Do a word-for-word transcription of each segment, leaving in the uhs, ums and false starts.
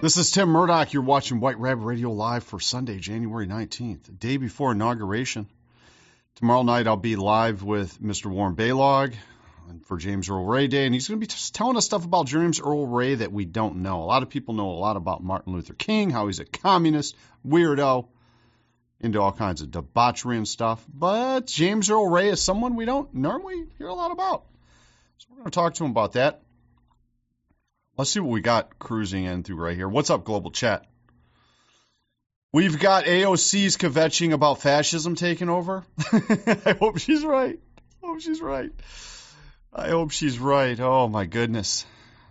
This is Tim Murdoch. You're watching White Rabbit Radio Live for Sunday, January nineteenth, the day before inauguration. Tomorrow night I'll be live with Mister Warren Balog for James Earl Ray Day, and he's going to be just telling us stuff about James Earl Ray that we don't know. A lot of people know a lot about Martin Luther King, how he's a communist, weirdo, into all kinds of debauchery and stuff. But James Earl Ray is someone we don't normally hear a lot about. So we're going to talk to him about that. Let's see what we got cruising in through right here. What's up, Global Chat? We've got A O C's kvetching about fascism taking over. I hope she's right. I hope she's right. I hope she's right. Oh, my goodness.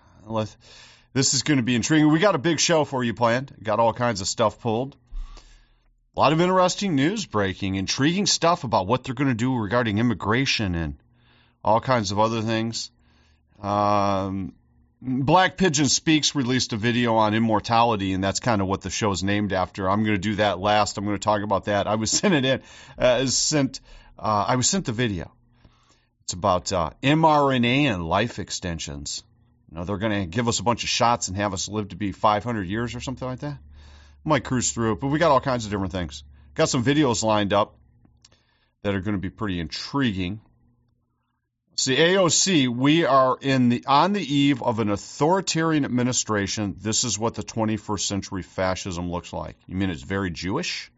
This is going to be intriguing. We got a big show for you planned. Got all kinds of stuff pulled. A lot of interesting news breaking, intriguing stuff about what they're going to do regarding immigration and all kinds of other things. Um... Black Pigeon Speaks released a video on immortality, and that's kind of what the show is named after. I'm going to do that last. I'm going to talk about that. I was sent it in. Uh, sent. Uh, I was sent the video. It's about uh, mRNA and life extensions. You know, they're going to give us a bunch of shots and have us live to be five hundred years or something like that. I might cruise through it, but we got all kinds of different things. Got some videos lined up that are going to be pretty intriguing. See, A O C, we are in the on the eve of an authoritarian administration. This is what the twenty-first century fascism looks like. You mean it's very Jewish?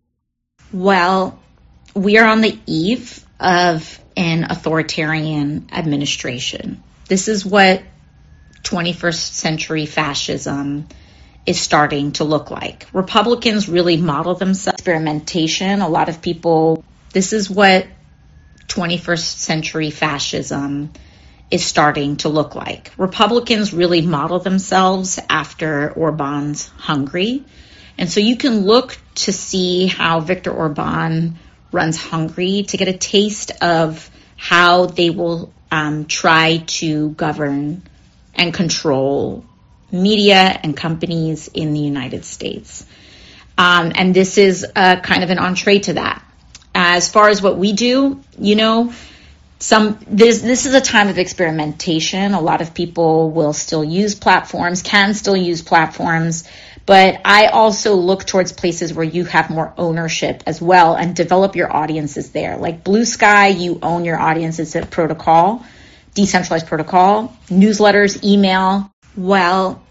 Well, we are on the eve of an authoritarian administration. This is what twenty-first century fascism is starting to look like. Republicans really model themselves experimentation. A lot of people, this is what twenty-first century fascism is starting to look like. Republicans really model themselves after Orban's Hungary. And so you can look to see how Viktor Orban runs Hungary to get a taste of how they will um, try to govern and control media and companies in the United States. Um, and this is a kind of an entree to that. As far as what we do, you know, some this this is a time of experimentation. A lot of people will still use platforms, can still use platforms, but I also look towards places where you have more ownership as well and develop your audiences there. Like Blue Sky, you own your audiences at Protocol, decentralized protocol, newsletters, email. Well,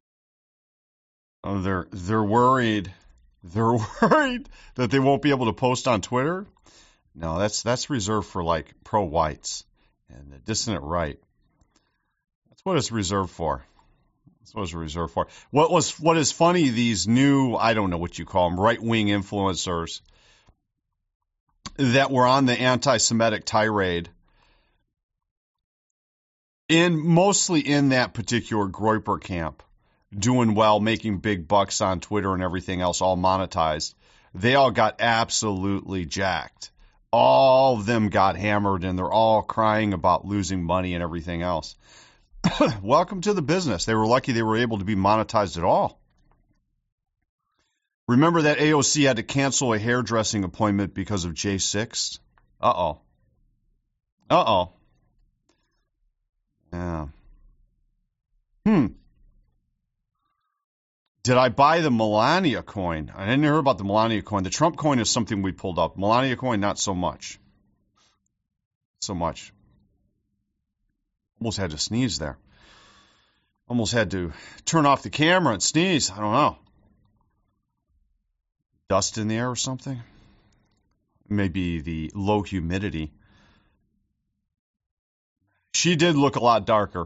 oh, they're they're worried. They're worried that they won't be able to post on Twitter. No, that's that's reserved for like pro-whites and the dissident right. That's what it's reserved for. That's what it's reserved for. What was what is funny? These new, I don't know what you call them, right-wing influencers that were on the anti-Semitic tirade, in mostly in that particular Groyper camp, doing well, making big bucks on Twitter and everything else, all monetized. They all got absolutely jacked. All of them got hammered, and they're all crying about losing money and everything else. Welcome to the business. They were lucky they were able to be monetized at all. Remember that A O C had to cancel a hairdressing appointment because of J six? Uh-oh. Uh-oh. Yeah. Hmm. Did I buy the Melania coin? I didn't hear about the Melania coin. The Trump coin is something we pulled up. Melania coin, not so much. So much. Almost had to sneeze there. Almost had to turn off the camera and sneeze. I don't know. Dust in the air or something? Maybe the low humidity. She did look a lot darker.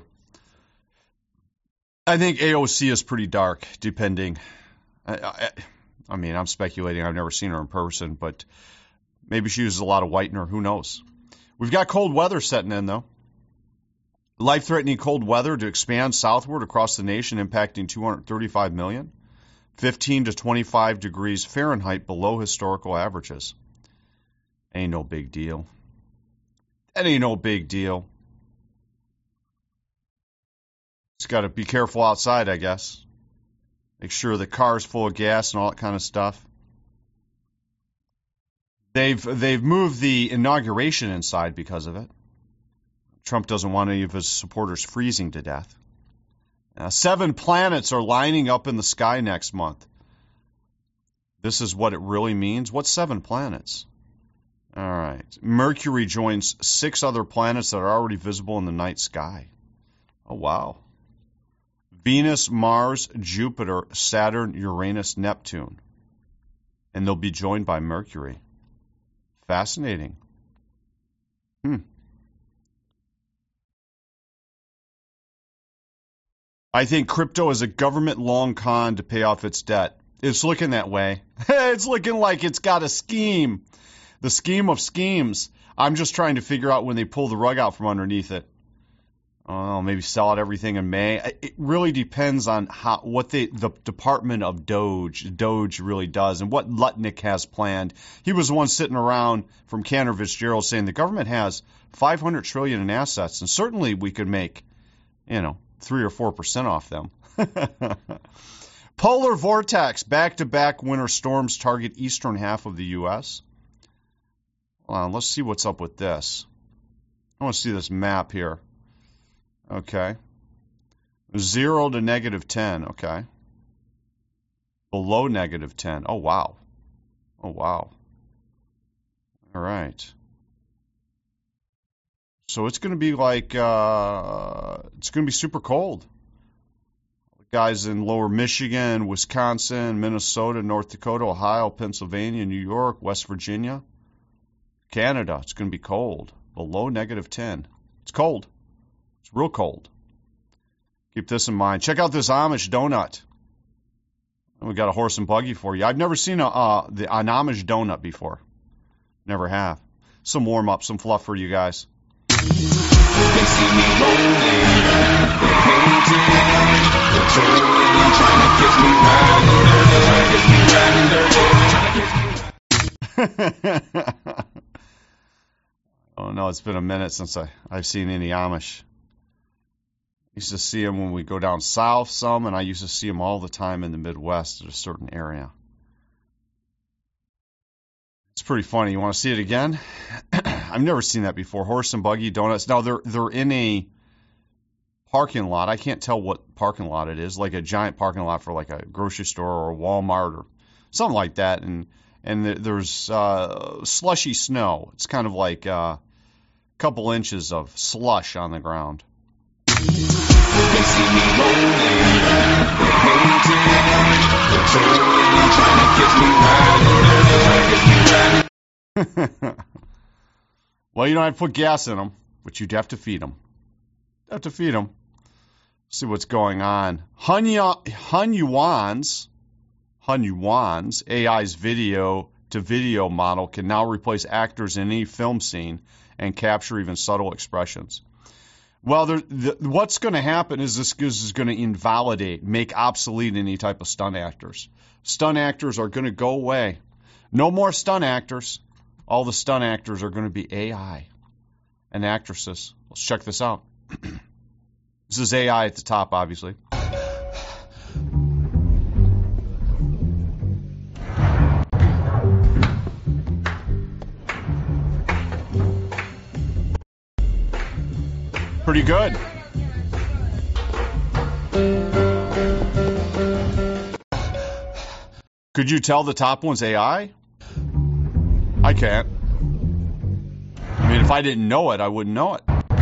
I think A O C is pretty dark, depending. I, I, I mean, I'm speculating. I've never seen her in person, but maybe she uses a lot of whitener. Who knows? We've got cold weather setting in, though. Life-threatening cold weather to expand southward across the nation, impacting two hundred thirty-five million. fifteen to twenty-five degrees Fahrenheit below historical averages. Ain't no big deal. That ain't no big deal. Just got to be careful outside, I guess. Make sure the car's full of gas and all that kind of stuff. They've they've moved the inauguration inside because of it. Trump doesn't want any of his supporters freezing to death. Uh, seven planets are lining up in the sky next month. This is what it really means. What's seven planets? All right. Mercury joins six other planets that are already visible in the night sky. Oh, wow. Venus, Mars, Jupiter, Saturn, Uranus, Neptune. And they'll be joined by Mercury. Fascinating. Hmm. I think crypto is a government long con to pay off its debt. It's looking that way. It's looking like it's got a scheme. The scheme of schemes. I'm just trying to figure out when they pull the rug out from underneath it. Oh, maybe sell out everything in May. It really depends on how what they, the Department of Doge, Doge really does, and what Lutnick has planned. He was the one sitting around from Cantor Fitzgerald saying the government has five hundred trillion dollars in assets, and certainly we could make, you know, three or four percent off them. Polar vortex, back-to-back winter storms target eastern half of the U S. Hold on, let's see what's up with this. I want to see this map here. Okay. Zero to negative ten, okay. Below negative ten. Oh, wow. Oh, wow. All right. So it's going to be like, uh, it's going to be super cold. Guys in lower Michigan, Wisconsin, Minnesota, North Dakota, Ohio, Pennsylvania, New York, West Virginia, Canada. It's going to be cold. Below negative ten. It's cold. It's real cold. Keep this in mind. Check out this Amish donut. We got a horse and buggy for you. I've never seen a, uh, the, an Amish donut before. Never have. Some warm up, some fluff for you guys. They see me rolling, they're painting, they're trolling, trying to catch me riding dirty, trying to catch me riding dirty. Oh no, it's been a minute since I, I've seen any Amish. I used to see them when we go down south some, and I used to see them all the time in the Midwest at a certain area. It's pretty funny. You want to see it again? I've never seen that before. Horse and buggy donuts. Now they're they're in a parking lot. I can't tell what parking lot it is. Like a giant parking lot for like a grocery store or a Walmart or something like that. And and there's uh, slushy snow. It's kind of like a couple inches of slush on the ground. They see me rolling, they're painting, they're trolling, trying to catch me riding, trying to catch me riding. Well, you don't have to put gas in them, but you'd have to feed them. You'd have to feed them. See what's going on. Hunyuan's, Hunyuan's A I's video-to-video model can now replace actors in any film scene and capture even subtle expressions. Well, there, the, what's going to happen is this is going to invalidate, make obsolete any type of stunt actors. Stunt actors are going to go away. No more stunt actors. All the stunt actors are going to be A I and actresses. Let's check this out. This is A I at the top, obviously. Pretty good. Could you tell the top one's A I? I can't. I mean, if I didn't know it, I wouldn't know it.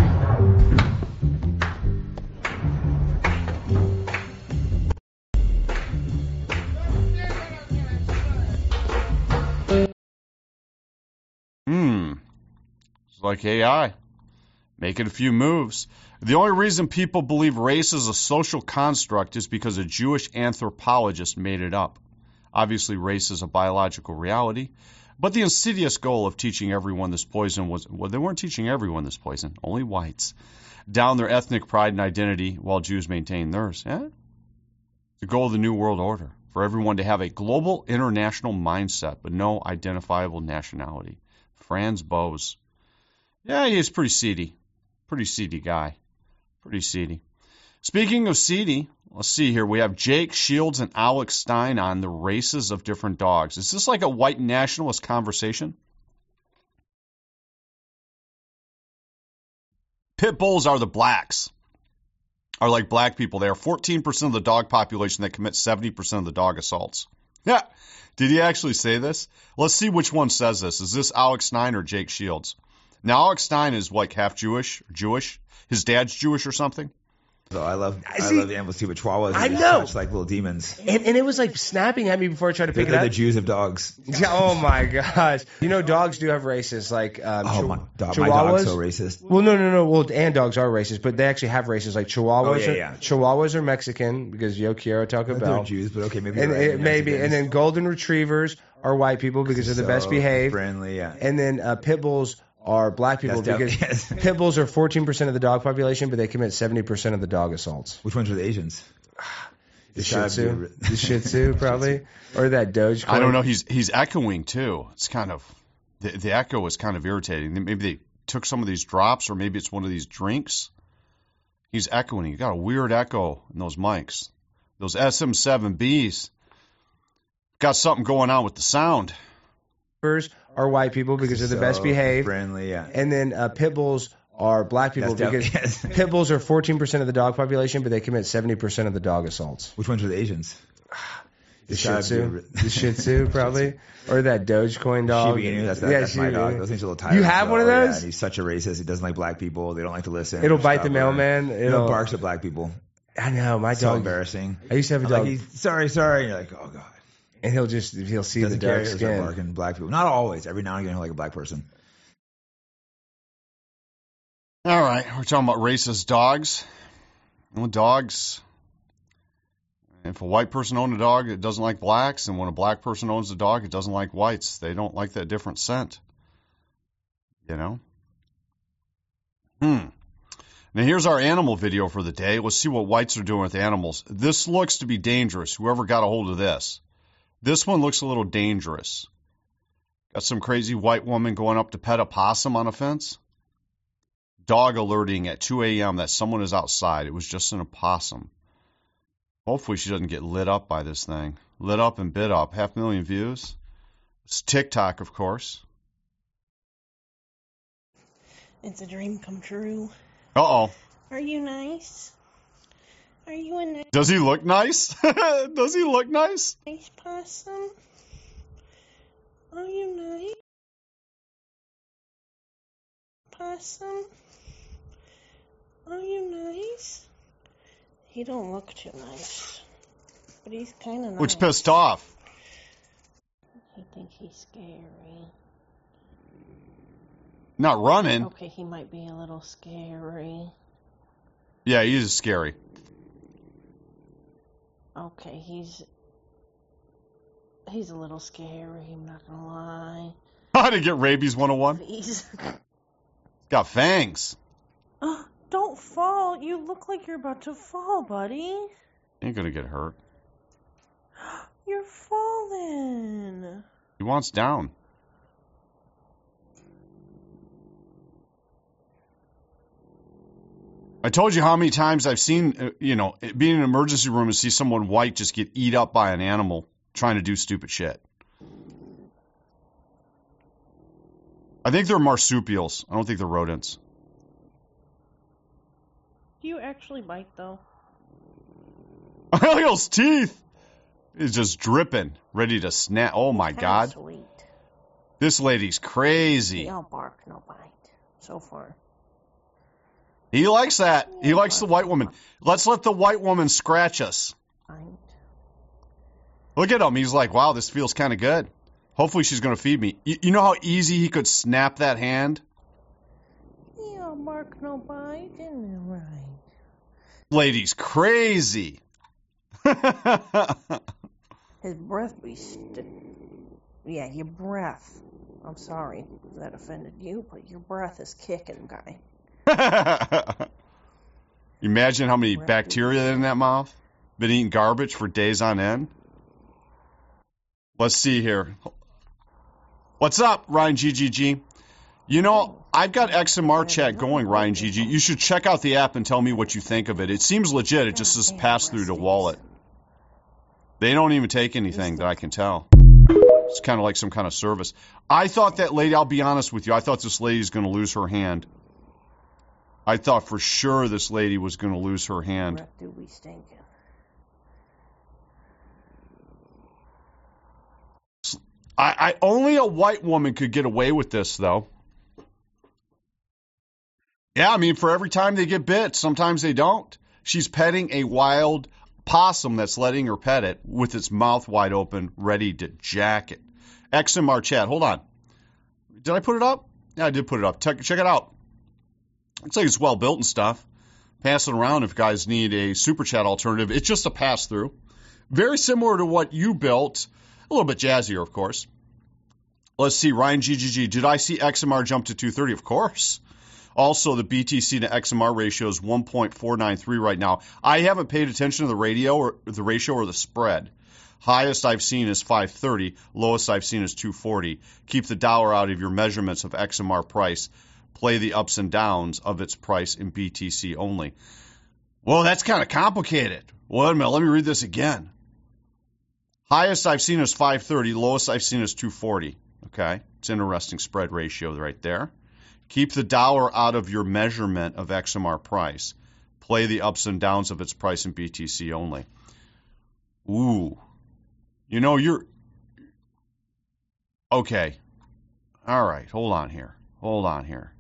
Hmm. It's like A I. Making a few moves. The only reason people believe race is a social construct is because a Jewish anthropologist made it up. Obviously, race is a biological reality, but the insidious goal of teaching everyone this poison was, well, they weren't teaching everyone this poison, only whites, down their ethnic pride and identity while Jews maintain theirs. Yeah? The goal of the New World Order, for everyone to have a global international mindset, but no identifiable nationality. Franz Boas. Yeah, he is pretty seedy. Pretty seedy guy. Pretty seedy. Speaking of seedy, let's see here. We have Jake Shields and Alex Stein on the races of different dogs. Is this like a white nationalist conversation? Pit bulls are the blacks. are like black people. They are fourteen percent of the dog population that commit seventy percent of the dog assaults. Yeah. Did he actually say this? Let's see which one says this. Is this Alex Stein or Jake Shields? Now, Alex Stein is like half Jewish, Jewish. His dad's Jewish or something. So I love I, See, love the animals too, but Chihuahuas I are just know. such like little demons. And, and it was like snapping at me before I tried to They're, pick they're it the up. Jews of dogs. Yeah, oh my gosh! You know, dogs do have races like um, Oh chi- my dog, Chihuahuas. my dog's so racist. Well, no, no, no. Well, and dogs are racist, but they actually have races like Chihuahuas. Oh, yeah, are, yeah. Chihuahuas are Mexican because Yo Quiero Taco They're Bell. Jews, but okay, maybe And you're right, it, maybe, and then golden retrievers are white people because they're the so best behaved. friendly, yeah. And then uh, pit bulls are black people That's because definitely- yes. pit bulls are fourteen percent of the dog population, but they commit seventy percent of the dog assaults. Which ones are the Asians? The It's Shih gotta Tzu, be- the Shih Tzu probably, or that Dogecoin. I don't know. He's he's echoing too. It's kind of the the echo is kind of irritating. Maybe they took some of these drops, or maybe it's one of these drinks. He's echoing. He got a weird echo in those mics. Those S M seven Bs got something going on with the sound. Are white people because they're the best So behaved. friendly, yeah. And then uh, pit bulls are black people That's because definitely- yes. pit bulls are fourteen percent of the dog population, but they commit seventy percent of the dog assaults. Which ones are the Asians? The It's Shih gotta Tzu, be- the Shih Tzu probably, or that Dogecoin dog. Shiba Inu, that's, that, yeah, that's my Shiba dog. Inu. Those things are a little tired. You have one of those? Yeah, and he's such a racist. He doesn't like black people. They don't like to listen. It'll They're bite the stubborn. mailman. It'll It'll barks at black people. I know my So dog. embarrassing. I used to have a I'm dog, like, he's, sorry, sorry. And you're like, oh god. and he'll just he'll see Doesn't the care. dark He'll start skin. barking at black people. Not always. Every now and again, he'll like a black person. All right, we're talking about racist dogs. Well, dogs. If a white person owns a dog, it doesn't like blacks, and when a black person owns a dog, it doesn't like whites. They don't like that different scent. You know? Hmm. Now, here's our animal video for the day. Let's see what whites are doing with animals. This looks to be dangerous, whoever got a hold of this. This one looks a little dangerous. Got some crazy white woman going up to pet a possum on a fence. Dog alerting at two a.m. that someone is outside. It was just an opossum. Hopefully she doesn't get lit up by this thing. Lit up and bit up. Half a million views. It's TikTok, of course. It's a dream come true. Uh-oh. Are you nice? Are you a nice Does he look nice? Does he look nice? possum? Are you nice? Possum? Are you nice? He don't look too nice, but he's kind of nice. Looks pissed off. He thinks he's scary. Not running. Okay, he might be a little scary. Yeah, he is scary. Okay, he's he's a little scary. I'm not gonna lie. How to get rabies one oh one? He's Got fangs. oh, don't fall. You look like you're about to fall, buddy. Ain't gonna get hurt. You're falling. He wants down. I told you how many times I've seen, uh, you know, being in an emergency room and see someone white just get eat up by an animal trying to do stupid shit. I think they're marsupials. I don't think they're rodents. Do you actually bite, though? Look at those teeth. It's just dripping, ready to snap. Oh, my Kinda God. Sweet. This lady's crazy. They all bark, no bite. So far. He likes that. He likes the white woman. Let's let the white woman scratch us. Fine. Look at him. He's like, wow, this feels kind of good. Hopefully she's going to feed me. You, you know how easy he could snap that hand? Yeah, bark, no bite. Isn't it right? Lady's crazy. His breath be st- Yeah, your breath. I'm sorry if that offended you, but your breath is kicking, guy. Imagine how many bacteria in that mouth. Been eating garbage for days on end. Let's see here. What's up, Ryan G G G? You know, I've got X M R chat going, Ryan G G. You should check out the app and tell me what you think of it. It seems legit. It just says pass through to wallet. They don't even take anything that I can tell. It's kind of like some kind of service. I thought that lady, I'll be honest with you, I thought this lady's going to lose her hand. I thought for sure this lady was going to lose her hand. Rep do we stinking? I, I only a white woman could get away with this, though. Yeah, I mean, for every time they get bit, sometimes they don't. She's petting a wild possum that's letting her pet it with its mouth wide open, ready to jack it. X M R chat, hold on. Did I put it up? Yeah, I did put it up. Check, check it out. Looks like it's well built and stuff. Pass it around if guys need a super chat alternative. It's just a pass through. Very similar to what you built. A little bit jazzier, of course. Let's see. Ryan G G G. Did I see X M R jump to two thirty? Of course. Also, the B T C to X M R ratio is one point four nine three right now. I haven't paid attention to the radio or the ratio or the spread. Highest I've seen is five thirty. Lowest I've seen is two forty. Keep the dollar out of your measurements of X M R price. Play the ups and downs of its price in B T C only. Well, that's kind of complicated. Wait a minute. Let me read this again. Highest I've seen is five thirty. Lowest I've seen is two forty. Okay? It's an interesting spread ratio right there. Keep the dollar out of your measurement of X M R price. Play the ups and downs of its price in B T C only. Ooh. You know, you're... Okay. All right. Hold on here. Hold on here.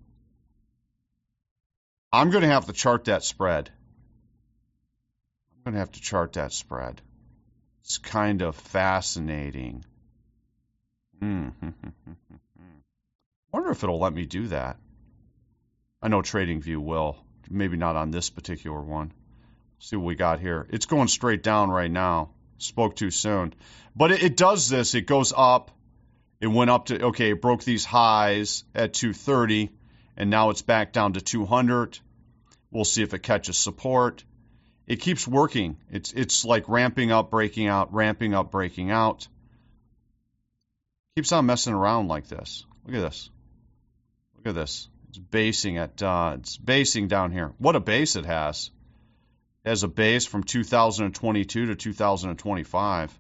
I'm going to have to chart that spread. I'm going to have to chart that spread. It's kind of fascinating. Hmm. Wonder if it'll let me do that. I know TradingView will. Maybe not on this particular one. See what we got here. It's going straight down right now. Spoke too soon. But it, it does this. It goes up. It went up to, okay, it broke these highs at two thirty, and now it's back down to two hundred. We'll see if it catches support. It keeps working. It's it's like ramping up, breaking out, ramping up, breaking out. Keeps on messing around like this. Look at this. Look at this. It's basing at uh, it's basing down here. What a base it has. It has a base from two thousand twenty-two to two thousand twenty-five.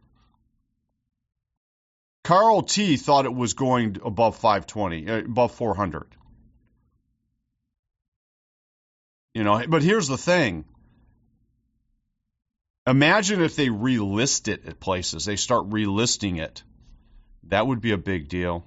Carl T thought it was going above five twenty, uh, above four hundred. You know, but here's the thing. Imagine if they relist it at places. They start relisting it. That would be a big deal.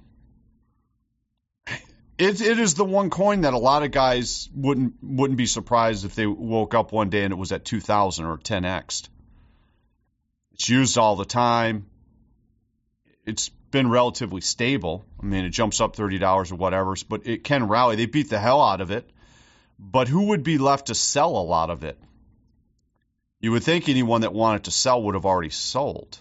It, it is the one coin that a lot of guys wouldn't wouldn't be surprised if they woke up one day and it was at two thousand or ten X'd. It's used all the time. It's been relatively stable. I mean, it jumps up thirty dollars or whatever, but it can rally. They beat the hell out of it. But who would be left to sell a lot of it? You would think anyone that wanted to sell would have already sold.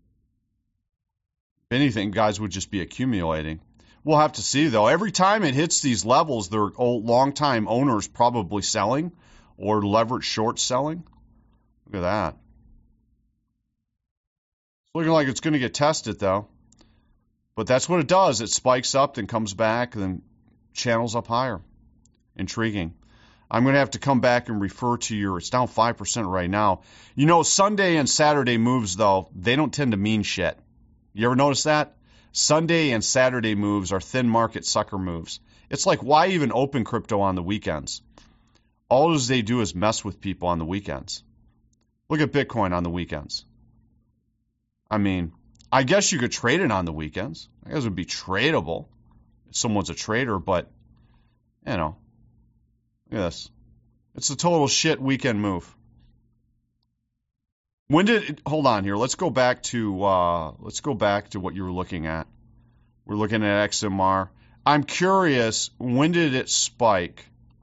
If anything, guys would just be accumulating. We'll have to see, though. Every time it hits these levels, their old, long-time owners probably selling or leverage short selling. Look at that. It's looking like it's going to get tested, though. But that's what it does. It spikes up, then comes back, and then channels up higher. Intriguing. I'm going to have to come back and refer to your, it's down five percent right now. You know, Sunday and Saturday moves, though, they don't tend to mean shit. You ever notice that? Sunday and Saturday moves are thin market sucker moves. It's like, why even open crypto on the weekends? All they do is mess with people on the weekends. Look at Bitcoin on the weekends. I mean, I guess you could trade it on the weekends. I guess it would be tradable if someone's a trader, but, you know, look at this. It's a total shit weekend move. When did it, hold on here? Let's go back to uh, let's go back to what you were looking at. We're looking at X M R. I'm curious, when did it spike?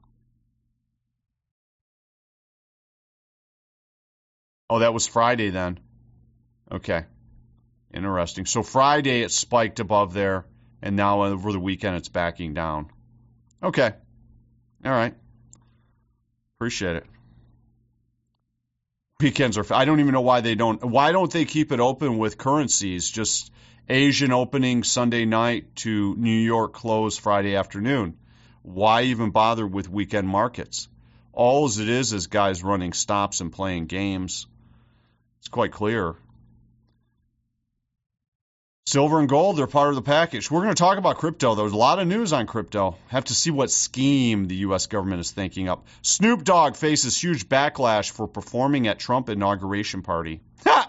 Oh, that was Friday then. Okay, interesting. So Friday it spiked above there, and now over the weekend it's backing down. Okay, all right. Appreciate it. Weekends are, I don't even know why they don't, why don't they keep it open with currencies? Just Asian opening Sunday night to New York close Friday afternoon. Why even bother with weekend markets? All as it is is guys running stops and playing games. It's quite clear. Silver and gold, they're part of the package. We're going to talk about crypto. There's a lot of news on crypto. Have to see what scheme the U S government is thinking up. Snoop Dogg faces huge backlash for performing at Trump inauguration party. Ha!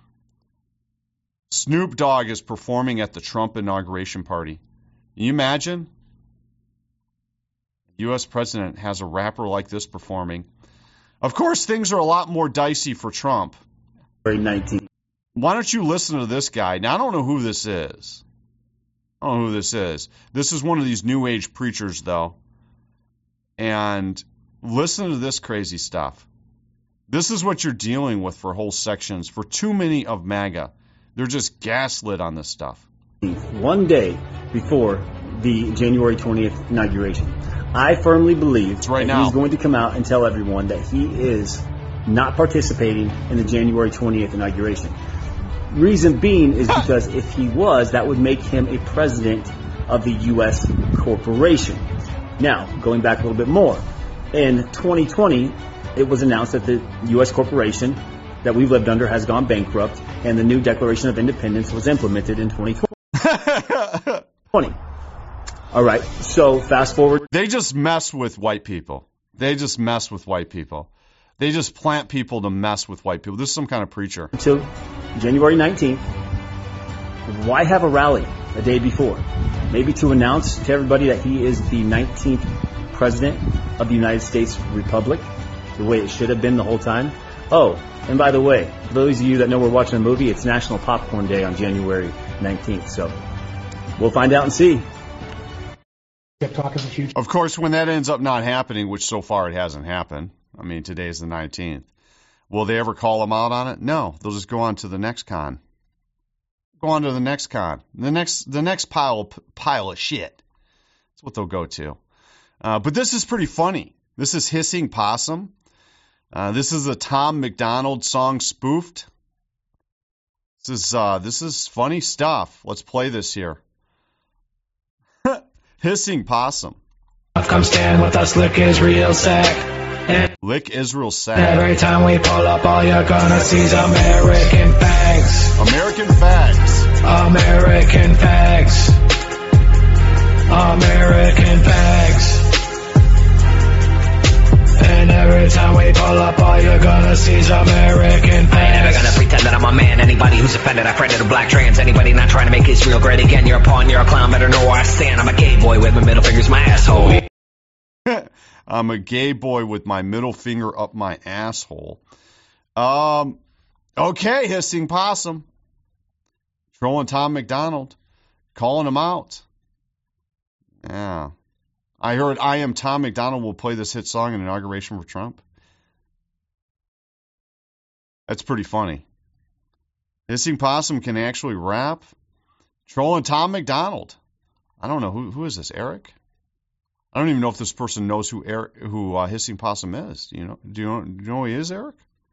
Snoop Dogg is performing at the Trump inauguration party. Can you imagine? The U S president has a rapper like this performing. Of course, things are a lot more dicey for Trump. nineteen Why don't you listen to this guy? Now, I don't know who this is. I don't know who this is. This is one of these new age preachers, though. And listen to this crazy stuff. This is what you're dealing with for whole sections. For too many of MAGA, they're just gaslit on this stuff. One day before the January twentieth inauguration, I firmly believe It's right that now. he's going to come out and tell everyone that he is not participating in the January twentieth inauguration. Reason being is because if he was, that would make him a president of the U S corporation. Now, going back a little bit more, in twenty twenty, it was announced that the U S corporation that we've lived under has gone bankrupt, and the new Declaration of Independence was implemented in twenty twenty. All right, so fast forward. They just mess with white people. They just mess with white people. They just plant people to mess with white people. This is some kind of preacher. Until January nineteenth, why have a rally a day before? Maybe to announce to everybody that he is the nineteenth president of the United States Republic, the way it should have been the whole time. Oh, and by the way, for those of you that know we're watching a movie, it's National Popcorn Day on January nineteenth. So we'll find out and see. Of course, when that ends up not happening, which so far it hasn't happened, I mean, today's the nineteenth, will they ever call him out on it? No, they'll just go on to the next con. Go on to the next con. The next the next pile, pile of shit. That's what they'll go to. Uh, but this is pretty funny. This is Hissing Possum. Uh, this is a Tom McDonald song spoofed. This is, uh, this is funny stuff. Let's play this here. Hissing Possum. Come stand with us, Lick Israel sack. And Lick Israel sack. every time we pull up, all you're gonna see is American fags. American fags. American fags. American fags. And every time we pull up, all you're gonna see is American fags. I ain't never gonna pretend that I'm a man. Anybody who's offended, I friended a black trans. Anybody not trying to make Israel great again, you're a pawn, you're a clown, better know where I stand. I'm a gay boy with my middle fingers, my asshole. I'm a gay boy with my middle finger up my asshole. Um, okay, Hissing Possum. Trolling Tom McDonald. Calling him out. Yeah. I heard I Am Tom McDonald will play this hit song in inauguration for Trump. That's pretty funny. Hissing Possum can actually rap. Trolling Tom McDonald. I don't know. Who who is this, Eric? I don't even know if this person knows who Eric, who uh, Hissing Possum is. Do you know? Do you know? Do you know who he is, Eric?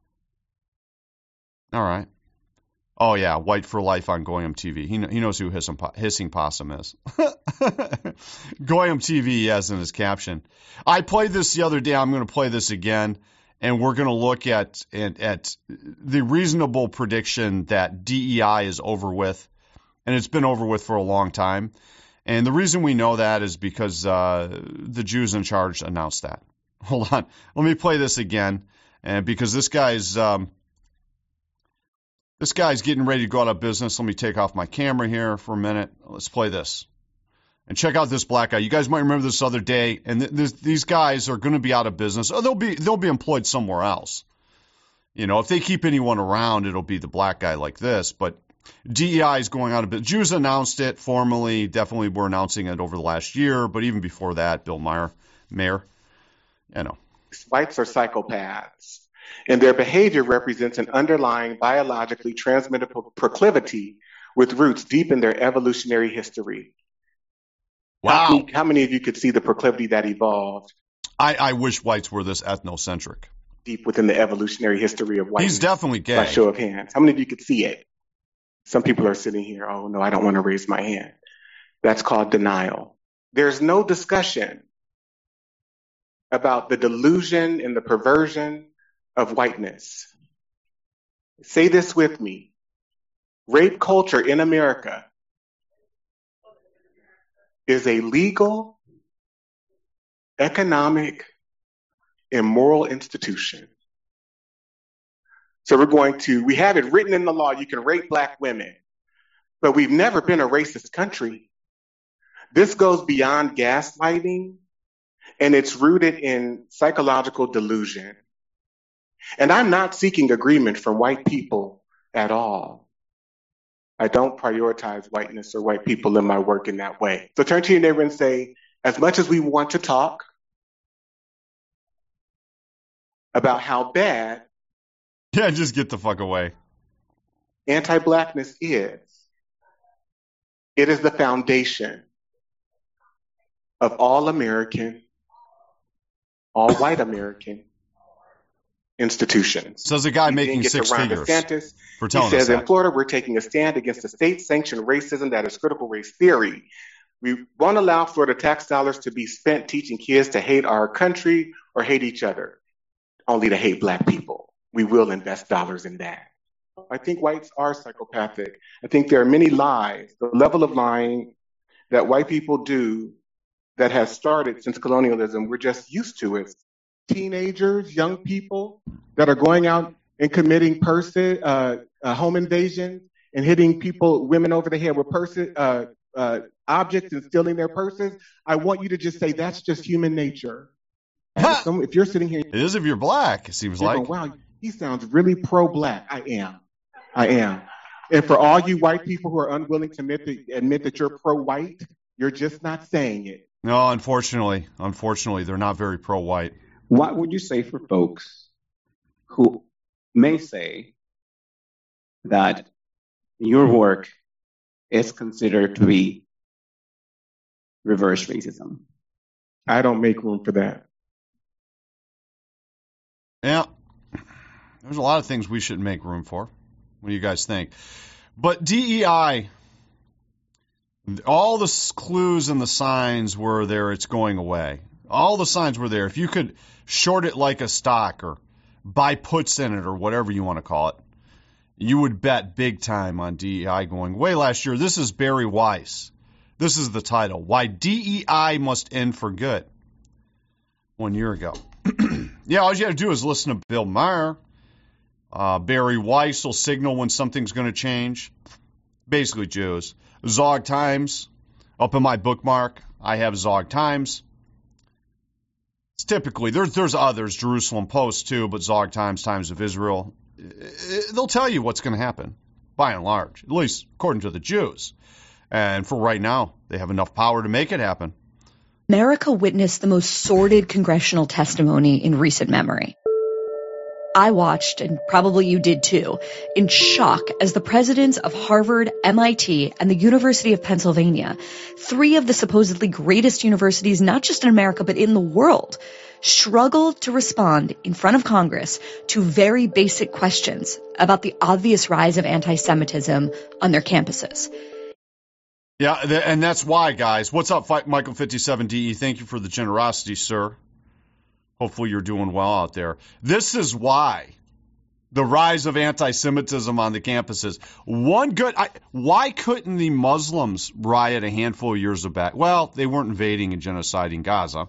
All right. Oh yeah, White for Life on Goyam T V. He he knows who Hissing, Hissing Possum is. Goyam T V, he has in his caption. I played this the other day. I'm going to play this again, and we're going to look at, at at the reasonable prediction that D E I is over with, and it's been over with for a long time. And the reason we know that is because uh, the Jews in charge announced that. Hold on. Let me play this again, and because this guy's um, this guy's getting ready to go out of business. Let me take off my camera here for a minute. Let's play this. And check out this black guy. You guys might remember this other day, and th- this, these guys are going to be out of business. Or they'll be they'll be employed somewhere else. You know, if they keep anyone around, it'll be the black guy like this. But D E I is going out of business. Jews announced it formally. Definitely were announcing it over the last year. But even before that, Bill Maher, Mayer, you know. Whites are psychopaths, and their behavior represents an underlying biologically transmittable proclivity with roots deep in their evolutionary history. Wow. How many, how many of you could see the proclivity that evolved I, I wish whites were this ethnocentric. deep within the evolutionary history of whiteness? He's definitely gay. By show of hands. How many of you could see it? Some people are sitting here, oh, no, I don't want to raise my hand. That's called denial. There's no discussion about the delusion and the perversion of whiteness. Say this with me. Rape culture in America is a legal, economic, and moral institution. So we're going to, we have it written in the law, you can rape black women, but we've never been a racist country. This goes beyond gaslighting, and it's rooted in psychological delusion. And I'm not seeking agreement from white people at all. I don't prioritize whiteness or white people in my work in that way. So turn to your neighbor and say, as much as we want to talk about how bad Yeah, just get the fuck away. anti-blackness is, it is the foundation of all American, all white American institutions. Says a guy He making didn't get six to Ron figures DeSantis. for He telling us says in that. Florida, we're taking a stand against the state-sanctioned racism that is critical race theory. We won't allow Florida tax dollars to be spent teaching kids to hate our country or hate each other, only to hate black people. We will invest dollars in that. I think whites are psychopathic. I think there are many lies, the level of lying that white people do that has started since colonialism. We're just used to it. Teenagers, young people that are going out and committing person, uh, uh, home invasions and hitting people, women over the head with person, uh, uh, objects and stealing their purses. I want you to just say that's just human nature. If, some, if you're sitting here, It is if you're black, it seems you're like. going, wow, he sounds really pro-black. I am. I am. And for all you white people who are unwilling to admit that, admit that you're pro-white, you're just not saying it. No, unfortunately, unfortunately, they're not very pro-white. What would you say for folks who may say that your work is considered to be reverse racism? I don't make room for that. Yeah, there's a lot of things we shouldn't make room for. What do you guys think? But D E I, all the clues and the signs were there, it's going away. All the signs were there. If you could short it like a stock or buy puts in it or whatever you want to call it, you would bet big time on D E I going away last year. This is Barry Weiss. This is the title, Why D E I Must End for Good, one year ago. Yeah, all you have to do is listen to Bill Maher. Uh, Barry Weiss will signal when something's going to change. Basically Jews. Zog Times, up in my bookmark, I have Zog Times. It's typically, there's, there's others, Jerusalem Post too, but Zog Times, Times of Israel, they'll tell you what's going to happen, by and large, at least according to the Jews. And for right now, they have enough power to make it happen. America witnessed the most sordid congressional testimony in recent memory. I watched, and probably you did too, in shock as the presidents of Harvard, M I T, and the University of Pennsylvania, three of the supposedly greatest universities not just in America but in the world, struggled to respond in front of Congress to very basic questions about the obvious rise of anti-Semitism on their campuses. Yeah, and that's why, guys. What's up, Michael fifty-seven D E? Thank you for the generosity, sir. Hopefully you're doing well out there. This is why the rise of anti-Semitism on the campuses. One good, I, why couldn't the Muslims riot a handful of years back? Well, they weren't invading and genociding Gaza.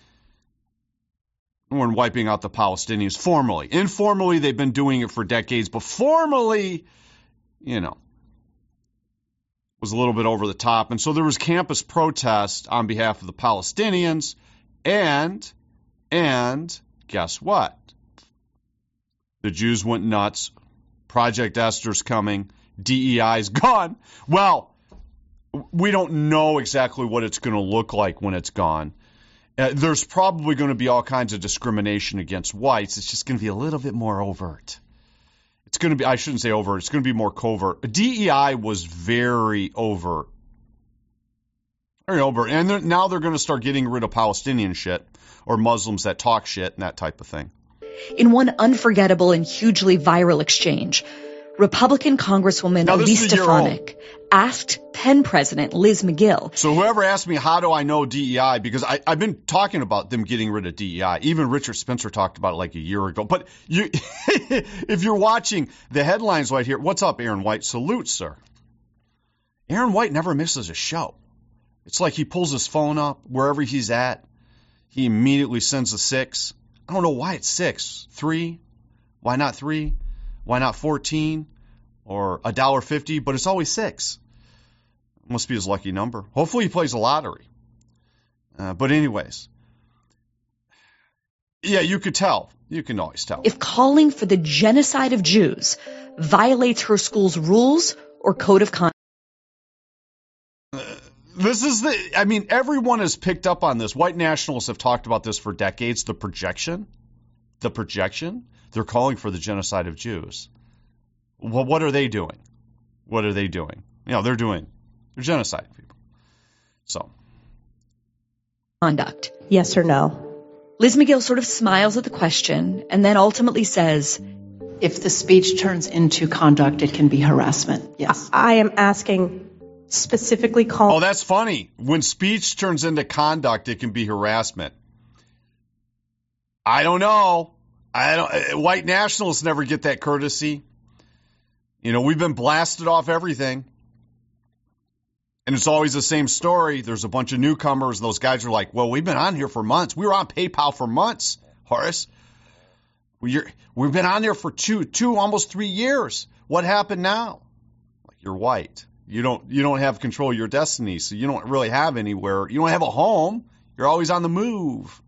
They weren't wiping out the Palestinians formally. Informally, they've been doing it for decades, but formally, you know, was a little bit over the top. And so there was campus protest on behalf of the Palestinians, and And guess what? The Jews went nuts. Project Esther's coming. D E I's gone. Well, we don't know exactly what it's going to look like when it's gone. Uh, there's probably going to be all kinds of discrimination against whites. It's just going to be a little bit more overt. It's going to be, I shouldn't say overt, it's going to be more covert. D E I was very overt. Very overt. And they're, now they're going to start getting rid of Palestinian shit, or Muslims that talk shit and that type of thing. In one unforgettable and hugely viral exchange, Republican Congresswoman Elise Stefanik asked Penn President Liz Magill. So whoever asked me, how do I know D E I? Because I, I've been talking about them getting rid of D E I. Even Richard Spencer talked about it like a year ago. But you, if you're watching the headlines right here, what's up, Aaron White? Salute, sir. Aaron White never misses a show. It's like he pulls his phone up wherever he's at. He immediately sends a six. I don't know why it's six. Three? Why not three? Why not fourteen? Or a dollar fifty? But it's always six. Must be his lucky number. Hopefully he plays the lottery. Uh, but anyways. Yeah, you could tell. You can always tell. If calling for the genocide of Jews violates her school's rules or code of conduct. This is the, I mean, everyone has picked up on this. White nationalists have talked about this for decades. The projection, the projection, they're calling for the genocide of Jews. Well, what are they doing? What are they doing? You know, they're doing, they're genociding people. So. Conduct. Yes or no? Liz Miguel sort of smiles at the question and then ultimately says, if the speech turns into conduct, it can be harassment. Yes. I am asking specifically call. Oh, that's funny. When speech turns into conduct, it can be harassment. I don't know. I don't. White nationalists never get that courtesy. You know, we've been blasted off everything. And it's always the same story. There's a bunch of newcomers. Those guys are like, well, we've been on here for months. We were on PayPal for months, Horace. We're, we've been on there for two, two, almost three years. What happened now? Like, you're white. You don't, you don't have control of your destiny, so you don't really have anywhere. You don't have a home. You're always on the move.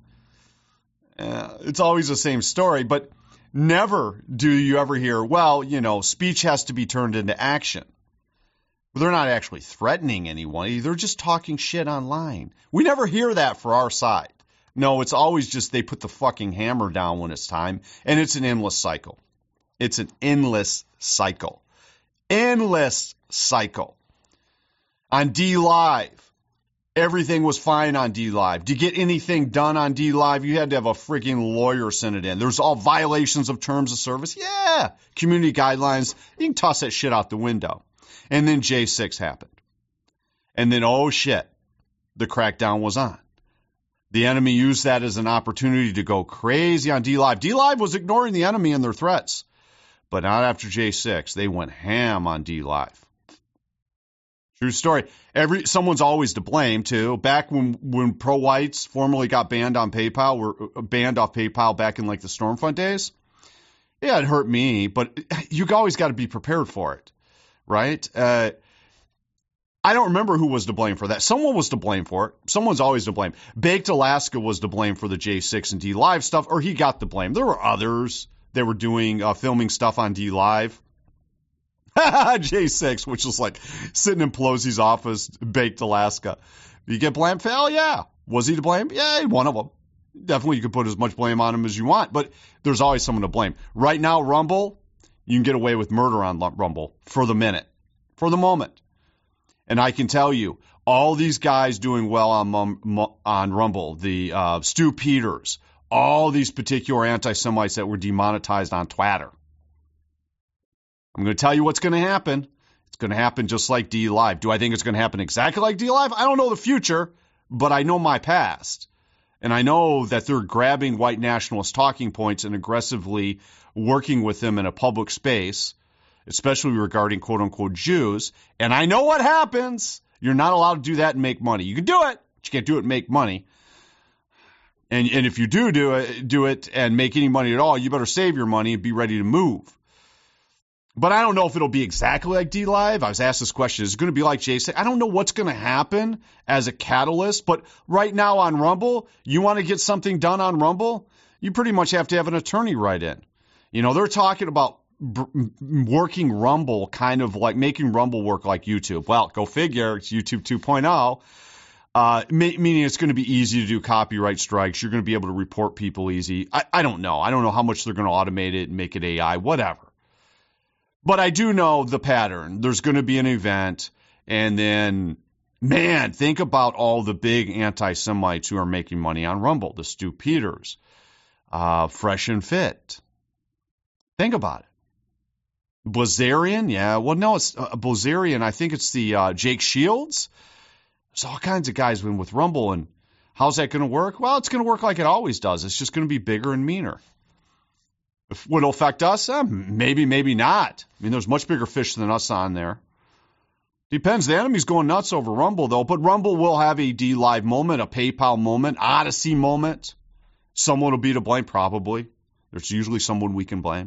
Uh, it's always the same story, but never do you ever hear, well, you know, speech has to be turned into action. They're not actually threatening anyone. They're just talking shit online. We never hear that for our side. No, it's always just they put the fucking hammer down when it's time, and it's an endless cycle. It's an endless cycle. Endless cycle. On D Live, everything was fine on D Live. To get anything done on D Live, you had to have a freaking lawyer send it in. There's all violations of terms of service. Yeah, community guidelines. You can toss that shit out the window. And then J six happened. And then, oh shit, the crackdown was on. The enemy used that as an opportunity to go crazy on D Live. D Live was ignoring the enemy and their threats. But not after J six. They went ham on D Live. True story. Every someone's always to blame, too. Back when, when pro-whites formerly got banned on PayPal, were banned off PayPal back in like the Stormfront days. Yeah, it hurt me, but you always got to be prepared for it. Right? Uh, I don't remember who was to blame for that. Someone was to blame for it. Someone's always to blame. Baked Alaska was to blame for the J six and D Live stuff, or he got the blame. There were others that were doing uh, filming stuff on D Live. J six, which was like sitting in Pelosi's office, Baked Alaska. You get blamed? Hell yeah. Was he to blame? Yeah, one of them. Definitely you could put as much blame on him as you want, but there's always someone to blame. Right now, Rumble, you can get away with murder on Rumble for the minute, for the moment. And I can tell you, all these guys doing well on on Rumble, the uh, Stu Peters, all these particular anti-Semites that were demonetized on Twitter. I'm going to tell you what's going to happen. It's going to happen just like D Live. Do I think it's going to happen exactly like D Live? I don't know the future, but I know my past. And I know that they're grabbing white nationalist talking points and aggressively working with them in a public space, especially regarding quote-unquote Jews. And I know what happens. You're not allowed to do that and make money. You can do it, but you can't do it and make money. And, and if you do do it, do it and make any money at all, you better save your money and be ready to move. But I don't know if it'll be exactly like D Live. I was asked this question. Is it going to be like J six? I don't know what's going to happen as a catalyst. But right now on Rumble, you want to get something done on Rumble, you pretty much have to have an attorney write in. You know, they're talking about b- working Rumble, kind of like making Rumble work like YouTube. Well, go figure. It's YouTube two point oh. Uh, meaning it's going to be easy to do copyright strikes. You're going to be able to report people easy. I, I don't know. I don't know how much they're going to automate it and make it A I, whatever. But I do know the pattern. There's going to be an event, and then, man, think about all the big anti-Semites who are making money on Rumble. The Stu Peters, uh, Fresh and Fit. Think about it. Blazarian, yeah. Well, no, it's uh, Blazarian. I think it's the uh, Jake Shields. There's all kinds of guys with Rumble, and how's that going to work? Well, it's going to work like it always does. It's just going to be bigger and meaner. If would it affect us? Eh, maybe, maybe not. I mean, there's much bigger fish than us on there. Depends. The enemy's going nuts over Rumble, though. But Rumble will have a D-Live moment, a PayPal moment, Odyssey moment. Someone will be to blame, probably. There's usually someone we can blame.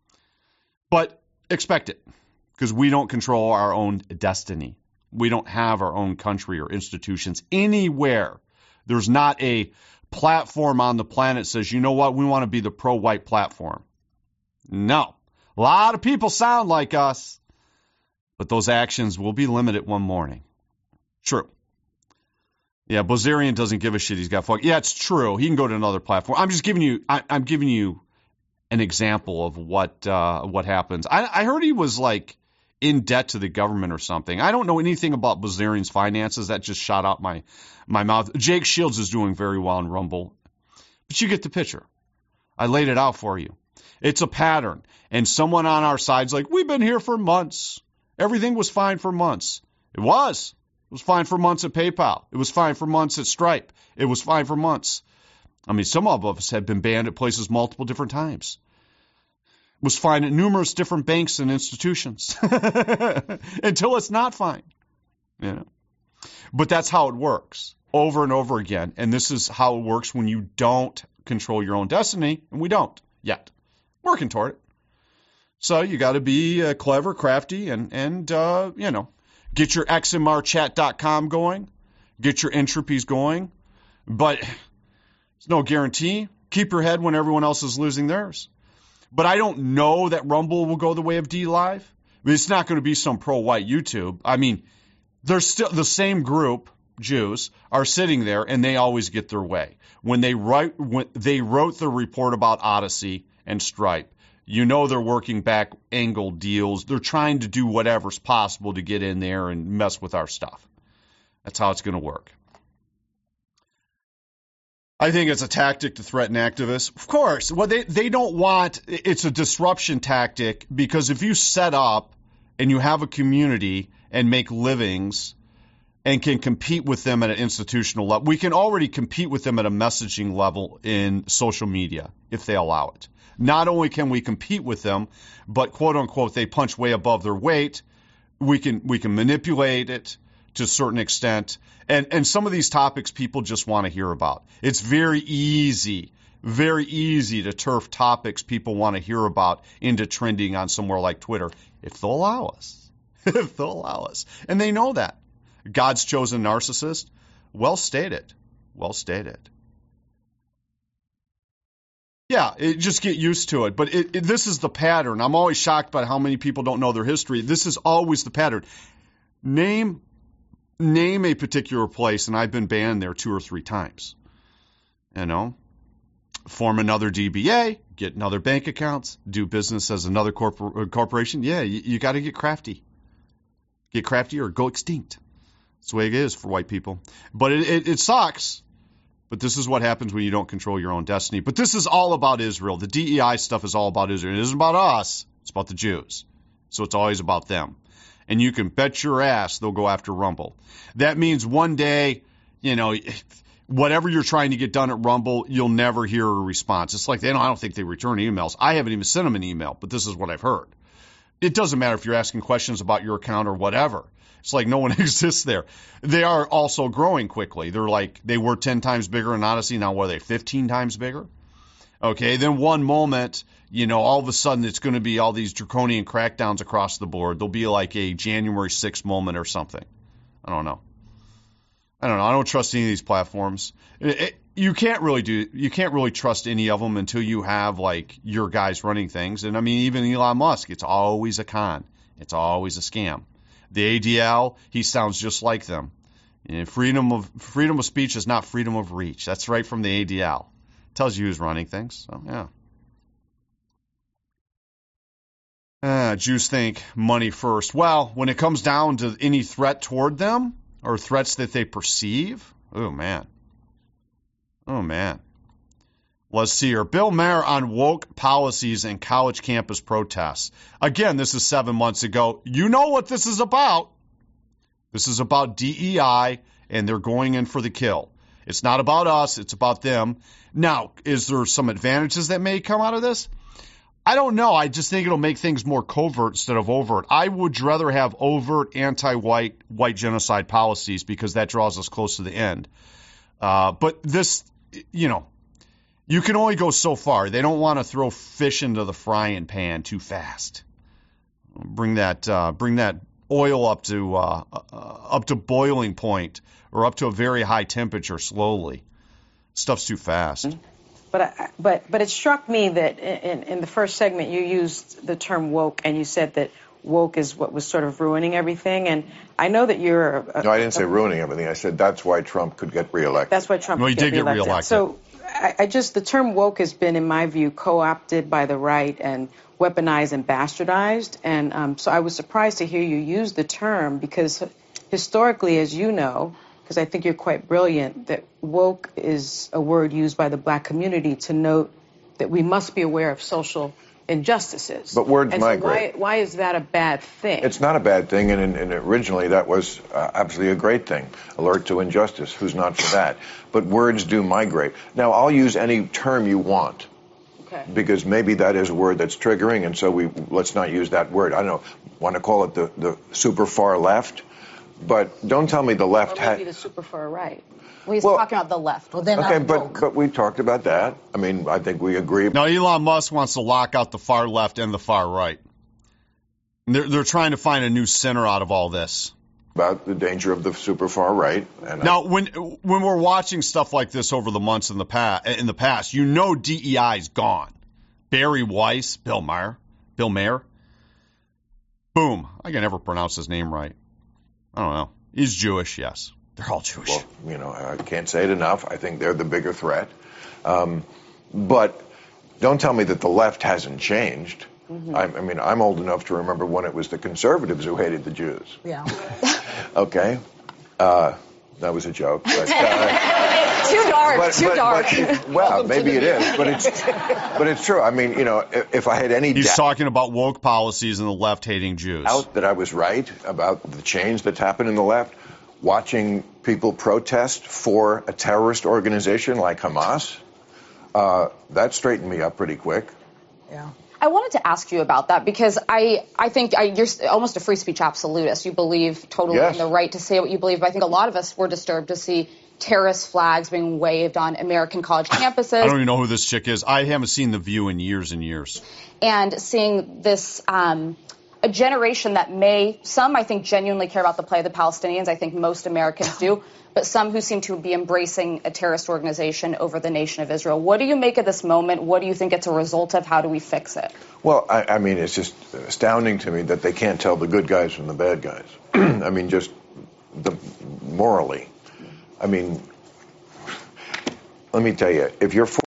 But expect it, because we don't control our own destiny. We don't have our own country or institutions anywhere. There's not a platform on the planet that says, you know what, we want to be the pro-white platform. No. A lot of people sound like us. But those actions will be limited one morning. True. Yeah, Bozerian doesn't give a shit. He's got fuck. Yeah, it's true. He can go to another platform. I'm just giving you. I, I'm giving you an example of what uh, what happens. I, I heard he was like in debt to the government or something. I don't know anything about Bozerian's finances. That just shot out my my mouth. Jake Shields is doing very well in Rumble, but you get the picture. I laid it out for you. It's a pattern, and someone on our side's like, we've been here for months. Everything was fine for months. It was. It was fine for months at PayPal. It was fine for months at Stripe. It was fine for months. I mean, some of us have been banned at places multiple different times. It was fine at numerous different banks and institutions until it's not fine. You know. But that's how it works over and over again. And this is how it works when you don't control your own destiny, and we don't yet. Working toward it. So you got to be uh, clever, crafty, and, and uh, you know, get your X M R chat dot com going, get your entropies going, but there's no guarantee. Keep your head when everyone else is losing theirs. But I don't know that Rumble will go the way of D-Live. I mean, it's not going to be some pro-white YouTube. I mean, they're still the same group, Jews, are sitting there, and they always get their way. When they write, when they wrote the report about Odyssey and Stripe, you know they're working back angle deals. They're trying to do whatever's possible to get in there and mess with our stuff. That's how it's going to work. I think it's a tactic to threaten activists. Of course. Well, they, they don't want – it's a disruption tactic because if you set up and you have a community and make livings and can compete with them at an institutional level, we can already compete with them at a messaging level in social media if they allow it. Not only can we compete with them, but quote unquote, they punch way above their weight. We can we can manipulate it to a certain extent. And and some of these topics people just want to hear about. It's very easy, very easy to turf topics people want to hear about into trending on somewhere like Twitter if they'll allow us. If they'll allow us. And they know that. God's chosen narcissist. Well stated. Well stated. Yeah, it, just get used to it. But it, it, this is the pattern. I'm always shocked by how many people don't know their history. This is always the pattern. Name name a particular place, and I've been banned there two or three times. You know, form another D B A, get another bank accounts, do business as another corpor- corporation. Yeah, you, you got to get crafty. Get crafty or go extinct. That's the way it is for white people. But it, it, it sucks. But this is what happens when you don't control your own destiny. But this is all about Israel. The D E I stuff is all about Israel. It isn't about us. It's about the Jews. So it's always about them. And you can bet your ass they'll go after Rumble. That means one day, you know, whatever you're trying to get done at Rumble, you'll never hear a response. It's like, they don't, I don't think they return emails. I haven't even sent them an email, but this is what I've heard. It doesn't matter if you're asking questions about your account or whatever. It's like no one exists there. They are also growing quickly. They're like, they were ten times bigger in Odyssey. Now, what are they, fifteen times bigger? Okay, then one moment, you know, all of a sudden it's going to be all these draconian crackdowns across the board. There'll be like a January sixth moment or something. I don't know. I don't know. I don't trust any of these platforms. It, it, you can't really do, you can't really trust any of them until you have like your guys running things. And I mean, even Elon Musk, it's always a con. It's always a scam. The A D L, he sounds just like them. And freedom of freedom of speech is not freedom of reach. That's right from the A D L. Tells you who's running things. So, yeah. Uh, Jews think money first. Well, when it comes down to any threat toward them or threats that they perceive, oh, man. Oh, man. Let's see here. Bill Maher on woke policies and college campus protests. Again, this is seven months ago. You know what this is about. This is about D E I, and they're going in for the kill. It's not about us. It's about them. Now, is there some advantages that may come out of this? I don't know. I just think it'll make things more covert instead of overt. I would rather have overt anti-white white genocide policies because that draws us close to the end. Uh, but this, you know, you can only go so far. They don't want to throw fish into the frying pan too fast. Bring that, uh, bring that oil up to uh, uh, up to boiling point or up to a very high temperature slowly. Stuff's too fast. But I, but but it struck me that in, in the first segment you used the term woke, and you said that woke is what was sort of ruining everything. And I know that you're. A, no, I didn't say a, ruining everything. I said that's why Trump could get reelected. That's why Trump. No, he could did get get reelected. reelected. So I, I just the term woke has been, in my view, co-opted by the right and weaponized and bastardized. And um, so I was surprised to hear you use the term because historically, as you know, because I think you're quite brilliant, that woke is a word used by the black community to note that we must be aware of social injustices. But words and so migrate. why, why is that a bad thing? It's not a bad thing, and, and originally that was uh, absolutely a great thing. Alert to injustice. Who's not for that? But words do migrate. Now, I'll use any term you want. Okay. Because maybe that is a word that's triggering, and so we let's not use that word. I don't know. Want to call it the, the super far left? But don't tell me the left Or maybe ha- the super far right. Well, he's Well- talking about the left. Well, Okay, but but we talked about that. I mean, I think we agree. Now, Elon Musk wants to lock out the far left and the far right. They're, they're trying to find a new center out of all this. About the danger of the super far right. And Now, when when we're watching stuff like this over the months in the past, in the past, you know D E I's gone. Barry Weiss, Bill Maher, Bill Maher. Boom. I can never pronounce his name right. I don't know. He's Jewish, yes. They're all Jewish. Well, you know, I can't say it enough. I think they're the bigger threat. Um, but don't tell me that the left hasn't changed. Mm-hmm. I, I mean, I'm old enough to remember when it was the conservatives who hated the Jews. Yeah. Okay? Uh, that was a joke. But, uh, too dark, but, too but, dark. But it, well, maybe it is, but it's but it's true. I mean, you know, if, if I had any He's doubt talking about woke policies and the left hating Jews. that I was right about the change that's happened in the left, watching people protest for a terrorist organization like Hamas, uh, that straightened me up pretty quick. Yeah. I wanted to ask you about that because I, I think I, you're almost a free speech absolutist. You believe totally Yes. in the right to say what you believe. But I think a lot of us were disturbed to see terrorist flags being waved on American college campuses. I don't even know who this chick is. I haven't seen The View in years and years. And seeing this, um, a generation that may, some I think genuinely care about the plight of the Palestinians. I think most Americans do. But some who seem to be embracing a terrorist organization over the nation of Israel. What do you make of this moment? What do you think it's a result of? How do we fix it? Well, I, I mean, it's just astounding to me that they can't tell the good guys from the bad guys. I mean, just the, morally. I mean, let me tell you, if you're for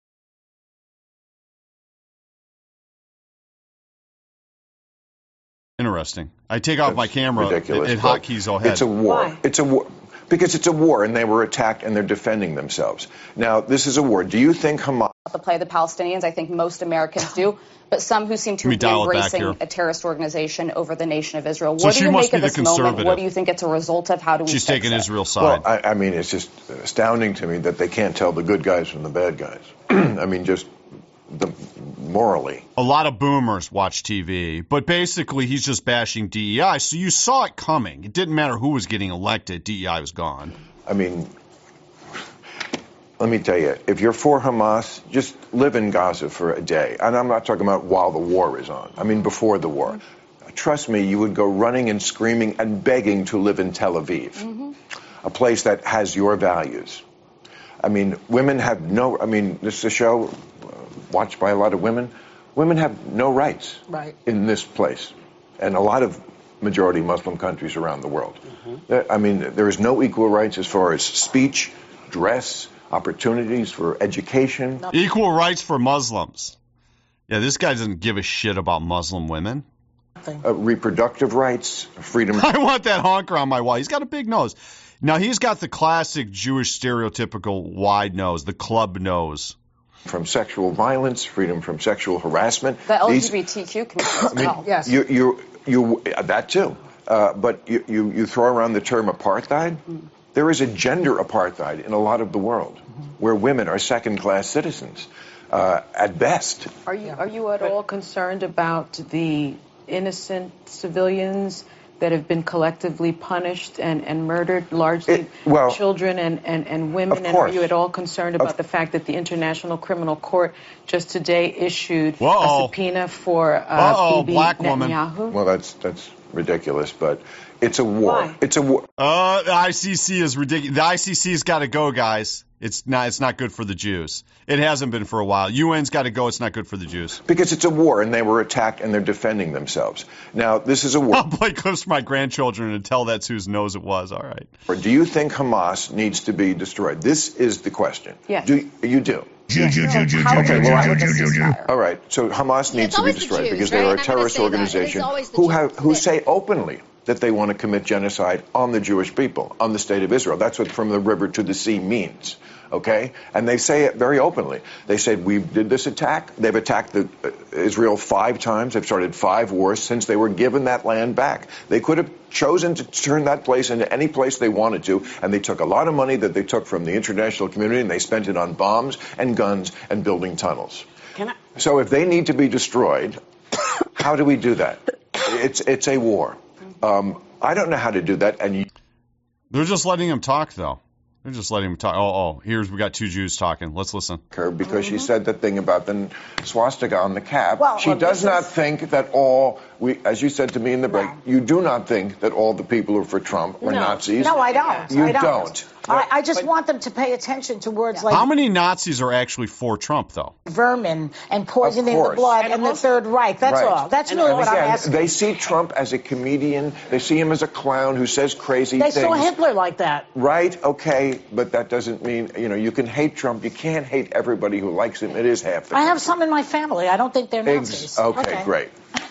Interesting. I take off my camera. ridiculous, It, it but hotkeys ahead. It's a war. Why? It's a war. Because it's a war, and they were attacked, and they're defending themselves. Now, this is a war. Do you think Hamas... The plight of the Palestinians, I think most Americans do. But some who seem to Let me be dial it back embracing here. a terrorist organization over the nation of Israel. So What do she you must make of be this the moment? conservative. What do you think it's a result of? How do we She's fix taking it? Israel's side. Well, I, I mean, it's just astounding to me that they can't tell the good guys from the bad guys. I mean, just the, morally. A lot of boomers watch T V, but basically he's just bashing D E I. So you saw it coming. It didn't matter who was getting elected. D E I was gone. I mean, let me tell you, if you're for Hamas, just live in Gaza for a day. And I'm not talking about while the war is on. I mean, before the war. Trust me, you would go running and screaming and begging to live in Tel Aviv, mm-hmm. a place that has your values. I mean, women have no, I mean, this is a show uh, watched by a lot of women. Women have no rights right. in this place. And a lot of majority Muslim countries around the world. Mm-hmm. I mean, there is no equal rights as far as speech, dress, opportunities for education. Equal rights for Muslims. Yeah, this guy doesn't give a shit about Muslim women. Uh, reproductive rights, freedom. I want that honker on my wall. He's got a big nose. Now, he's got the classic Jewish stereotypical wide nose, the club nose. From sexual violence, freedom from sexual harassment. The L G B T Q community as I mean, well. Yes. You, you, you, that too. Uh, but you, you, you throw around the term apartheid. Mm. There is a gender apartheid in a lot of the world, mm-hmm. where women are second-class citizens. uh, at best. Are you are you at all concerned about the innocent civilians that have been collectively punished and, and murdered, largely It- well, children and, and, and women? of And are course. you at all concerned about the fact that the International Criminal Court just today issued Whoa. a subpoena for uh, Uh-oh, Bibi black woman. Netanyahu? Well, that's that's ridiculous, but it's a war. Why? It's a war. Uh, the I C C is ridiculous. The I C C's got to go, guys. It's not. It's not good for the Jews. It hasn't been for a while. U N's got to go. It's not good for the Jews. Because it's a war, and they were attacked, and they're defending themselves. Now, this is a war. I'll play clips for my grandchildren and tell that's whose nose it was. All right. Or do you think Hamas needs to be destroyed? This is the question. Yes. Do you do? Okay, well, I- all right. So Hamas needs to be always the destroyed Jews, because right? they are I'm a gonna terrorist say that. It is organization always the who Jews. have who say openly that they want to commit genocide on the Jewish people, on the state of Israel. That's what from the river to the sea means. Okay, and they say it very openly. They said we did this attack. They've attacked the, uh, Israel five times. They've started five wars since they were given that land back. They could have chosen to turn that place into any place they wanted to, and they took a lot of money that they took from the international community and they spent it on bombs and guns and building tunnels. Can I? So if they need to be destroyed, how do we do that? It's it's a war. Um, I don't know how to do that, and you, They're just letting him talk, though. They're just letting him talk. Oh, oh, here's we got two Jews talking. Let's listen. because she said the thing about the swastika on the cap. Well, she well, does this not is- think that all, we, as you said to me in the break, you do not think that all the people who are for Trump are no. Nazis. No, I don't. You I don't. don't. I, I just want them to pay attention to words like How many Nazis are actually for Trump, though? vermin and poisoning the course. blood And and, the Third Reich. That's Right. all. That's And really what I'm again, asking. They see Trump as a comedian. They see him as a clown who says crazy They things. saw Hitler like that. Right, okay, but that doesn't mean, you know, you can hate Trump. You can't hate everybody who likes him. It is half the I have some in my family. I don't think they're Nazis. Ex- okay, great.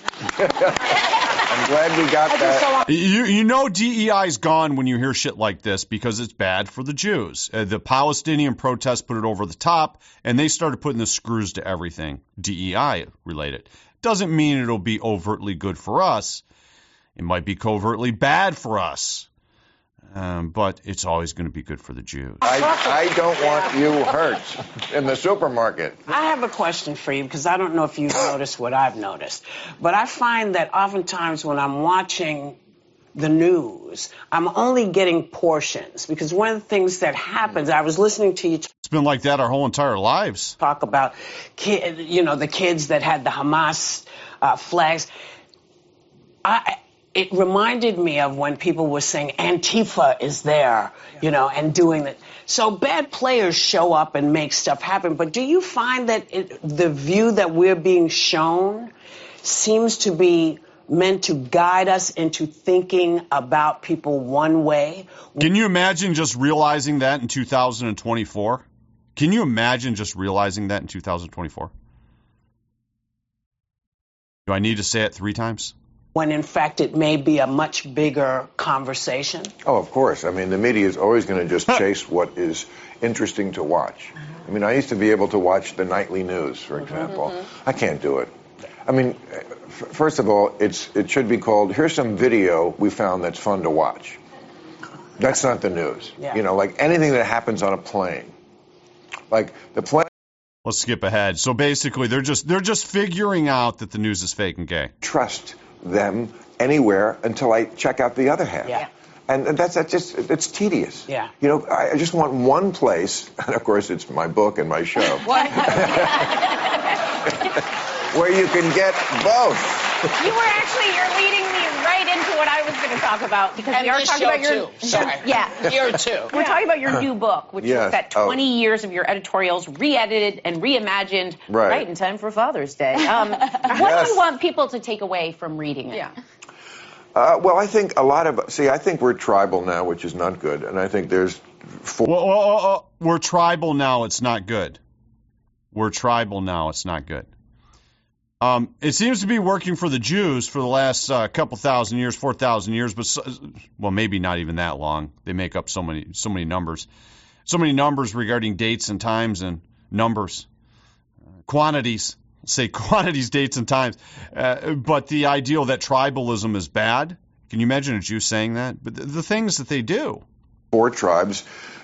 I'm glad we got that. You you know D E I's gone when you hear shit like this because it's bad for the Jews. Uh, the Palestinian protests put it over the top, and they started putting the screws to everything D E I related. Doesn't mean it'll be overtly good for us. It might be covertly bad for us. Um, but it's always going to be good for the Jews. I, I don't want you hurt in the supermarket. I have a question for you because I don't know if you've noticed what I've noticed. But I find that oftentimes when I'm watching the news, I'm only getting portions because one of the things that happens, I was listening to you It's been like that our whole entire lives. talk about, kid, you know, the kids that had the Hamas uh, flags. I, it reminded me of when people were saying Antifa is there, you know, and doing that. So bad players show up and make stuff happen. But do you find that it, the view that we're being shown seems to be meant to guide us into thinking about people one way? Can you imagine just realizing that in two thousand twenty-four? Can you imagine just realizing that in two thousand twenty-four? Do I need to say it three times? When in fact it may be a much bigger conversation? Oh, of course. I mean, the media is always going to just chase what is interesting to watch. I mean, I used to be able to watch the nightly news, for example. Mm-hmm. I can't do it. I mean, f- first of all, it's it should be called, here's some video we found that's fun to watch. That's not the news. Yeah. You know, like anything that happens on a plane. Like the plane. Let's skip ahead. So basically, they're just they're just figuring out that the news is fake and gay. Trust them anywhere until I check out the other half. Yeah. And and that's, that's just, it's tedious. Yeah. You know, I I just want one place, and of course it's my book and my show, where you can get both. You were actually, you're leading me right into what I was going to talk about because And we are this talking show about your, too. Sorry. yeah, Here too. We're talking about your new book, which Yes. looks at Oh. twenty years of your editorials, re-edited and reimagined, Right. in time for Father's Day. Um, What Yes. do you want people to take away from reading it? Yeah. Uh, well, I think a lot of, see, I think we're tribal now, which is not good, and I think there's four. Well, well, well, well, we're tribal now. It's not good. We're tribal now. It's not good. Um, it seems to be working for the Jews for the last uh, couple thousand years, four thousand years, but so, well, maybe not even that long. They make up so many, so many numbers, so many numbers regarding dates and times and numbers, uh, quantities. Say quantities, dates, and times. Uh, but the ideal that tribalism is bad. Can you imagine a Jew saying that? But the, the things that they do. Four tribes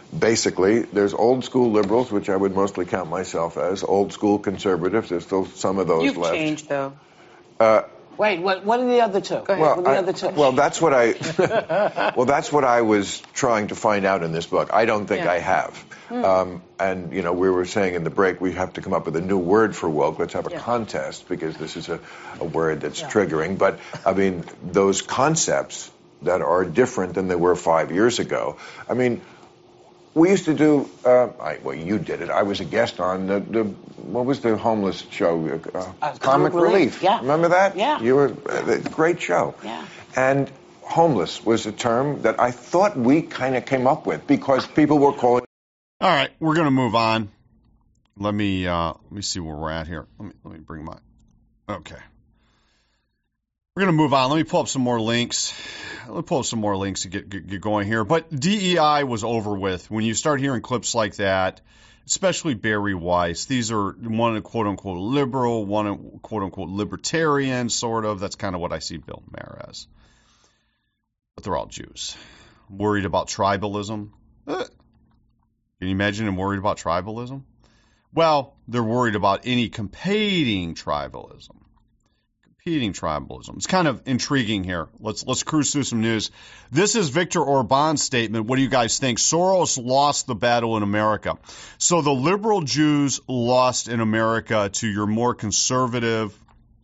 basically, there's old school liberals, which I would mostly count myself as, old school conservatives. There's still some of those You've left. changed, though. Uh, Wait, what, what are the other two? Go ahead. Well, what are the I, other two? well, that's what I. well, that's what I was trying to find out in this book. I don't think Yeah. I have. Hmm. Um, and you know, we were saying in the break we have to come up with a new word for woke. Let's have a Yeah. contest because this is a, a word that's Yeah. triggering. But I mean, those concepts that are different than they were five years ago. I mean. We used to do, uh, I, well, you did it. I was a guest on the, the what was the homeless show? Uh, Uh, Comic Relief. Relief. Yeah. Remember that? Yeah. You were, uh, great show. Yeah. And homeless was a term that I thought we kind of came up with because people were calling. All right, we're going to move on. Let me uh, let me see where we're at here. Let me let me bring my. Okay. We're going to move on. Let me pull up some more links. Let me pull up some more links to get, get, get going here. But D E I was over with. When you start hearing clips like that, especially Barry Weiss, these are one quote-unquote liberal, one quote-unquote libertarian, sort of. That's kind of what I see Bill Maher as. But they're all Jews. Worried about tribalism. Uh, can you imagine them worried about tribalism? Well, they're worried about any competing tribalism. Competing tribalism. It's kind of intriguing here. Let's let's cruise through some news. This is Viktor Orban's statement. What do you guys think? Soros lost the battle in America. So the liberal Jews lost in America to your more conservative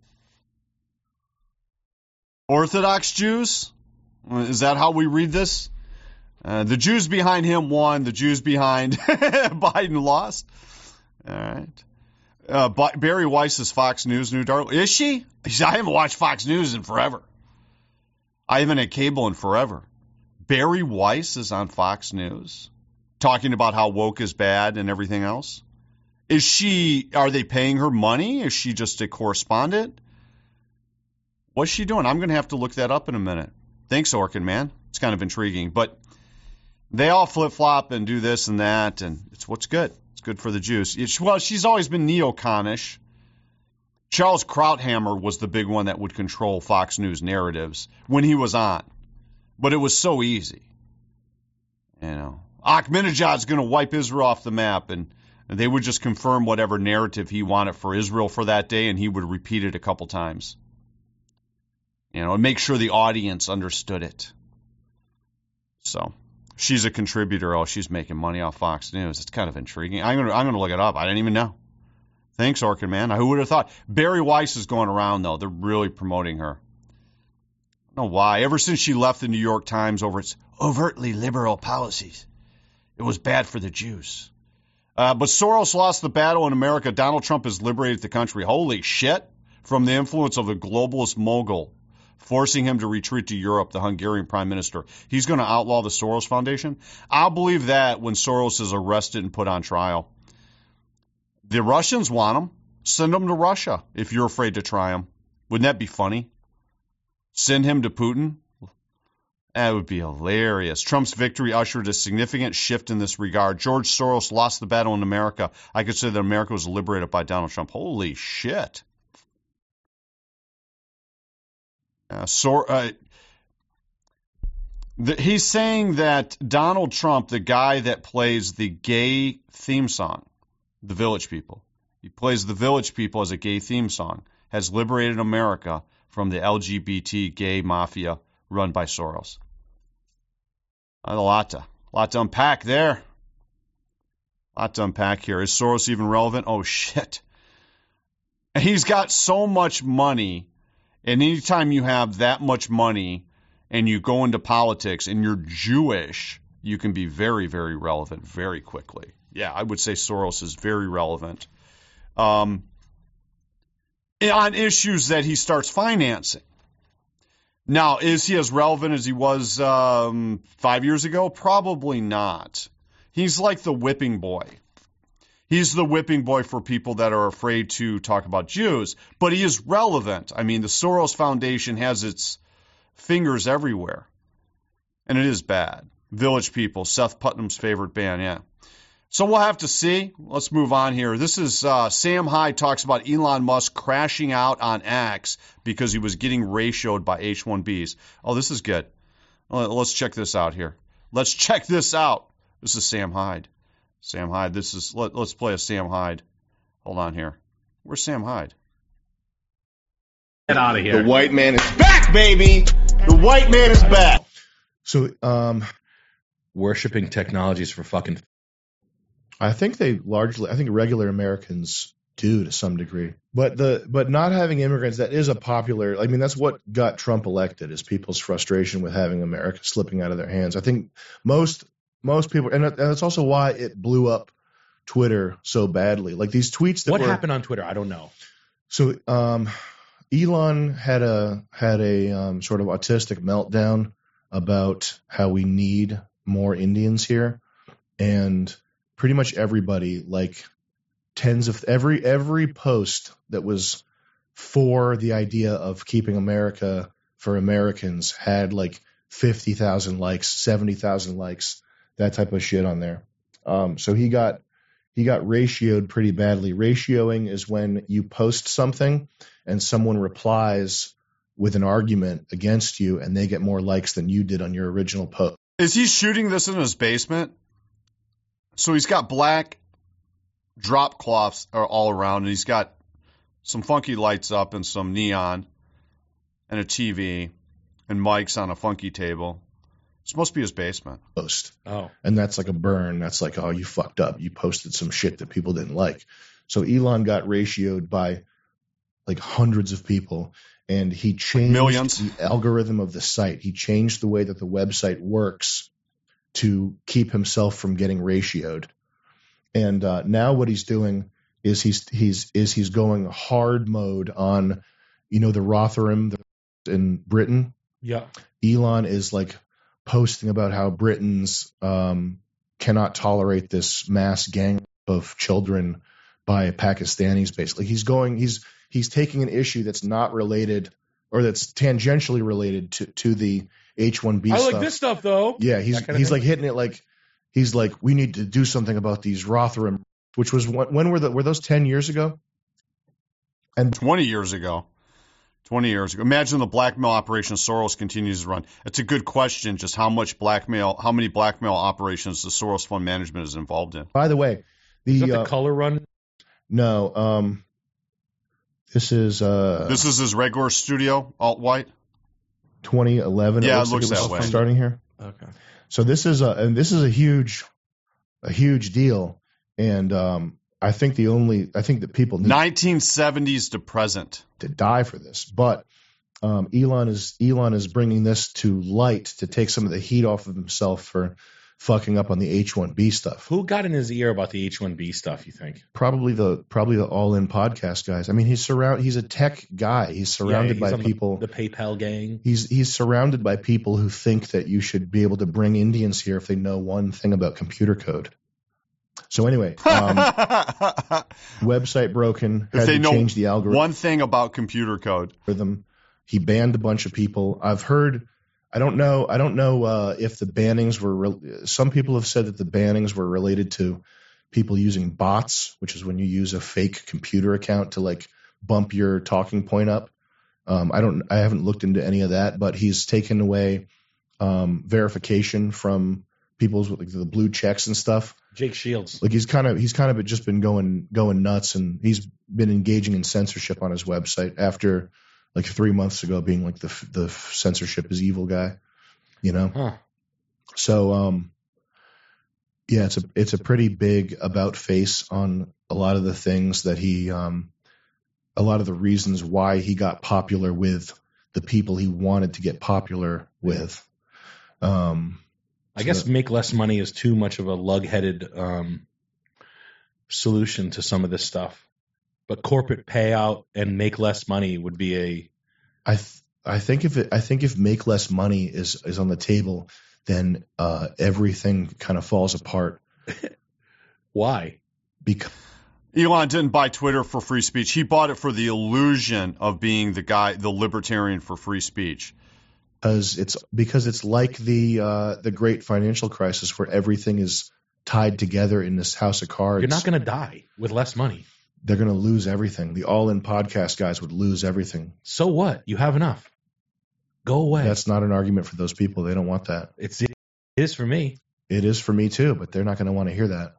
Orthodox Jews? Is that how we read this? Uh, the Jews behind him won. The Jews behind Biden lost. All right. Uh, Barry Weiss is Fox News new darling. Is she? I haven't watched Fox News in forever. I haven't had cable in forever. Barry Weiss is on Fox News talking about how woke is bad and everything else. Is she, are they paying her money? Is she just a correspondent? What's she doing? I'm going to have to look that up in a minute. Thanks, Orkin, man. It's kind of intriguing. But they all flip-flop and do this and that, and it's what's good. It's good for the Jews. It's, well, she's always been neoconish. Charles Krauthammer was the big one that would control Fox News narratives when he was on. But it was so easy. You know, Ahmadinejad's going to wipe Israel off the map, and they would just confirm whatever narrative he wanted for Israel for that day, and he would repeat it a couple times. You know, and make sure the audience understood it. So she's a contributor. Oh, she's making money off Fox News. It's kind of intriguing. I'm gonna I'm gonna look it up. I didn't even know. Thanks, Orkin, man. Who would have thought? Barry Weiss is going around though. They're really promoting her. I don't know why. Ever since she left the New York Times over its overtly liberal policies, it was bad for the Jews. Uh, but Soros lost the battle in America. Donald Trump has liberated the country. Holy shit! From the influence of the globalist mogul, forcing him to retreat to Europe, the Hungarian prime minister. He's going to outlaw the Soros Foundation? I'll believe that when Soros is arrested and put on trial. The Russians want him. Send him to Russia if you're afraid to try him. Wouldn't that be funny? Send him to Putin? That would be hilarious. Trump's victory ushered a significant shift in this regard. George Soros lost the battle in America. I could say that America was liberated by Donald Trump. Holy shit. Uh, so, uh, the, he's saying that Donald Trump, the guy that plays the gay theme song, The Village People, he plays The Village People as a gay theme song, has liberated America from the L G B T gay mafia run by Soros. A lot to, a lot to unpack there. A lot to unpack here. Is Soros even relevant? Oh, shit. He's got so much money. And anytime you have that much money and you go into politics and you're Jewish, you can be very, very relevant very quickly. Yeah, I would say Soros is very relevant um, on issues that he starts financing. Now, is he as relevant as he was um, five years ago? Probably not. He's like the whipping boy. He's the whipping boy for people that are afraid to talk about Jews, but he is relevant. I mean, the Soros Foundation has its fingers everywhere, and it is bad. Village People, Seth Putnam's favorite band, yeah. So we'll have to see. Let's move on here. This is uh, Sam Hyde talks about Elon Musk crashing out on X because he was getting ratioed by H one Bs. Oh, this is good. Let's check this out here. Let's check this out. This is Sam Hyde. Sam Hyde. This is let, let's play a Sam Hyde. Hold on here. Where's Sam Hyde? Get out of here. The white man is back, baby. The white man is back. So, um, Worshipping technologies for fucking. I think they largely, I think regular Americans do to some degree, but the but not having immigrants, that is a popular. I mean, that's what got Trump elected, is people's frustration with having America slipping out of their hands. I think most most people, and that's also why it blew up Twitter so badly. Like these tweets that What were, happened on Twitter? I don't know. So, um, Elon had a had a um, sort of autistic meltdown about how we need more Indians here, and pretty much everybody, like tens of every every post that was for the idea of keeping America for Americans had like fifty thousand likes, seventy thousand likes, that type of shit on there. Um, so he got he got ratioed pretty badly. Ratioing is when you post something and someone replies with an argument against you and they get more likes than you did on your original post. Is he shooting this in his basement? So he's got black drop cloths all around, and he's got some funky lights up and some neon and a T V and mics on a funky table. It's supposed to be his basement. Post. Oh. And that's like a burn. That's like, oh, you fucked up. You posted some shit that people didn't like. So Elon got ratioed by like hundreds of people, and he changed Millions. the algorithm of the site. He changed the way that the website works to keep himself from getting ratioed. And uh, now what he's doing is he's he's is he's going hard mode on, you know, the Rotherham in Britain. Yeah. Elon is like posting about how Britons um, cannot tolerate this mass gang of children by Pakistanis. Basically, he's going he's he's taking an issue that's not related or that's tangentially related to to the H one B I stuff. like this stuff though. Yeah, he's That kind of he's thing. like hitting it like he's like, we need to do something about these Rotherham, which was when, when were the were those ten years ago? And twenty years ago. twenty years ago. Imagine the blackmail operation Soros continues to run. It's a good question, just how much blackmail, how many blackmail operations the Soros Fund Management is involved in. By the way, the, Is that the uh, color run? No, um, this is uh, This is his regular studio, alt white. twenty eleven. Yeah, it it looks, looks like it that was way. starting here. Okay. So this is a and this is a huge, a huge deal, and um, I think the only I think that people need nineteen seventies to present to die for this, but um, Elon is Elon is bringing this to light to take some of the heat off of himself for fucking up on the H one B stuff. Who got in his ear about the H one B stuff, you think? Probably the probably the All In podcast guys. I mean, he's surround he's a tech guy. He's surrounded Yeah, he's by on people. The, the PayPal gang. He's he's surrounded by people who think that you should be able to bring Indians here if they know one thing about computer code. So anyway, um, website broken. If Had they to know change the algorithm. one thing about computer code. Them. He banned a bunch of people. I've heard. I don't know. I don't know uh, if the bannings were. Re- Some people have said that the bannings were related to people using bots, which is when you use a fake computer account to like bump your talking point up. Um, I don't. I haven't looked into any of that, but he's taken away um, verification from people's like the blue checks and stuff. Jake Shields. Like he's kind of he's kind of just been going going nuts, and he's been engaging in censorship on his website after like three months ago being like the the censorship is evil guy, you know. Huh. So um, yeah, it's a it's a pretty big about face on a lot of the things that he um, a lot of the reasons why he got popular with the people he wanted to get popular with. Um, I guess make less money is too much of a lug-headed um, solution to some of this stuff. But corporate payout and make less money would be a. I th- I think if it, I think if make less money is is on the table, then uh, everything kind of falls apart. Why? Because Elon didn't buy Twitter for free speech. He bought it for the illusion of being the guy, the libertarian for free speech. Because it's because it's like the uh, the great financial crisis where everything is tied together in this house of cards. You're not going to die with less money. They're going to lose everything. The All In podcast guys would lose everything. So what? You have enough. Go away. That's not an argument for those people. They don't want that. It's it is for me. it is for me too, but they're not going to want to hear that.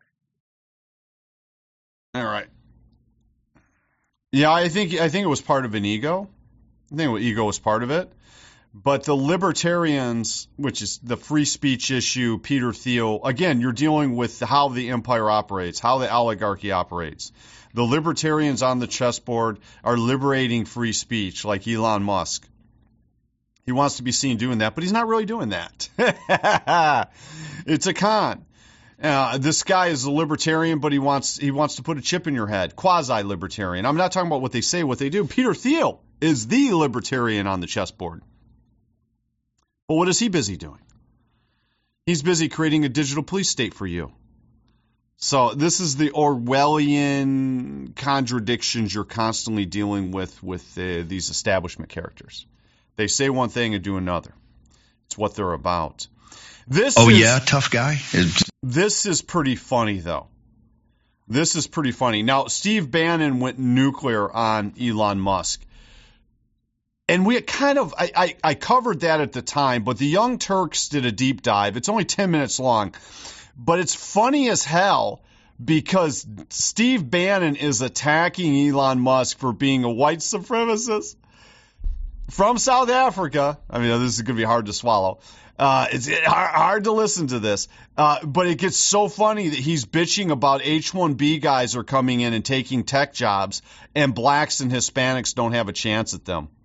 All right. Yeah, I think I think it was part of an ego. I think ego was part of it. But the libertarians, which is the free speech issue, Peter Thiel, again, you're dealing with how the empire operates, how the oligarchy operates. The libertarians on the chessboard are liberating free speech, like Elon Musk. He wants to be seen doing that, but he's not really doing that. It's a con. Uh, this guy is a libertarian, but he wants he wants to put a chip in your head. Quasi-libertarian. I'm not talking about what they say, what they do. Peter Thiel is the libertarian on the chessboard. But what is he busy doing? He's busy creating a digital police state for you. So this is the Orwellian contradictions you're constantly dealing with with uh, these establishment characters. They say one thing and do another. It's what they're about. This oh, is, yeah, tough guy? It's- this is pretty funny, though. This is pretty funny. Now, Steve Bannon went nuclear on Elon Musk. And we kind of, I, I, I covered that at the time, but the Young Turks did a deep dive. It's only ten minutes long. But it's funny as hell because Steve Bannon is attacking Elon Musk for being a white supremacist from South Africa. I mean, this is going to be hard to swallow. Uh, it's hard to listen to this, uh, but it gets so funny that he's bitching about H one B guys are coming in and taking tech jobs, and blacks and Hispanics don't have a chance at them.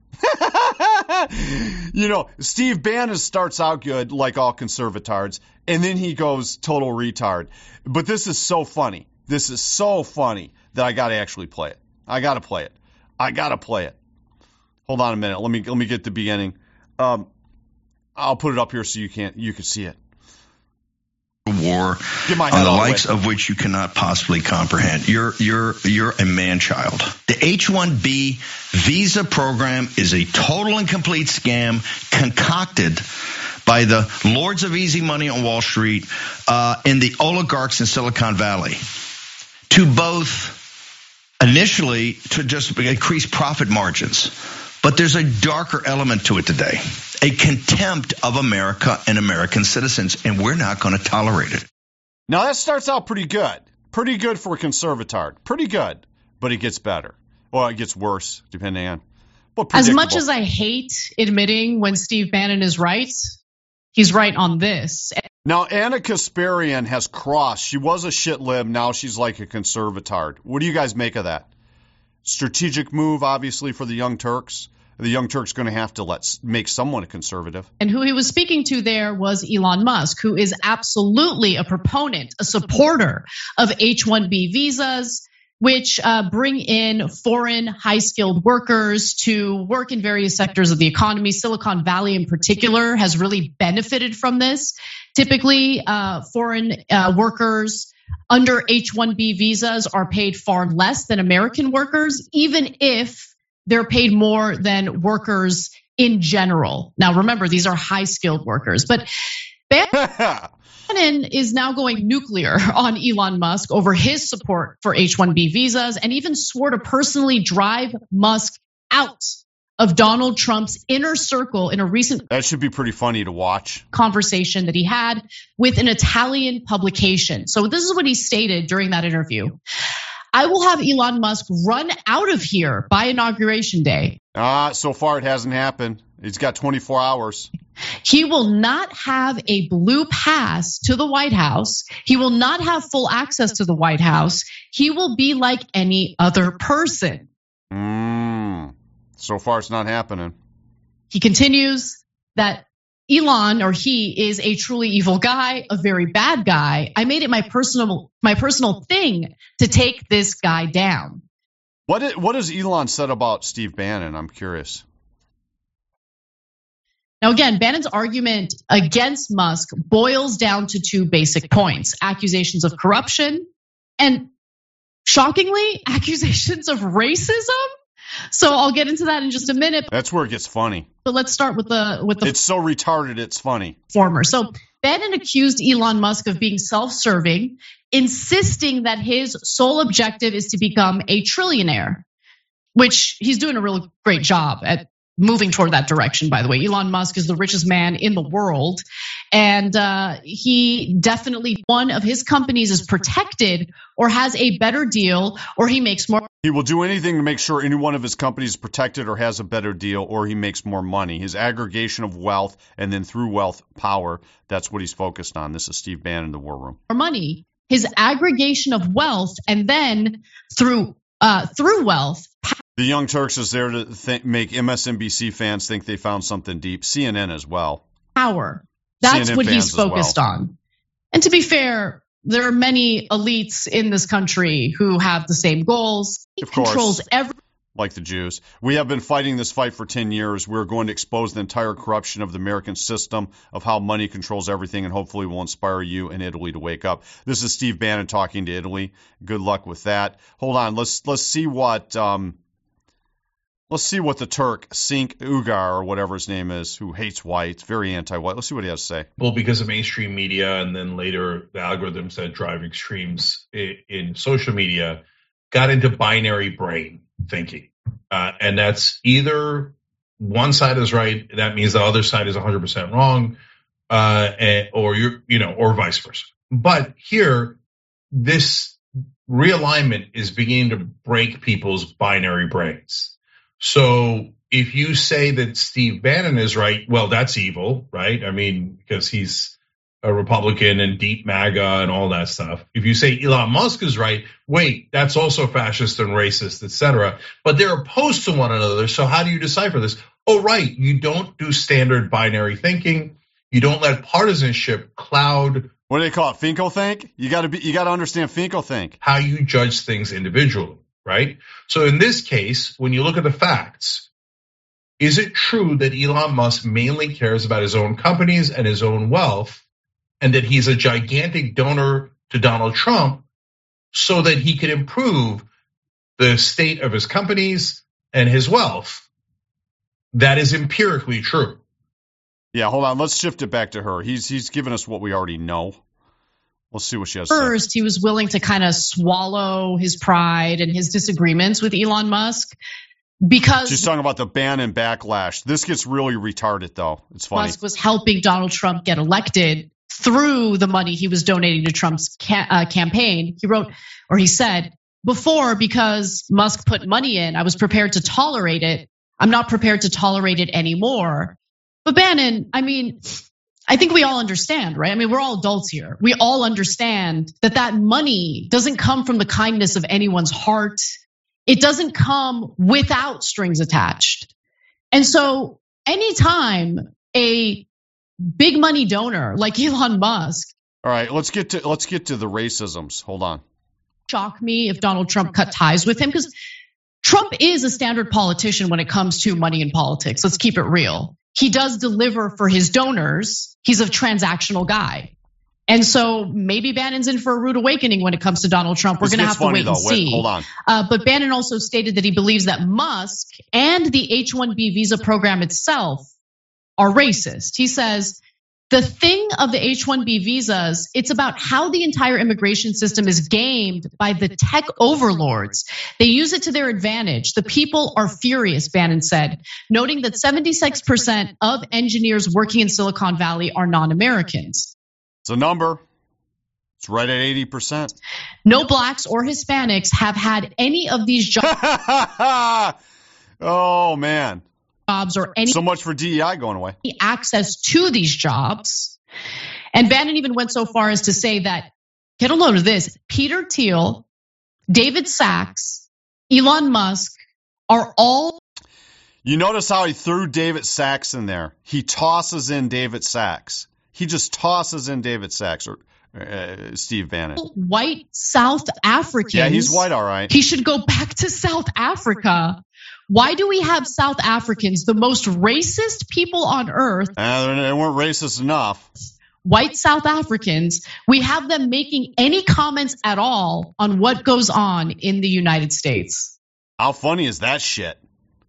You know, Steve Bannon starts out good, like all conservatards, and then he goes total retard. But this is so funny. This is so funny that I got to actually play it. I got to play it. I got to play it. Hold on a minute. Let me let me get the beginning. Um, I'll put it up here so you can't you can see it. War Get my on head the all the likes way. of which you cannot possibly comprehend. You're you're you're a man-child. The H one B visa program is a total and complete scam concocted by the lords of easy money on Wall Street uh, and the oligarchs in Silicon Valley to both initially to just increase profit margins. But there's a darker element to it today, a contempt of America and American citizens, and we're not going to tolerate it. Now, that starts out pretty good. Pretty good for a conservatard. Pretty good. But it gets better. Well, it gets worse, depending on. But As much as I hate admitting when Steve Bannon is right, he's right on this. Now, Anna Kasparian has crossed. She was a shit lib. Now she's like a conservatard. What do you guys make of that? Strategic move, obviously, for the Young Turks. The Young Turks going to have to let make someone a conservative. And who he was speaking to there was Elon Musk, who is absolutely a proponent, a supporter of H one B visas, which uh, bring in foreign high-skilled workers to work in various sectors of the economy. Silicon Valley in particular has really benefited from this. Typically, uh, foreign uh, workers under H one B visas are paid far less than American workers, even if they're paid more than workers in general. Now, remember, these are high-skilled workers. But Bannon is now going nuclear on Elon Musk over his support for H one B visas and even swore to personally drive Musk out of Donald Trump's inner circle in a recent That should be pretty funny to watch. conversation that he had with an Italian publication. So this is what he stated during that interview. I will have Elon Musk run out of here by Inauguration Day. Ah, so far it hasn't happened. He's got twenty-four hours. He will not have a blue pass to the White House. He will not have full access to the White House. He will be like any other person. Mm, so far it's not happening. He continues that Elon, or he, is a truly evil guy, a very bad guy. I made it my personal my personal thing to take this guy down. What is, what has Elon said about Steve Bannon? I'm curious. Now, again, Bannon's argument against Musk boils down to two basic points: accusations of corruption and, shockingly, accusations of racism. So I'll get into that in just a minute. That's where it gets funny. But let's start with the with the It's so retarded, it's funny. former. So Bannon accused Elon Musk of being self-serving, insisting that his sole objective is to become a trillionaire, which he's doing a really great job at moving toward that direction, by the way. Elon Musk is the richest man in the world. And uh, he definitely, one of his companies is protected or has a better deal, or he makes more. He will do anything to make sure any one of his companies is protected or has a better deal, or he makes more money. His aggregation of wealth, and then through wealth, power. That's what he's focused on. This is Steve Bannon, the War Room. More money, his aggregation of wealth, and then through uh, through wealth. The Young Turks is there to th- make M S N B C fans think they found something deep. C N N as well. Power. That's C N N what he's fans as focused well. on. And to be fair, there are many elites in this country who have the same goals. He Of course. controls every. Like the Jews. We have been fighting this fight for ten years. We're going to expose the entire corruption of the American system, of how money controls everything, and hopefully will inspire you in Italy to wake up. This is Steve Bannon talking to Italy. Good luck with that. Hold on. Let's let's see what um, let's see what the Turk, Sink Ugar, or whatever his name is, who hates whites, very anti-white. Let's see what he has to say. Well, because of mainstream media and then later the algorithms that drive extremes in, in social media got into binary brain thinking. Uh, and that's either one side is right, that means the other side is one hundred percent wrong, uh, and, or you're, you know, or vice versa. But here, this realignment is beginning to break people's binary brains. So if you say that Steve Bannon is right, well, that's evil, right? I mean, because he's a Republican and deep MAGA and all that stuff. If you say Elon Musk is right, wait, that's also fascist and racist, et cetera. But they're opposed to one another. So how do you decipher this? Oh, right. You don't do standard binary thinking. You don't let partisanship cloud. What do they call it? Finko-think? You got to be. You got to understand Finko-think. How you judge things individually, right? So in this case, when you look at the facts, is it true that Elon Musk mainly cares about his own companies and his own wealth, and that he's a gigantic donor to Donald Trump so that he could improve the state of his companies and his wealth? That is empirically true. Yeah, hold on. Let's shift it back to her. He's he's given us what we already know. We'll see what she has to say. First, he was willing to kind of swallow his pride and his disagreements with Elon Musk because she's talking about the ban and backlash. This gets really retarded, though. It's funny. Musk was helping Donald Trump get elected through the money he was donating to Trump's ca- uh, campaign. He wrote, or he said, before, because Musk put money in, I was prepared to tolerate it. I'm not prepared to tolerate it anymore. But Bannon, I mean, I think we all understand, right? I mean, we're all adults here. We all understand that that money doesn't come from the kindness of anyone's heart. It doesn't come without strings attached. And so anytime a big money donor like Elon Musk. All right, let's get to let's get to the racisms. Hold on. Shock me if Donald Trump cut ties with him, because Trump is a standard politician when it comes to money in politics. Let's keep it real. He does deliver for his donors. He's a transactional guy. And so maybe Bannon's in for a rude awakening when it comes to Donald Trump. We're going to have to wait though. and see. Wait, hold on. Uh, but Bannon also stated that he believes that Musk and the H one B visa program itself are racist. He says, the thing of the H one B visas, it's about how the entire immigration system is gamed by the tech overlords. They use it to their advantage. The people are furious, Bannon said, noting that seventy-six percent of engineers working in Silicon Valley are non-Americans. It's a number. It's right at eighty percent. No blacks or Hispanics have had any of these jobs. Oh, man. Jobs or any so much for D E I going away. Access to these jobs. And Bannon even went so far as to say that, get a load of this, Peter Thiel, David Sachs, Elon Musk are all. You notice how he threw David Sachs in there. He tosses in David Sachs. He just tosses in David Sachs or uh, Steve Bannon. White South Africans. Yeah, he's white, all right. He should go back to South Africa. Why do we have South Africans, the most racist people on earth? Uh, they weren't racist enough. White South Africans, we have them making any comments at all on what goes on in the United States. How funny is that shit?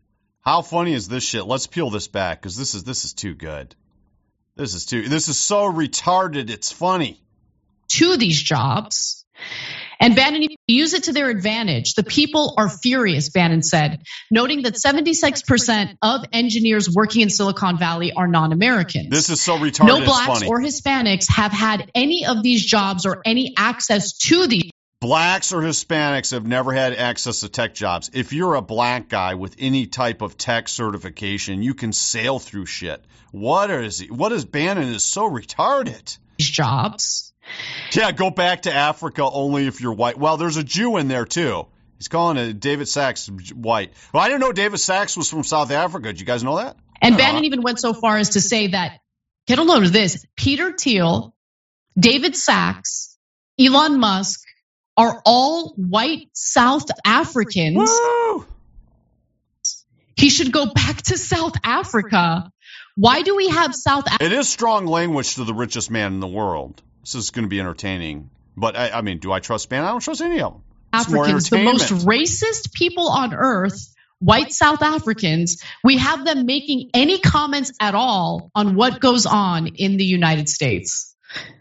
How funny is this shit? Let's peel this back because this is this is too good. This is too. This is so retarded. It's funny. To these jobs. And Bannon used it to their advantage. The people are furious, Bannon said, noting that seventy-six percent of engineers working in Silicon Valley are non-Americans. This is so retarded. No it's blacks funny. or Hispanics have had any of these jobs or any access to these. Blacks or Hispanics have never had access to tech jobs. If you're a black guy with any type of tech certification, you can sail through shit. What is he? What is Bannon is so retarded? Jobs. Yeah, go back to Africa only if you're white. Well, there's a Jew in there too. He's calling it David Sachs white. Well, I didn't know David Sachs was from South Africa. Did you guys know that? And Bannon even went so far as to say that, get a load of this, Peter Thiel, David Sachs, Elon Musk are all white South Africans. Woo! He should go back to South Africa. Why do we have South Africa? It is strong language to the richest man in the world. This is going to be entertaining. But, I, I mean, do I trust Bannon? I don't trust any of them. It's more Africans, the entertainment. most racist people on earth, white South Africans, we have them making any comments at all on what goes on in the United States.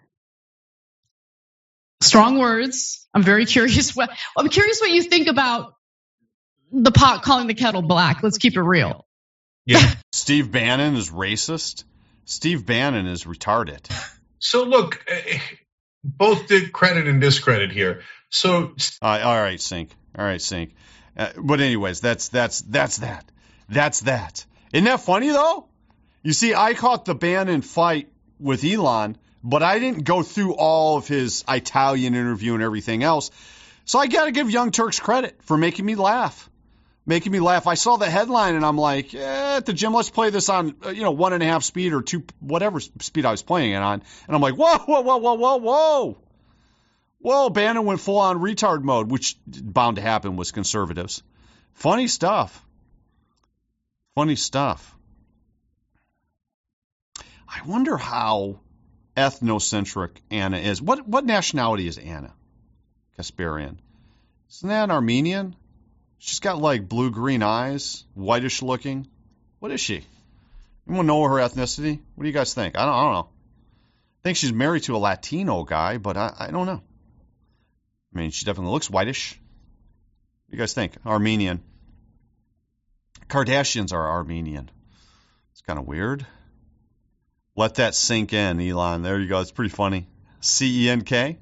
Strong words. I'm very curious what I'm curious what you think about the pot calling the kettle black. Let's keep it real. Yeah. Steve Bannon is racist. Steve Bannon is retarded. So look, both did credit and discredit here. So uh, all right, Sink. All right, Sink. Uh, but anyways, that's that's that's that. That's that. Isn't that funny though? You see, I caught the Bannon fight with Elon, but I didn't go through all of his Italian interview and everything else. So I got to give Young Turks credit for making me laugh. Making me laugh. I saw the headline and I'm like, eh, at the gym, let's play this on, you know, one and a half speed or two, whatever speed I was playing it on. And I'm like, whoa, whoa, whoa, whoa, whoa, whoa. Whoa, Bannon went full on retard mode, which bound to happen with conservatives. Funny stuff. Funny stuff. I wonder how ethnocentric Anna is. What what nationality is Anna Kasparian? Isn't that an Armenian? She's got like blue-green eyes, whitish looking. What is she? Anyone know her ethnicity? What do you guys think? I don't, I don't know. I think she's married to a Latino guy, but I, I don't know. I mean, she definitely looks whitish. What do you guys think? Armenian. Kardashians are Armenian. It's kind of weird. Let that sink in, Elon. There you go. It's pretty funny. C E N K.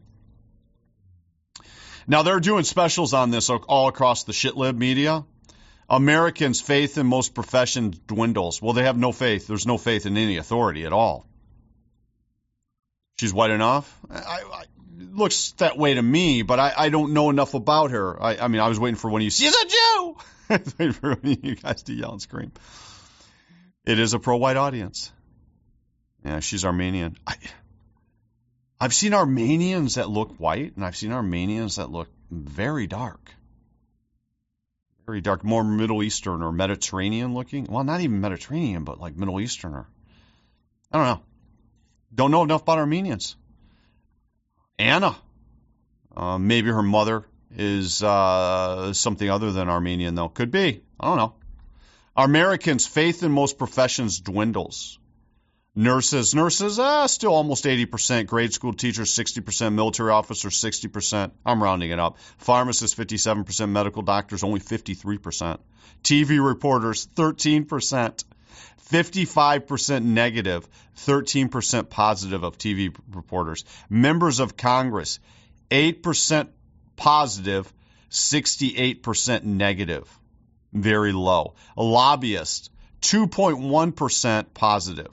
Now, they're doing specials on this all across the shitlib media. Americans' faith in most professions dwindles. Well, they have no faith. There's no faith in any authority at all. She's white enough? I, I, it looks that way to me, but I, I don't know enough about her. I, I mean, I was waiting for when you she's a Jew! I was waiting for you guys to yell and scream. It is a pro-white audience. Yeah, she's Armenian. I... I've seen Armenians that look white, and I've seen Armenians that look very dark. Very dark, more Middle Eastern or Mediterranean looking. Well, not even Mediterranean, but like Middle Easterner. I don't know. Don't know enough about Armenians. Anna. Uh, maybe her mother is uh, something other than Armenian, though. Could be. I don't know. Americans' faith in most professions dwindles. Nurses, nurses, uh, still almost eighty percent. Grade school teachers, sixty percent. Military officers, sixty percent. I'm rounding it up. Pharmacists, fifty-seven percent. Medical doctors, only fifty-three percent. T V reporters, thirteen percent. fifty-five percent negative, thirteen percent positive of T V reporters. Members of Congress, eight percent positive, sixty-eight percent negative. Very low. A lobbyist, two point one percent positive.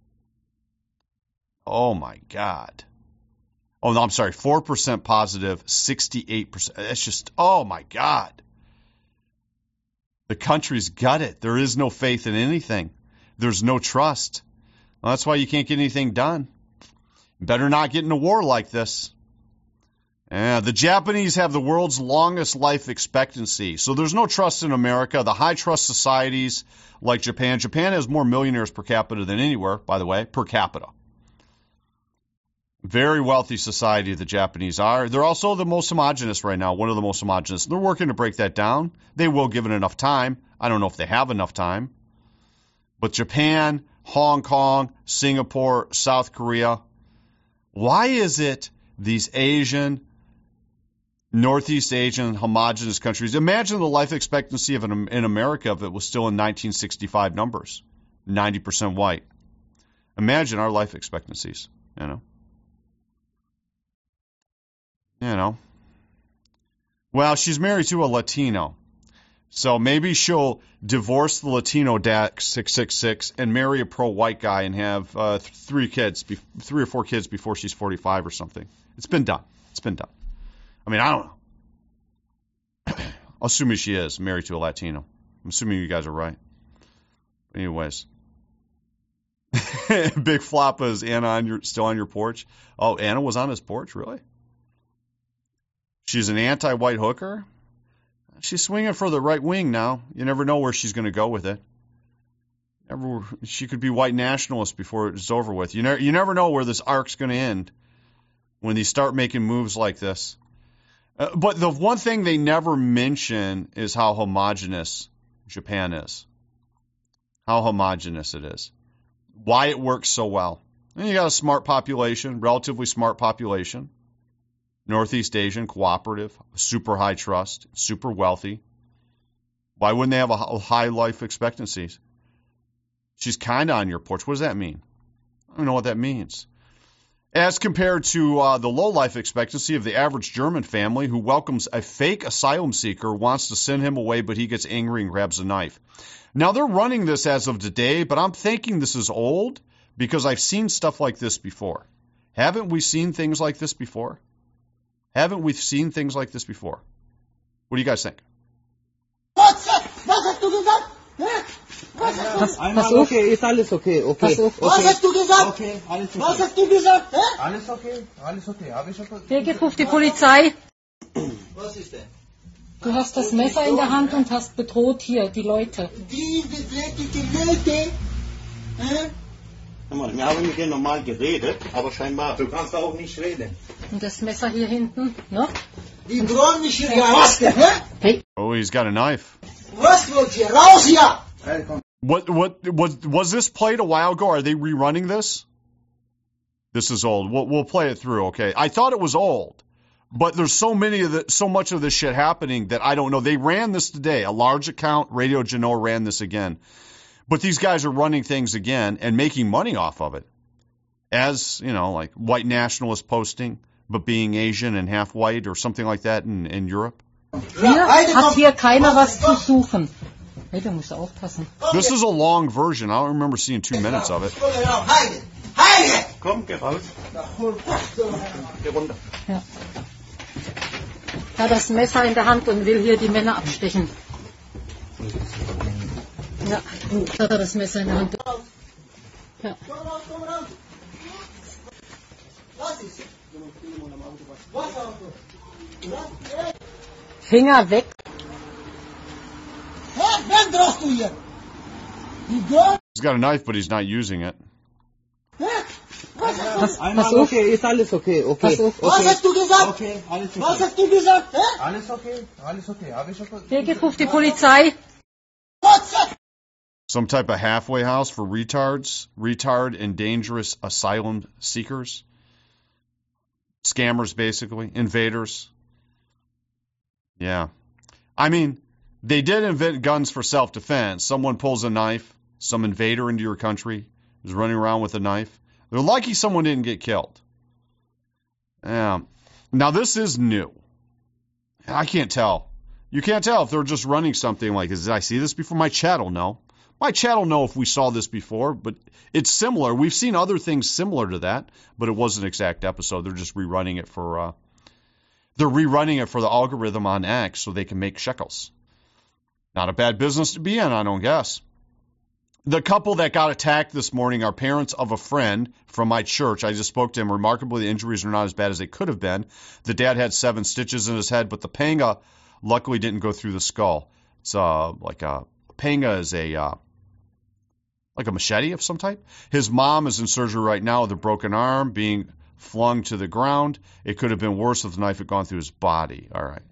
Oh, my God. Oh, no, I'm sorry. four percent positive, sixty-eight percent. That's just, oh, my God. The country's gutted. There is no faith in anything. There's no trust. Well, that's why you can't get anything done. Better not get in a war like this. Yeah, the Japanese have the world's longest life expectancy, so there's no trust in America. The high-trust societies like Japan. Japan has more millionaires per capita than anywhere, by the way, per capita. Very wealthy society the Japanese are. They're also the most homogenous right now, one of the most homogenous. They're working to break that down. They will give it enough time. I don't know if they have enough time. But Japan, Hong Kong, Singapore, South Korea, why is it these Asian Northeast Asian, homogenous countries. Imagine the life expectancy of an, in America if it was still in nineteen sixty-five numbers, ninety percent white. Imagine our life expectancies, you know. You know. Well, she's married to a Latino. So maybe she'll divorce the Latino D A C six six six and marry a pro-white guy and have uh, th- three kids, be- three or four kids before she's forty-five or something. It's been done. It's been done. I mean, I don't know. Assuming she is married to a Latino. I'm assuming you guys are right. Anyways. Big Floppa, is Anna on your, still on your porch? Oh, Anna was on his porch? Really? She's an anti-white hooker? She's swinging for the right wing now. You never know where she's going to go with it. Never, she could be white nationalist before it's over with. You, ne- you never know where this arc's going to end when they start making moves like this. Uh, but the one thing they never mention is how homogenous Japan is. How homogenous it is. Why it works so well. And you got a smart population, relatively smart population. Northeast Asian, cooperative, super high trust, super wealthy. Why wouldn't they have a high life expectancies? She's kind of on your porch. What does that mean? I don't know what that means. As compared to uh, the low life expectancy of the average German family who welcomes a fake asylum seeker, wants to send him away, but he gets angry and grabs a knife. Now, they're running this as of today, but I'm thinking this is old because I've seen stuff like this before. Haven't we seen things like this before? Haven't we seen things like this before? What do you guys think? Was hast du gesagt? Was, Einmal okay, ist alles okay, okay. Was, okay. was hast du gesagt? Okay, alles okay. Was hast du gesagt? Hä? Alles okay, alles okay. Hab ich okay. Birgit, ruf die Polizei. Was ist denn? Du hast das Messer in der Hand und hast bedroht hier die Leute. Diese dreckigen Leute. Hä? Wir haben mit denen normal geredet, aber scheinbar. Du kannst auch nicht reden. Und das Messer hier hinten, noch? Die drohen mich hier raus, hä? Hey. Oh, he's got a knife. Was wollt ihr? Raus hier! What, what, was, was this played a while ago? Are they rerunning this? This is old. We'll, we'll play it through, okay? I thought it was old, but there's so many of the, so much of this shit happening that I don't know. They ran this today. A large account, Radio Genoa, ran this again. But these guys are running things again and making money off of it. As, you know, like white nationalist posting, but being Asian and half white or something like that in, in Europe. Hier hat hier keiner was zu suchen. Hey, du musst aufpassen. This is a long version. I don't remember seeing two minutes of it. Komm, geh raus. Geh runter. Ja. Er hat das Messer in der Hand und will hier die Männer abstechen. Ja, hat er das Messer in der Hand. Ja. Finger weg. Wen brauchst du hier? He's got a knife, but he's not using it. Was, Einmal okay, ist alles okay, okay. Was, okay. was hast du gesagt? Okay, alles okay. Was hast du gesagt? Hä? Alles okay, alles okay. Hab ich okay. Birgit, ruf die Polizei. Some type of halfway house for retards, retard and dangerous asylum seekers. Scammers, basically. Invaders. Yeah. I mean, they did invent guns for self-defense. Someone pulls a knife, some invader into your country is running around with a knife. They're lucky someone didn't get killed. Yeah. Now, this is new. I can't tell. You can't tell if they're just running something like this. Did I see this before? My chat will know. My chat will know if we saw this before, but it's similar. We've seen other things similar to that, but it wasn't an exact episode. They're just rerunning it for uh, they're rerunning it for the algorithm on X so they can make shekels. Not a bad business to be in, I don't guess. The couple that got attacked this morning are parents of a friend from my church. I just spoke to him. Remarkably, the injuries are not as bad as they could have been. The dad had seven stitches in his head, but the panga luckily didn't go through the skull. It's uh, like a panga is a uh, like a machete of some type. His mom is in surgery right now with a broken arm, being flung to the ground. It could have been worse if the knife had gone through his body. All right.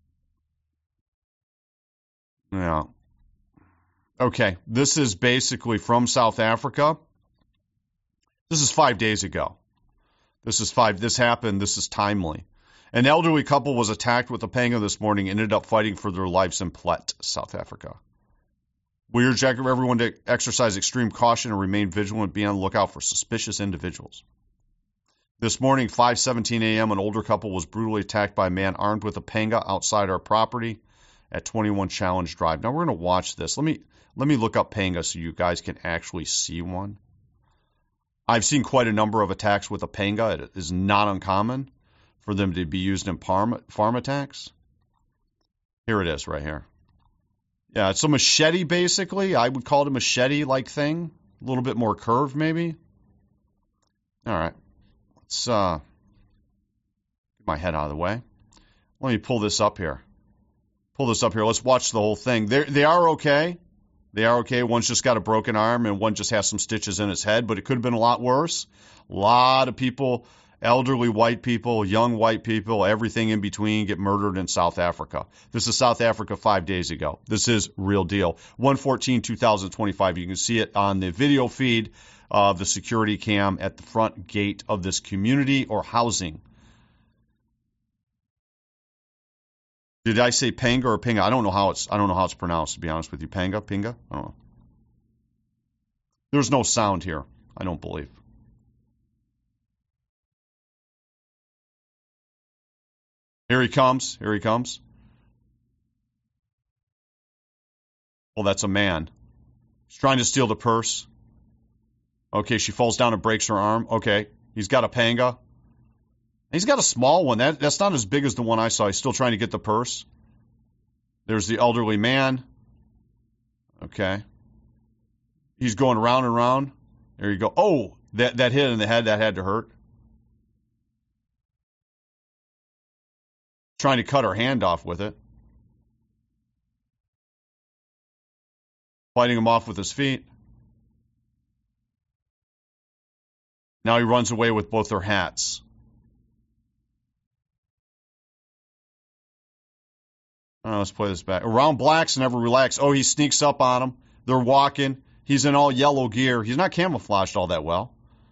Yeah. Okay, this is basically from South Africa. This is five days ago. This is five. This happened. This is timely. An elderly couple was attacked with a panga this morning and ended up fighting for their lives in Plet, South Africa. We urge everyone to exercise extreme caution and remain vigilant, be on the lookout for suspicious individuals. This morning, five seventeen a.m., an older couple was brutally attacked by a man armed with a panga outside our property at twenty-one Challenge Drive. Now, we're going to watch this. Let me let me look up panga so you guys can actually see one. I've seen quite a number of attacks with a panga. It is not uncommon for them to be used in farm, farm attacks. Here it is right here. Yeah, it's a machete, basically. I would call it a machete-like thing. A little bit more curved, maybe. All right. Let's uh, get my head out of the way. Let me pull this up here. Pull this up here. Let's watch the whole thing. They're, they are okay. They are okay. One's just got a broken arm, and one just has some stitches in his head, but it could have been a lot worse. A lot of people, elderly white people, young white people, everything in between get murdered in South Africa. This is South Africa five days ago. This is real deal. one fourteen twenty twenty-five. You can see it on the video feed of the security cam at the front gate of this community or housing. Did I say panga or pinga? I don't know how it's I don't know how it's pronounced, to be honest with you. Panga, pinga? I don't know. There's no sound here, I don't believe. Here he comes. Here he comes. Well, that's a man. He's trying to steal the purse. Okay, she falls down and breaks her arm. Okay, he's got a panga. He's got a small one. That, that's not as big as the one I saw. He's still trying to get the purse. There's the elderly man. Okay. He's going round and round. There you go. Oh, that, that hit in the head, that had to hurt. Trying to cut her hand off with it. Fighting him off with his feet. Now he runs away with both their hats. Oh, let's play this back. Around blacks never relax. Oh, he sneaks up on them. They're walking. He's in all yellow gear. He's not camouflaged all that well.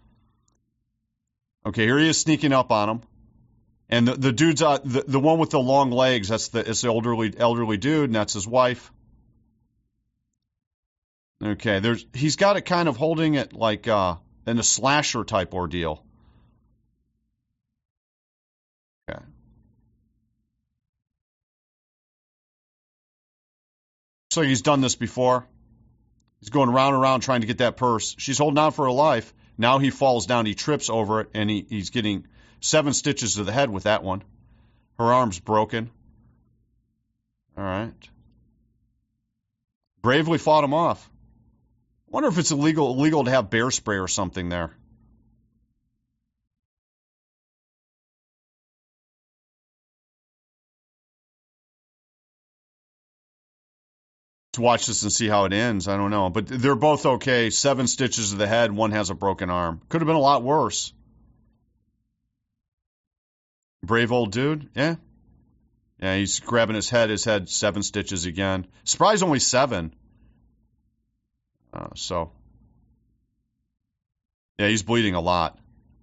Okay, here he is sneaking up on them. And the, the dude's uh, the, the one with the long legs, that's the it's the elderly elderly dude, and that's his wife. Okay, there's he's got it kind of holding it like uh, in a slasher type ordeal. Okay. So he's done this before. He's going round and round trying to get that purse. She's holding on for her life. Now he falls down. He trips over it, and he, he's getting seven stitches to the head with that one. Her arm's broken. All right. Bravely fought him off. Wonder if it's illegal illegal to have bear spray or something there. To watch this and see how it ends, I don't know. But they're both okay. Seven stitches to the head. One has a broken arm. Could have been a lot worse. Brave old dude, yeah. Yeah, he's grabbing his head. His head, seven stitches again. Surprised only seven. Uh, so, yeah, he's bleeding a lot.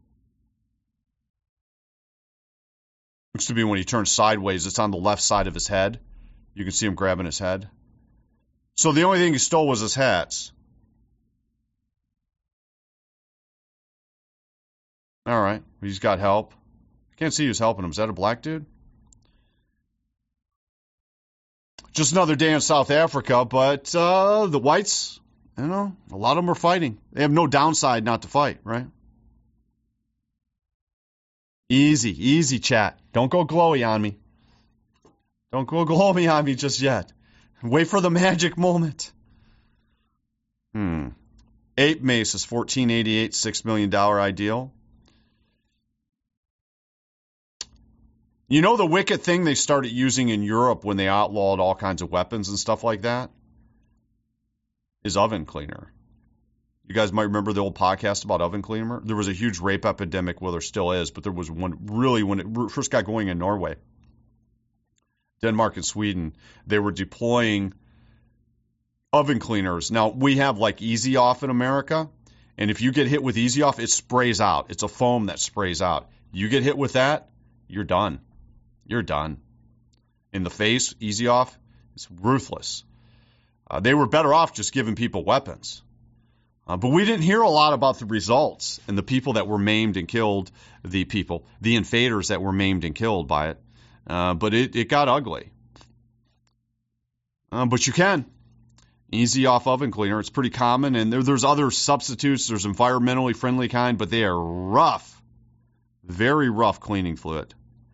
Looks to be when he turns sideways, it's on the left side of his head. You can see him grabbing his head. So the only thing he stole was his hats. All right, he's got help. I can't see who's helping him. Is that a black dude? Just another day in South Africa, but uh, the whites, you know, a lot of them are fighting. They have no downside not to fight, right? Easy, easy chat. Don't go glowy on me. Don't go glowy on me just yet. Wait for the magic moment. Hmm. Ape Mace is fourteen eighty-eight, six million dollars ideal. You know the wicked thing they started using in Europe when they outlawed all kinds of weapons and stuff like that? Is oven cleaner. You guys might remember the old podcast about oven cleaner. There was a huge rape epidemic, well, there still is, but there was one really when it first got going in Norway. Denmark and Sweden, they were deploying oven cleaners. Now, we have like Easy Off in America, and if you get hit with Easy Off, it sprays out. It's a foam that sprays out. You get hit with that, you're done. you're done. In the face, easy off, it's ruthless. Uh, they were better off just giving people weapons. Uh, but we didn't hear a lot about the results and the people that were maimed and killed, the people, the invaders that were maimed and killed by it. Uh, but it, it got ugly. Uh, but you can. Easy off oven cleaner. It's pretty common. And there, there's other substitutes. There's environmentally friendly kind, but they are rough. Very rough cleaning fluid.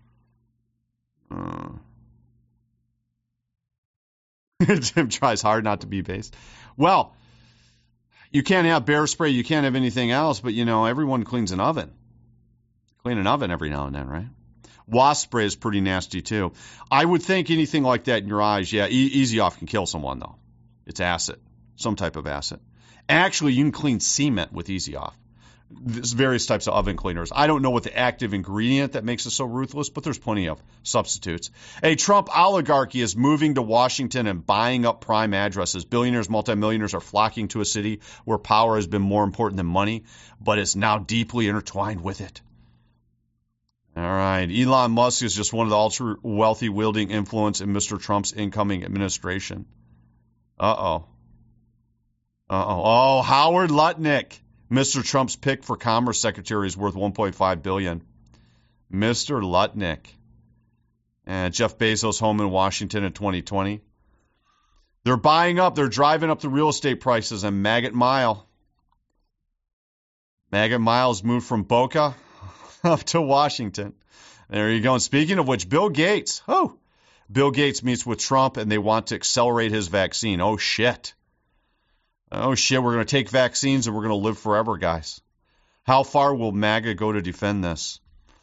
Uh. Jim tries hard not to be based. Well, you can't have bear spray. You can't have anything else. But, you know, everyone cleans an oven. Clean an oven every now and then, right? Wasp spray is pretty nasty, too. I would think anything like that in your eyes, yeah, e- Easy Off can kill someone, though. It's acid, some type of acid. Actually, you can clean cement with Easy Off. There's various types of oven cleaners. I don't know what the active ingredient that makes it so ruthless, but there's plenty of substitutes. A Trump oligarchy is moving to Washington and buying up prime addresses. Billionaires, multimillionaires are flocking to a city where power has been more important than money, but is now deeply intertwined with it. All right. Elon Musk is just one of the ultra-wealthy wielding influence in Mister Trump's incoming administration. Uh-oh. Uh-oh. Oh, Howard Lutnick. Mister Trump's pick for Commerce Secretary is worth one point five billion dollars. Mister Lutnick. And Jeff Bezos home in Washington in twenty twenty. They're buying up. They're driving up the real estate prices on Maggot Mile. Maggot Mile's moved from Boca up to Washington. There you go. And speaking of which, Bill Gates. Oh, Bill Gates meets with Trump, and they want to accelerate his vaccine. Oh, shit. Oh, shit, we're going to take vaccines and we're going to live forever, guys. How far will MAGA go to defend this?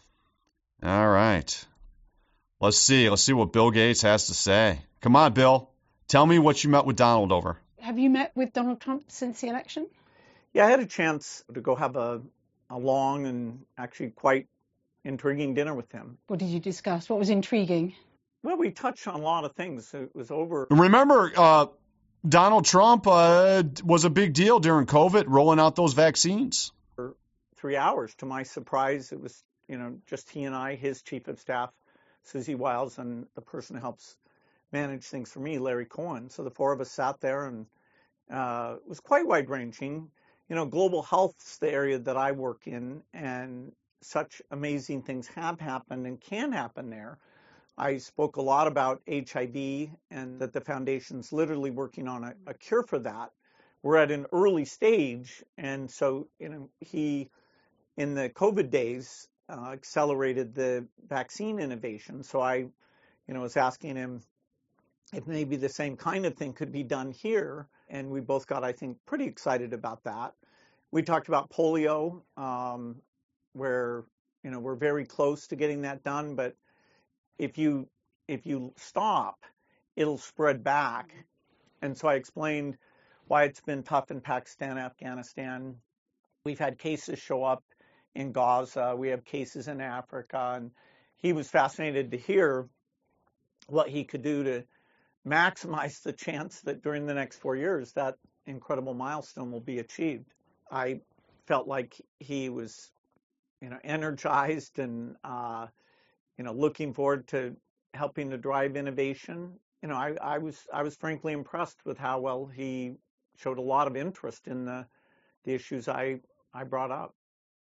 All right. Let's see. Let's see what Bill Gates has to say. Come on, Bill. Tell me what you met with Donald over. Have you met with Donald Trump since the election? Yeah, I had a chance to go have a, a long and actually quite intriguing dinner with him. What did you discuss? What was intriguing? Well, we touched on a lot of things. It was over. Remember, uh, Donald Trump uh, was a big deal during COVID, rolling out those vaccines. For three hours. To my surprise, it was, you know, just he and I, his chief of staff, Susie Wiles, and the person who helps manage things for me, Larry Cohen. So the four of us sat there, and uh, it was quite wide-ranging. You know, global health's the area that I work in, and such amazing things have happened and can happen there. I spoke a lot about H I V and that the foundation's literally working on a, a cure for that. We're at an early stage, and so, you know, he, in the COVID days, uh, accelerated the vaccine innovation. So I, you know, was asking him if maybe the same kind of thing could be done here, and we both got, I think, pretty excited about that. We talked about polio, um, where, you know, we're very close to getting that done, but if you if you stop, it'll spread back. And so I explained why it's been tough in Pakistan, Afghanistan. We've had cases show up in Gaza. We have cases in Africa. And he was fascinated to hear what he could do to maximize the chance that during the next four years that incredible milestone will be achieved. I felt like he was, you know, energized and uh, you know, looking forward to helping to drive innovation. You know, I, I was I was frankly impressed with how well he showed a lot of interest in the the issues I, I brought up.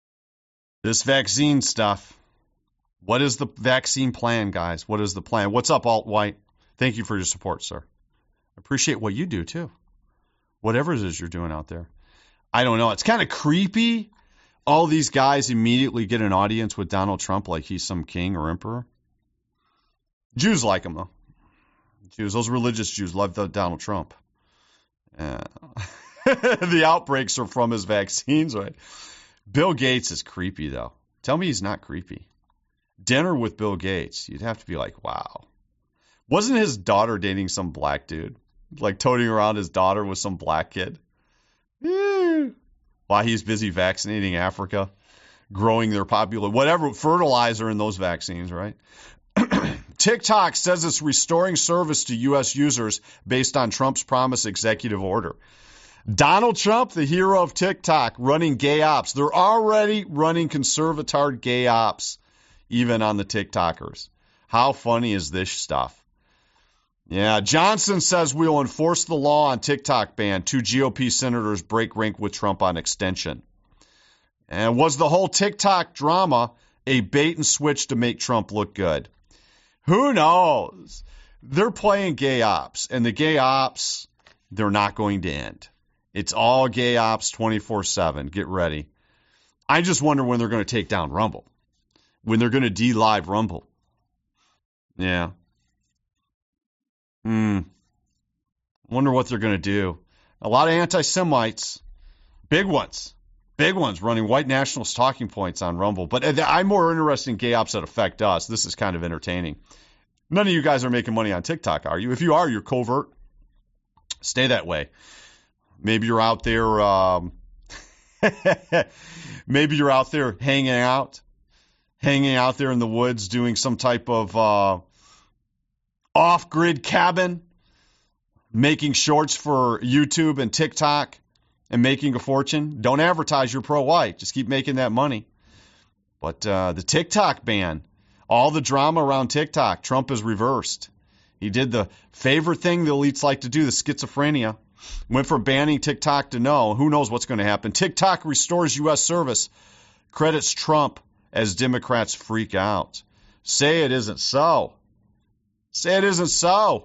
This vaccine stuff. What is the vaccine plan, guys? What is the plan? What's up, Alt-White? Thank you for your support, sir. Appreciate what you do, too. Whatever it is you're doing out there. I don't know. It's kind of creepy. All these guys immediately get an audience with Donald Trump like he's some king or emperor. Jews like him, though. Jews, those religious Jews love the Donald Trump. Uh, the outbreaks are from his vaccines, right? Bill Gates is creepy, though. Tell me he's not creepy. Dinner with Bill Gates, you'd have to be like, wow. Wasn't his daughter dating some black dude? Like toting around his daughter with some black kid? Yeah. While he's busy vaccinating Africa, growing their population, whatever, fertilizer in those vaccines, right? TikTok says it's restoring service to U S users based on Trump's promised executive order. Donald Trump, the hero of TikTok, running gay ops. They're already running conservatard gay ops, even on the TikTokers. How funny is this stuff? Yeah, Johnson says we'll enforce the law on TikTok ban. Two G O P senators break rank with Trump on extension. And was the whole TikTok drama a bait and switch to make Trump look good? Who knows? They're playing gay ops, and the gay ops, they're not going to end. It's all gay ops twenty-four seven. Get ready. I just wonder when they're going to take down Rumble, when they're going to de-live Rumble. Yeah. Hmm. Wonder what they're going to do. A lot of anti-Semites, big ones, big ones, running white nationalist talking points on Rumble. But I'm more interested in gay ops that affect us. This is kind of entertaining. None of you guys are making money on TikTok, are you? If you are, you're covert. Stay that way. Maybe you're out there. Um, maybe you're out there hanging out, hanging out there in the woods, doing some type of uh, off-grid cabin, making shorts for YouTube and TikTok, and making a fortune. Don't advertise you're pro-white. Just keep making that money. But uh, the TikTok ban, all the drama around TikTok, Trump has reversed. He did the favorite thing the elites like to do, the schizophrenia. Went from banning TikTok to no. Who knows what's going to happen? TikTok restores U S service. Credits Trump as Democrats freak out. Say it isn't so. Say it isn't so.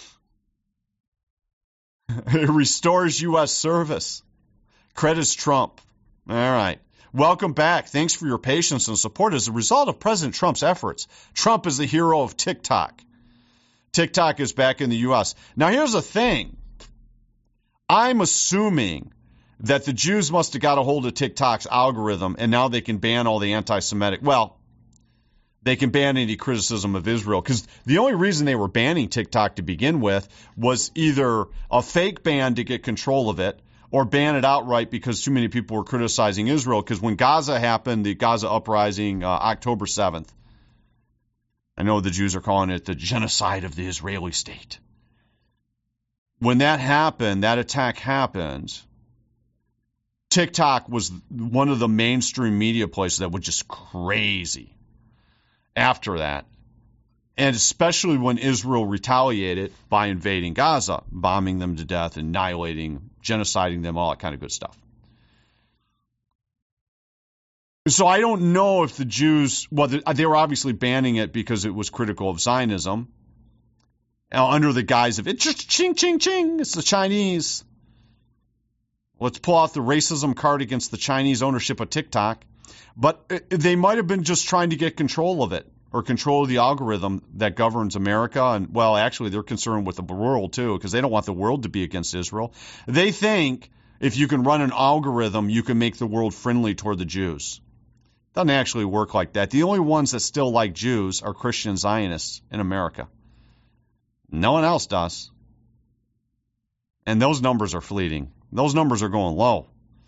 It restores U S service. Credits Trump. All right. Welcome back. Thanks for your patience and support. As a result of President Trump's efforts, Trump is the hero of TikTok. TikTok is back in the U S. Now, here's the thing. I'm assuming that the Jews must have got a hold of TikTok's algorithm, and now they can ban all the anti-Semitic. Well, they can ban any criticism of Israel, because the only reason they were banning TikTok to begin with was either a fake ban to get control of it, or ban it outright because too many people were criticizing Israel. Because when Gaza happened, the Gaza uprising, uh, October seventh, I know the Jews are calling it the genocide of the Israeli state. When that happened, that attack happened, TikTok was one of the mainstream media places that was just crazy after that. And especially when Israel retaliated by invading Gaza, bombing them to death, annihilating, genociding them, all that kind of good stuff. So I don't know if the Jews, well, they were obviously banning it because it was critical of Zionism, under the guise of, it just ching, ching, ching, it's the Chinese. Let's pull out the racism card against the Chinese ownership of TikTok. But they might have been just trying to get control of it, or control of the algorithm that governs America. And, well, actually, they're concerned with the world, too, because they don't want the world to be against Israel. They think if you can run an algorithm, you can make the world friendly toward the Jews. Doesn't actually work like that. The only ones that still like Jews are Christian Zionists in America. No one else does. And those numbers are fleeting. Those numbers are going low.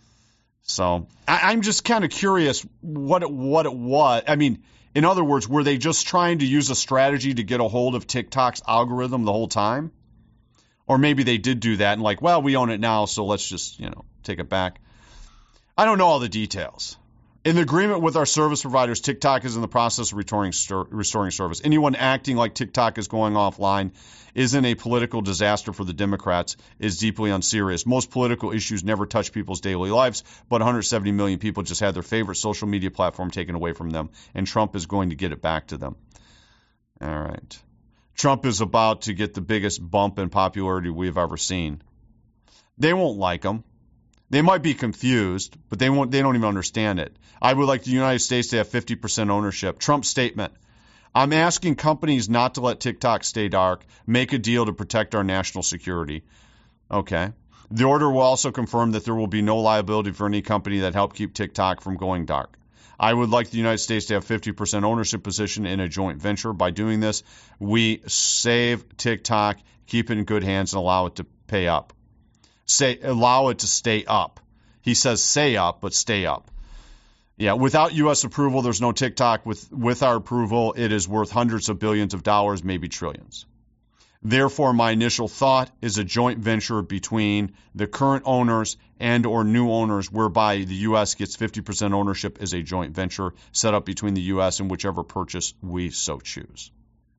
So I, I'm just kind of curious what it, what it was. I mean, in other words, were they just trying to use a strategy to get a hold of TikTok's algorithm the whole time? Or maybe they did do that and like, well, we own it now, so let's just, you know, take it back. I don't know all the details. In the agreement with our service providers, TikTok is in the process of restoring, restoring service. Anyone acting like TikTok is going offline isn't a political disaster for the Democrats, is deeply unserious. Most political issues never touch people's daily lives, but one hundred seventy million people just had their favorite social media platform taken away from them, and Trump is going to get it back to them. All right. Trump is about to get the biggest bump in popularity we've ever seen. They won't like him. They might be confused, but they won't. They don't even understand it. I would like the United States to have fifty percent ownership. Trump's statement. I'm asking companies not to let TikTok stay dark. Make a deal to protect our national security. Okay. The order will also confirm that there will be no liability for any company that helped keep TikTok from going dark. I would like the United States to have fifty percent ownership position in a joint venture. By doing this, we save TikTok, keep it in good hands, and allow it to pay up. Say, allow it to stay up. He says say up, but stay up. Yeah, without U S approval, there's no TikTok. With, with our approval, it is worth hundreds of billions of dollars, maybe trillions. Therefore, my initial thought is a joint venture between the current owners and or new owners, whereby the U S gets fifty percent ownership as a joint venture set up between the U S and whichever purchase we so choose.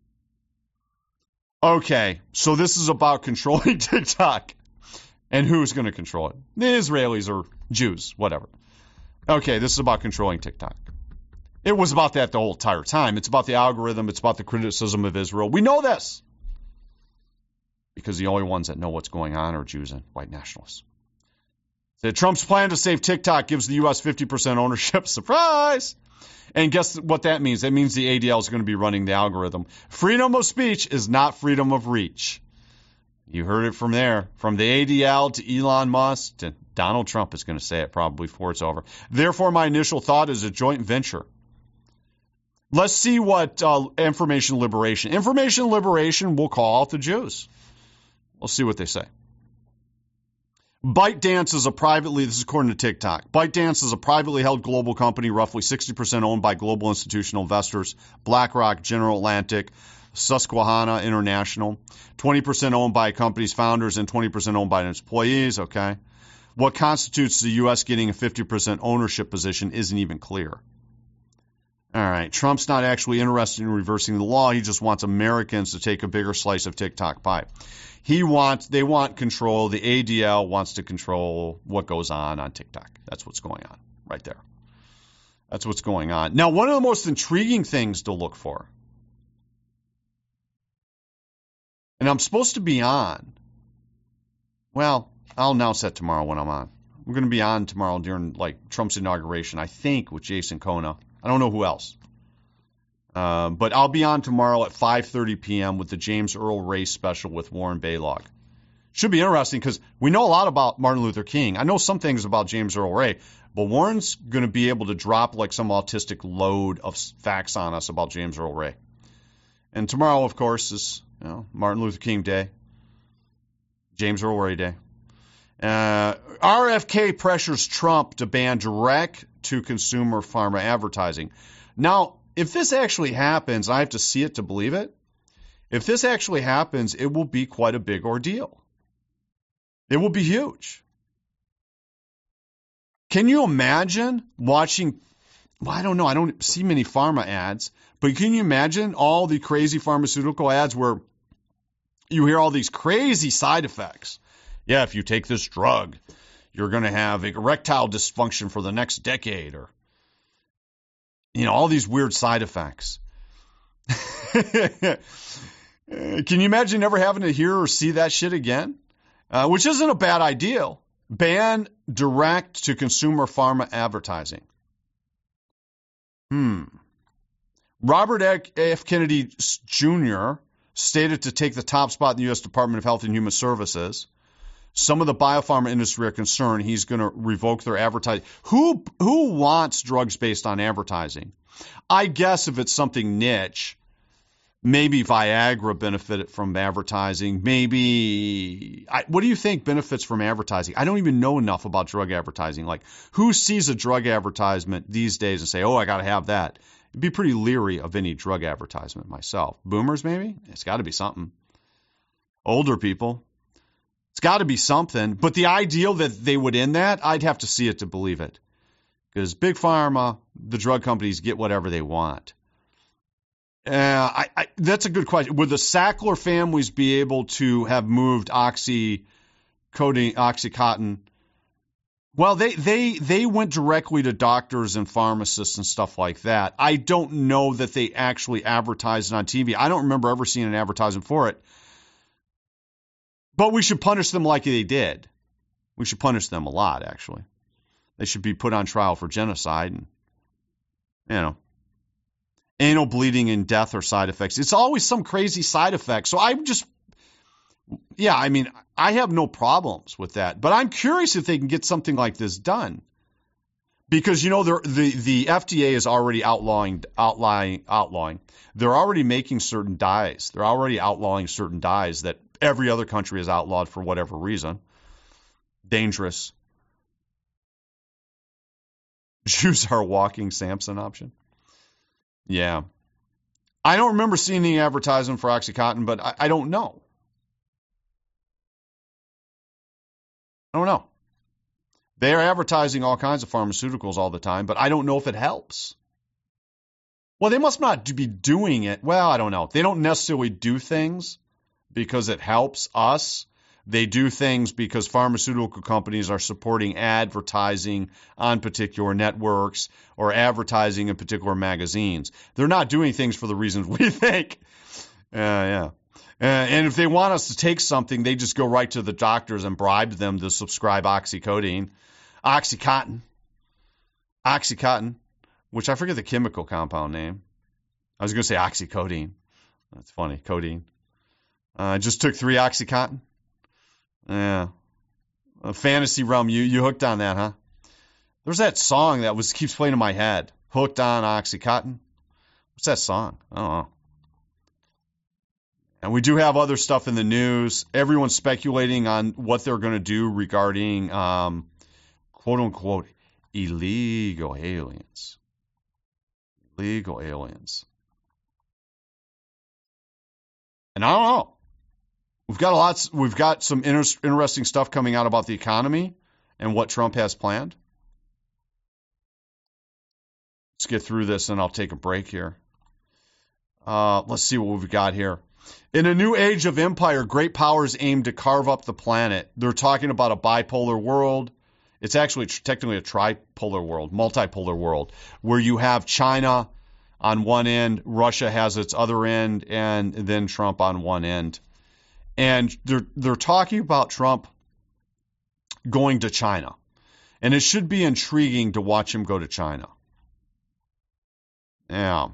Okay, so this is about controlling TikTok. And who's going to control it? The Israelis or Jews, whatever. Okay, this is about controlling TikTok. It was about that the whole entire time. It's about the algorithm. It's about the criticism of Israel. We know this. Because the only ones that know what's going on are Jews and white nationalists. So Trump's plan to save TikTok gives the U S fifty percent ownership. Surprise! And guess what that means? That means the A D L is going to be running the algorithm. Freedom of speech is not freedom of reach. You heard it from there. From the A D L to Elon Musk to Donald Trump is going to say it probably before it's over. Therefore, my initial thought is a joint venture. Let's see what uh, information liberation. Information liberation will call out the Jews. We'll see what they say. ByteDance is a privately, this is according to TikTok, ByteDance is a privately held global company, roughly sixty percent owned by global institutional investors, BlackRock, General Atlantic, Susquehanna International, twenty percent owned by a company's founders and twenty percent owned by its employees, okay? What constitutes the U S getting a fifty percent ownership position isn't even clear. All right, Trump's not actually interested in reversing the law. He just wants Americans to take a bigger slice of TikTok pie. He wants, they want control. The A D L wants to control what goes on on TikTok. That's what's going on right there. That's what's going on. Now, one of the most intriguing things to look for, and I'm supposed to be on, well, I'll announce that tomorrow when I'm on. I'm going to be on tomorrow during, like, Trump's inauguration, I think, with Jason Kona. I don't know who else. Uh, but I'll be on tomorrow at five thirty p.m. with the James Earl Ray special with Warren Baylog. Should be interesting because we know a lot about Martin Luther King. I know some things about James Earl Ray, but Warren's going to be able to drop like some autistic load of facts on us about James Earl Ray. And tomorrow, of course, is you know, Martin Luther King Day, James Earl Ray Day. Uh, R F K pressures Trump to ban direct-to-consumer pharma advertising. Now, if this actually happens, I have to see it to believe it. If this actually happens, it will be quite a big ordeal. It will be huge. Can you imagine watching, well, I don't know, I don't see many pharma ads, but can you imagine all the crazy pharmaceutical ads where you hear all these crazy side effects? Yeah, if you take this drug, you're going to have erectile dysfunction for the next decade, or you know, all these weird side effects. Can you imagine never having to hear or see that shit again? Uh, which isn't a bad idea. Ban direct-to-consumer pharma advertising. Hmm. Robert F. Kennedy Junior stated to take the top spot in the U S Department of Health and Human Services. Some of the biopharma industry are concerned he's going to revoke their advertising. Who who wants drugs based on advertising? I guess if it's something niche, maybe Viagra benefited from advertising. Maybe I, what do you think benefits from advertising? I don't even know enough about drug advertising. Like, who sees a drug advertisement these days and say, "Oh, I got to have that"? I'd be pretty leery of any drug advertisement myself. Boomers, maybe? It's got to be something. Older people. It's got to be something, but the ideal that they would end that, I'd have to see it to believe it. Because Big Pharma, the drug companies, get whatever they want. Uh, I, I, that's a good question. Would the Sackler families be able to have moved Oxy, codeine, Oxycontin? Well, they, they, they went directly to doctors and pharmacists and stuff like that. I don't know that they actually advertised it on T V. I don't remember ever seeing an advertisement for it. But we should punish them like they did. We should punish them a lot, actually. They should be put on trial for genocide and, you know, anal bleeding and death or side effects. It's always some crazy side effect. So I'm just, yeah, I mean, I have no problems with that. But I'm curious if they can get something like this done. Because, you know, the the F D A is already outlawing, outlawing, outlawing. They're already making certain dyes. They're already outlawing certain dyes that every other country has outlawed for whatever reason. Dangerous. Jews are a walking Samson option. Yeah. I don't remember seeing any advertisement for Oxycontin, but I, I don't know. I don't know. They are advertising all kinds of pharmaceuticals all the time, but I don't know if it helps. Well, they must not be doing it. Well, I don't know. They don't necessarily do things because it helps us. They do things because pharmaceutical companies are supporting advertising on particular networks or advertising in particular magazines. They're not doing things for the reasons we think. Uh, yeah. Uh, and if they want us to take something, they just go right to the doctors and bribe them to subscribe oxycodone, Oxycontin, Oxycontin, which I forget the chemical compound name. I was going to say oxycodone. That's funny, codeine. I uh, just took three Oxycontin. Yeah. A fantasy realm, you, you hooked on that, huh? There's that song that was keeps playing in my head. Hooked on Oxycontin. What's that song? I don't know. And we do have other stuff in the news. Everyone's speculating on what they're going to do regarding um, quote-unquote illegal aliens. Illegal aliens. And I don't know. We've got a lot. We've got some inter- interesting stuff coming out about the economy and what Trump has planned. Let's get through this, and I'll take a break here. Uh, let's see what we've got here. In a new age of empire, great powers aim to carve up the planet. They're talking about a bipolar world. It's actually technically a tripolar world, multipolar world, where you have China on one end, Russia has its other end, and then Trump on one end. And they're they're talking about Trump going to China. And it should be intriguing to watch him go to China. Yeah.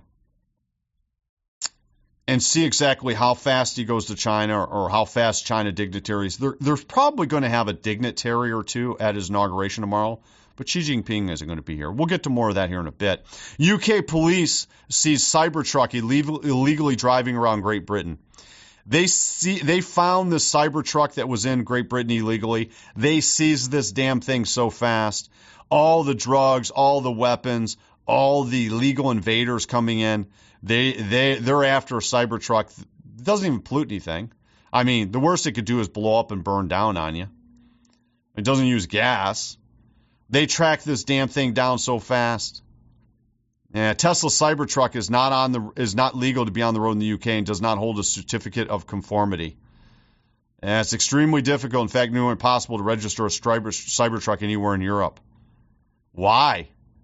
And see exactly how fast he goes to China or how fast China dignitaries. They're, they're probably going to have a dignitary or two at his inauguration tomorrow. But Xi Jinping isn't going to be here. We'll get to more of that here in a bit. U K police sees Cybertruck illegal, illegally driving around Great Britain. They see they found this Cybertruck that was in Great Britain illegally. They seized this damn thing so fast. All the drugs, all the weapons, all the legal invaders coming in. They they they're after a Cybertruck. It doesn't even pollute anything. I mean, the worst it could do is blow up and burn down on you. It doesn't use gas. They track this damn thing down so fast. Yeah, Tesla Cybertruck is not on the is not legal to be on the road in the U K and does not hold a certificate of conformity. And it's extremely difficult, in fact, nearly impossible to register a Cybertruck anywhere in Europe. Why?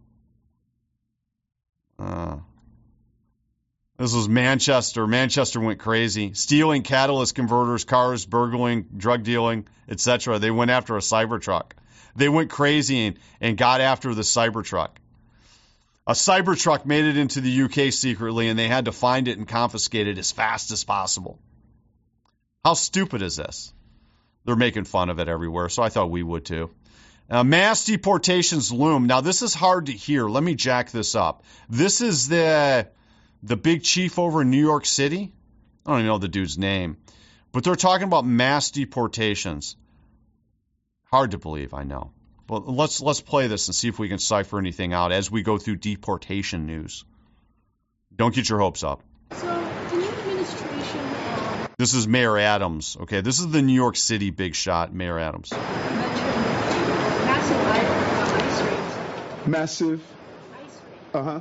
Uh, this was Manchester. Manchester went crazy, stealing catalyst converters, cars, burgling, drug dealing, et cetera. They went after a Cybertruck. They went crazy and, and got after the Cybertruck. A Cybertruck made it into the U K secretly, and they had to find it and confiscate it as fast as possible. How stupid is this? They're making fun of it everywhere, so I thought we would too. Uh, mass deportations loom. Now, this is hard to hear. Let me jack this up. This is the the big chief over in New York City. I don't even know the dude's name. But they're talking about mass deportations. Hard to believe, I know. Well, let's let's play this and see if we can cipher anything out as we go through deportation news. Don't get your hopes up. So, the new administration... Uh, this is Mayor Adams. Okay, this is the New York City big shot, Mayor Adams. Massive ice rates. Massive? Ice rates. Uh-huh.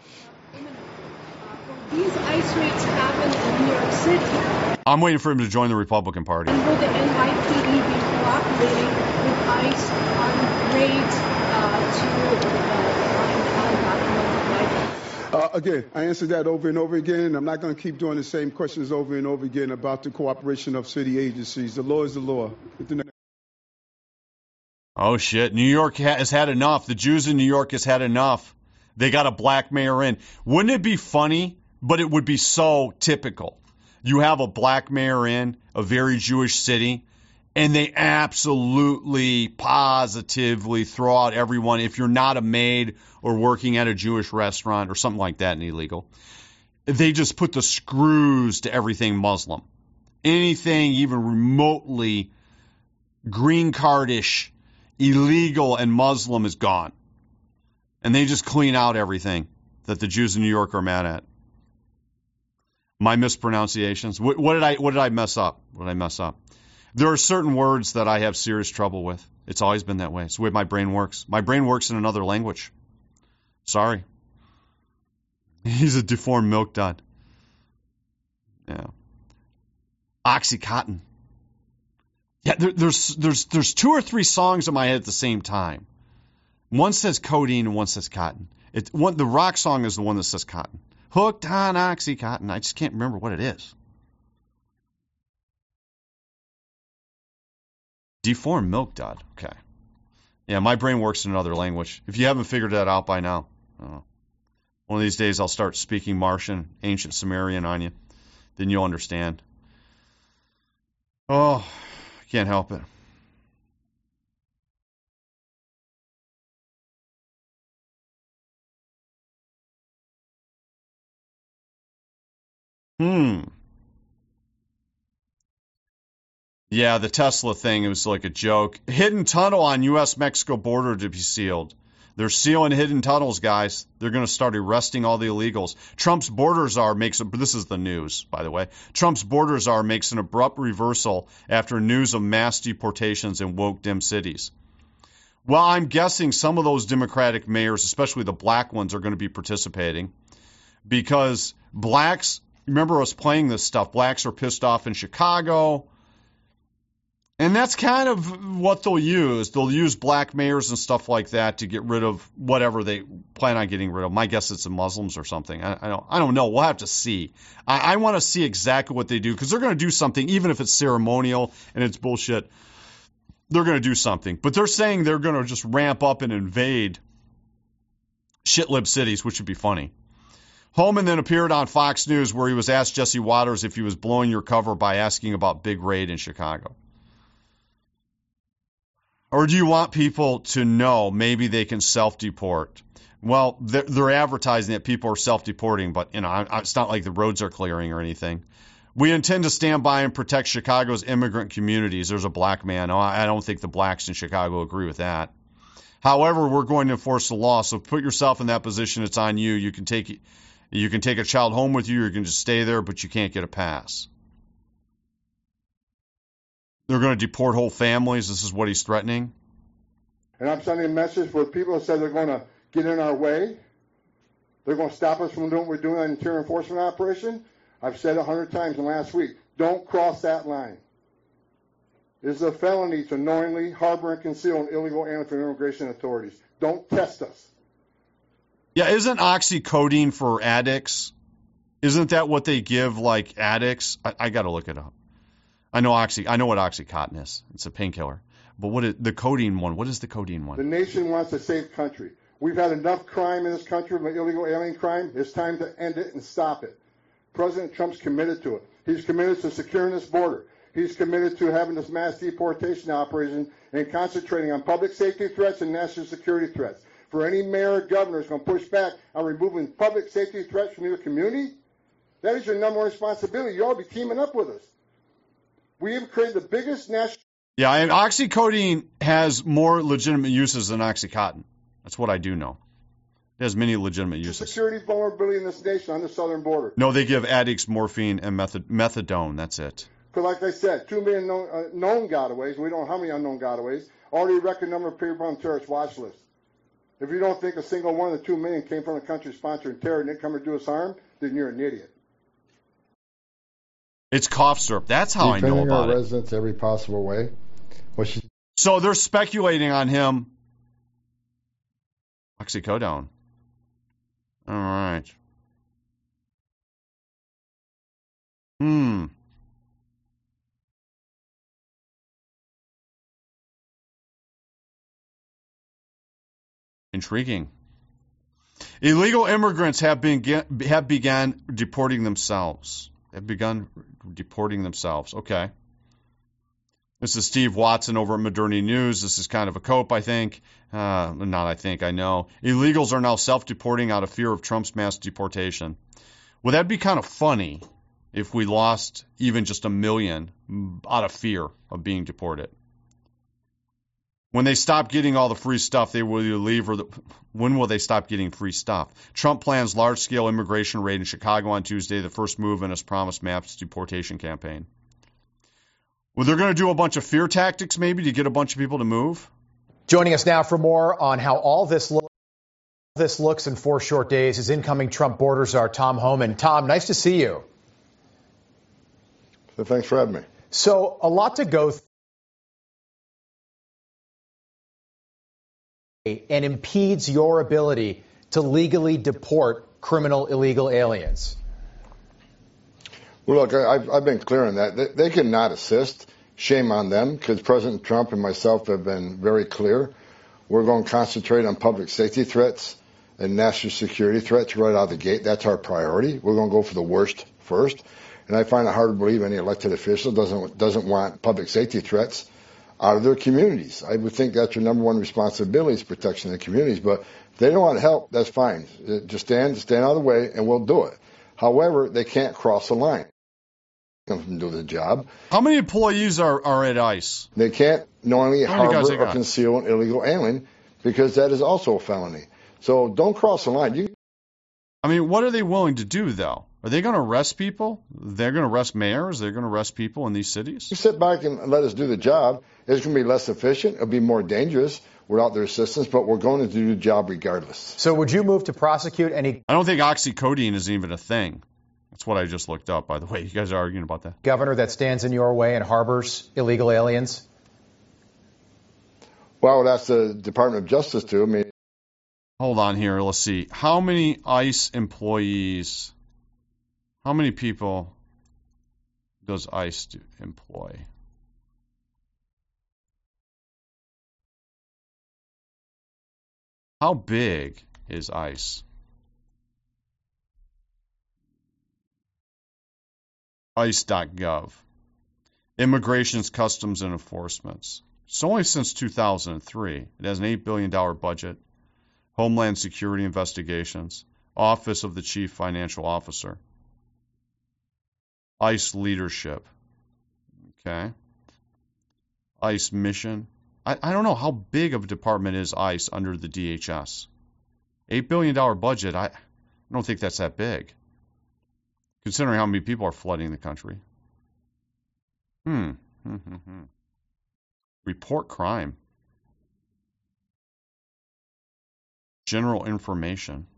These ice rates happen in New York City. I'm waiting for him to join the Republican Party. And will the N Y P D be cooperating with ICE on raids uh, to uh, find undocumented migrants? Uh, again, I answered that over and over again, and I'm not going to keep doing the same questions over and over again about the cooperation of city agencies. The law is the law. Oh, shit. New York has had enough. The Jews in New York has had enough. They got a black mayor in. Wouldn't it be funny, but it would be so typical. You have a black mayor in a very Jewish city, and they absolutely, positively throw out everyone. If you're not a maid or working at a Jewish restaurant or something like that and illegal, they just put the screws to everything Muslim. Anything even remotely green card-ish, illegal and Muslim is gone. And they just clean out everything that the Jews in New York are mad at. My mispronunciations. What, what did I what did I mess up? What did I mess up? There are certain words that I have serious trouble with. It's always been that way. It's the way my brain works. My brain works in another language. Sorry. He's a deformed milk dud. Yeah. Oxycontin. Yeah, there, there's there's there's two or three songs in my head at the same time. One says codeine and one says cotton. It one the rock song is the one that says cotton. Hooked on Oxycontin. I just can't remember what it is. Deformed milk dud. Okay. Yeah, my brain works in another language. If you haven't figured that out by now, uh, one of these days I'll start speaking Martian, ancient Sumerian on you. Then you'll understand. Oh, can't help it. Hmm. Yeah, the Tesla thing, it was like a joke. Hidden tunnel on U S Mexico border to be sealed. They're sealing hidden tunnels, guys. They're going to start arresting all the illegals. Trump's border czar makes a, this is the news, by the way. Trump's border czar makes an abrupt reversal after news of mass deportations in woke dim cities. Well, I'm guessing some of those Democratic mayors, especially the black ones, are going to be participating because blacks, remember us playing this stuff, blacks are pissed off in Chicago. And that's kind of what they'll use. They'll use black mayors and stuff like that to get rid of whatever they plan on getting rid of. My guess it's the Muslims or something. I, I don't. I don't know. We'll have to see. I, I want to see exactly what they do because they're going to do something, even if it's ceremonial and it's bullshit. They're going to do something. But they're saying they're going to just ramp up and invade shitlib cities, which would be funny. Holman then appeared on Fox News where he was asked Jesse Waters if he was blowing your cover by asking about big raid in Chicago. Or do you want people to know maybe they can self-deport? Well, they're, they're advertising that people are self-deporting, but you know, it's not like the roads are clearing or anything. We intend to stand by and protect Chicago's immigrant communities. There's a black man. Oh, I don't think the blacks in Chicago agree with that. However, we're going to enforce the law, so put yourself in that position. It's on you. You can take you can take a child home with you, or you can just stay there, but you can't get a pass. They're going to deport whole families. This is what he's threatening. And I'm sending a message for people that said they're going to get in our way. They're going to stop us from doing what we're doing on an interior enforcement operation. I've said it a hundred times in the last week. Don't cross that line. It is a felony to knowingly harbor and conceal an illegal alien from immigration authorities. Don't test us. Yeah, isn't oxycodone for addicts? Isn't that what they give like addicts? I, I got to look it up. I know oxy. I know what Oxycontin is. It's a painkiller. But what is the codeine one? What is the codeine one? The nation wants a safe country. We've had enough crime in this country, illegal alien crime. It's time to end it and stop it. President Trump's committed to it. He's committed to securing this border. He's committed to having this mass deportation operation and concentrating on public safety threats and national security threats. For any mayor or governor who's going to push back on removing public safety threats from your community, that is your number one responsibility. You ought to be teaming up with us. We have created the biggest national... Yeah, and oxycodone has more legitimate uses than Oxycontin. That's what I do know. It has many legitimate uses. Security vulnerability in this nation on the southern border. No, they give addicts morphine and method- methadone. That's it. Because like I said, two million known, uh, known gotaways, and we don't know how many unknown gotaways, already record number of people on the terrorist watch list. If you don't think a single one of the two million came from a country sponsoring terror and didn't come to do us harm, then you're an idiot. It's cough syrup. That's how I know about our it. Residents every possible way. What she- so they're speculating on him. Oxycodone. All right. Hmm. Intriguing. Illegal immigrants have been have begun deporting themselves. Have begun deporting themselves. Okay. This is Steve Watson over at Modernity News. This is kind of a cope, I think. Uh, not I think, I know. Illegals are now self-deporting out of fear of Trump's mass deportation. Well, that'd be kind of funny if we lost even just a million out of fear of being deported. When they stop getting all the free stuff, they will either leave or the, when will they stop getting free stuff? Trump plans large-scale immigration raid in Chicago on Tuesday, the first move in his promised mass deportation campaign. Well, they're going to do a bunch of fear tactics maybe to get a bunch of people to move? Joining us now for more on how all this, lo- this looks in four short days is incoming Trump border czar Tom Homan. Tom, nice to see you. So thanks for having me. So a lot to go through and impedes your ability to legally deport criminal illegal aliens. Well, look, I've, I've been clear on that. They, they cannot assist. Shame on them, because President Trump and myself have been very clear. We're going to concentrate on public safety threats and national security threats right out of the gate. That's our priority. We're going to go for the worst first. And I find it hard to believe any elected official doesn't doesn't want public safety threats out of their communities. I would think that's your number one responsibility is protection of the communities. But if they don't want help, that's fine. Just stand, stand out of the way, and we'll do it. However, they can't cross the line. Come from do the job. How many employees are, are at ICE? They can't knowingly harbor or got? conceal an illegal alien because that is also a felony. So don't cross the line. You I mean, what are they willing to do, though? Are they going to arrest people? They're going to arrest mayors? They're going to arrest people in these cities? You sit back and let us do the job. It's going to be less efficient. It'll be more dangerous without their assistance, but we're going to do the job regardless. So would you move to prosecute any... I don't think oxycodone is even a thing. That's what I just looked up, by the way. You guys are arguing about that. Governor that stands in your way and harbors illegal aliens? Well, that's the Department of Justice, too. I mean... Hold on here. Let's see. How many ICE employees... How many people does ICE do, employ? How big is ICE? ICE dot gov. Immigrations, Customs, and Enforcements. It's only since two thousand three. It has an eight billion dollars budget. Homeland Security Investigations. Office of the Chief Financial Officer. ICE leadership. Okay. ICE mission. I, I don't know how big of a department is ICE under the D H S. eight billion dollars budget, I, I don't think that's that big, considering how many people are flooding the country. Hmm. Mm-hmm. Report crime. General information.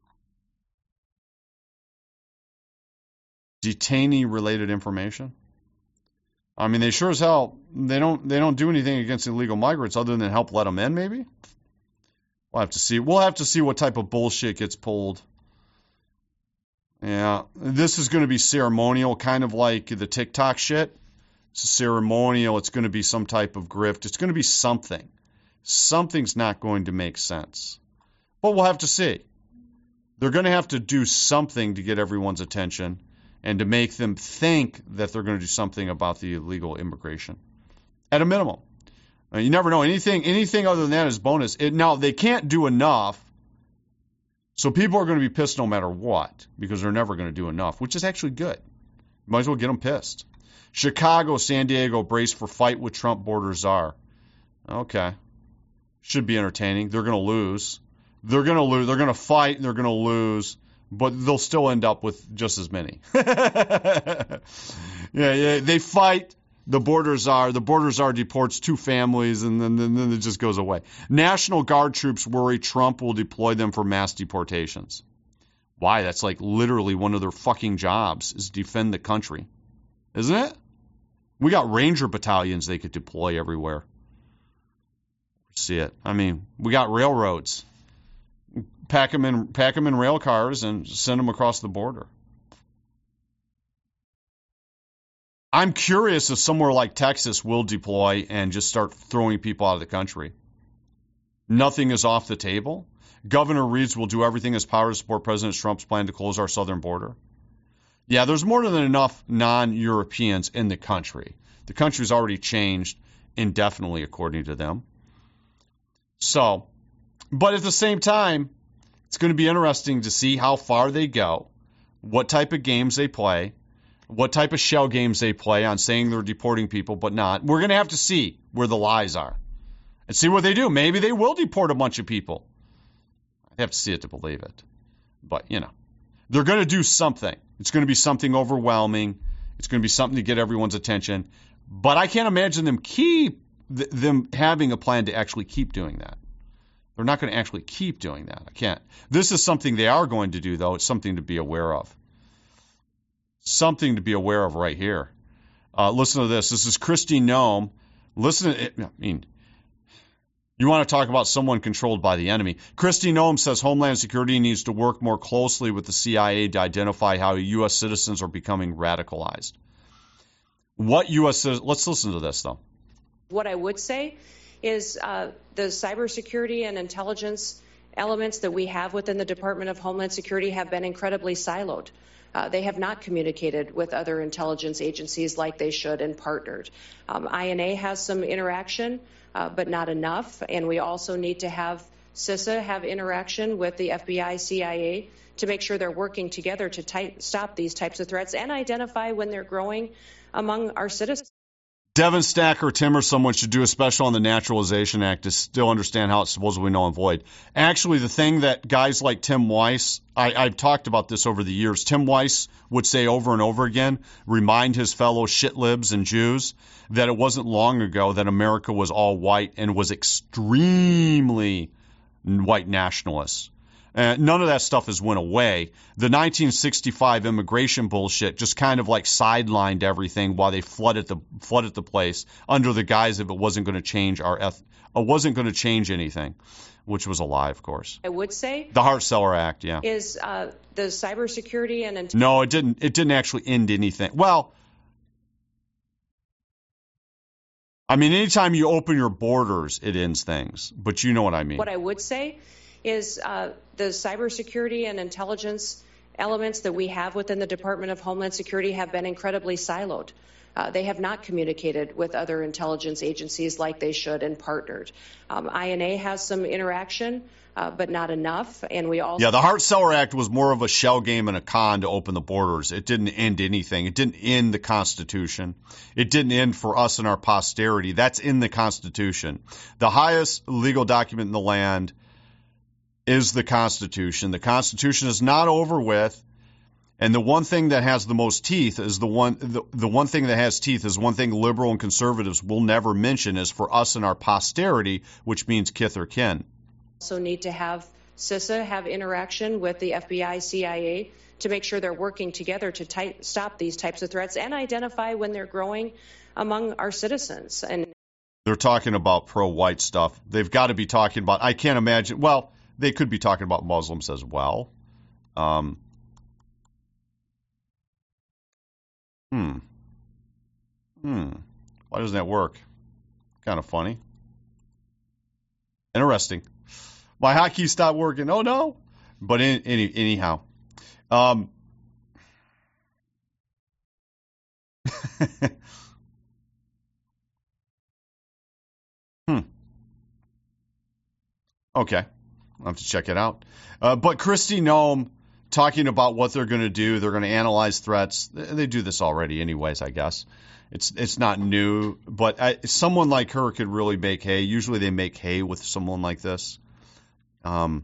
Detainee-related information. I mean, they sure as hell they don't they don't do anything against illegal migrants other than help let them in. Maybe we'll have to see. We'll have to see what type of bullshit gets pulled. Yeah, this is going to be ceremonial, kind of like the TikTok shit. It's ceremonial. It's going to be some type of grift. It's going to be something. Something's not going to make sense, but we'll have to see. They're going to have to do something to get everyone's attention. And to make them think that they're going to do something about the illegal immigration, at a minimum. Now, you never know. Anything anything other than that is bonus. It, now, they can't do enough, so people are going to be pissed no matter what, because they're never going to do enough, which is actually good. Might as well get them pissed. Chicago, San Diego, brace for fight with Trump border czar. Okay. Should be entertaining. They're going to lose. They're going to lose. They're going to fight, and they're going to lose. But they'll still end up with just as many. yeah, yeah, they fight. The border czar. The border czar deports two families, and then, then, then it just goes away. National Guard troops worry Trump will deploy them for mass deportations. Why? That's like literally one of their fucking jobs is defend the country, isn't it? We got Ranger battalions they could deploy everywhere. See it. I mean, we got railroads. Pack them in, pack them in rail cars and send them across the border. I'm curious if somewhere like Texas will deploy and just start throwing people out of the country. Nothing is off the table. Governor Reeves will do everything in his power to support President Trump's plan to close our southern border. Yeah, there's more than enough non-Europeans in the country. The country's already changed indefinitely, according to them. So, but at the same time, it's going to be interesting to see how far they go, what type of games they play, what type of shell games they play on saying they're deporting people but not. We're going to have to see where the lies are and see what they do. Maybe they will deport a bunch of people. I have to see it to believe it. But, you know, they're going to do something. It's going to be something overwhelming. It's going to be something to get everyone's attention. But I can't imagine them keep th- them having a plan to actually keep doing that. They're not going to actually keep doing that. I can't. This is something they are going to do, though. It's something to be aware of. Something to be aware of right here. Uh, listen to this. This is Kristi Noem. Listen to it. I mean, you want to talk about someone controlled by the enemy. Kristi Noem says Homeland Security needs to work more closely with the C I A to identify how U S citizens are becoming radicalized. What U S citizens, let's listen to this, though. What I would say is uh, the cybersecurity and intelligence elements that we have within the Department of Homeland Security have been incredibly siloed. Uh, they have not communicated with other intelligence agencies like they should and partnered. Um, I N A has some interaction, uh, but not enough. And we also need to have CISA have interaction with the F B I, C I A to make sure they're working together to type, stop these types of threats and identify when they're growing among our citizens. Devin Stacker Timmer, someone should do a special on the Naturalization Act to still understand how it's supposedly null and void. Actually, the thing that guys like Tim Weiss, I, I've talked about this over the years, Tim Weiss would say over and over again, remind his fellow shitlibs and Jews that it wasn't long ago that America was all white and was extremely white nationalists. Uh, none of that stuff has went away. The nineteen sixty-five immigration bullshit just kind of like sidelined everything while they flooded the flooded the place under the guise of it wasn't going to change our eth- it wasn't going to change anything, which was a lie, of course. I would say the Hart-Celler Act, yeah, is uh, the cybersecurity and int- no, it didn't. It didn't actually end anything. Well, I mean, anytime you open your borders, it ends things. But you know what I mean. What I would say is uh, the cybersecurity and intelligence elements that we have within the Department of Homeland Security have been incredibly siloed. Uh, they have not communicated with other intelligence agencies like they should and partnered. Um, I N A has some interaction, uh, but not enough. And we also yeah, the Hart-Celler Act was more of a shell game and a con to open the borders. It didn't end anything. It didn't end the Constitution. It didn't end for us and our posterity. That's in the Constitution. The highest legal document in the land is the Constitution. The Constitution is not over with, and the one thing that has the most teeth is the one the, the one thing that has teeth is one thing liberal and conservatives will never mention is for us and our posterity, which means kith or kin. Also need to have CISA have interaction with the F B I, C I A to make sure they're working together to type, stop these types of threats and identify when they're growing among our citizens. And they're talking about pro-white stuff. They've got to be talking about, I can't imagine, well, they could be talking about Muslims as well. Um, hmm. Hmm. Why doesn't that work? Kind of funny. Interesting. My hotkey stopped working. Oh, no. But in, any, anyhow. Um, hmm. Okay. I'll have to check it out. Uh, but Kristi Noem talking about what they're going to do. They're going to analyze threats. They do this already anyways, I guess. It's it's not new. But I, someone like her could really make hay. Usually they make hay with someone like this. Um,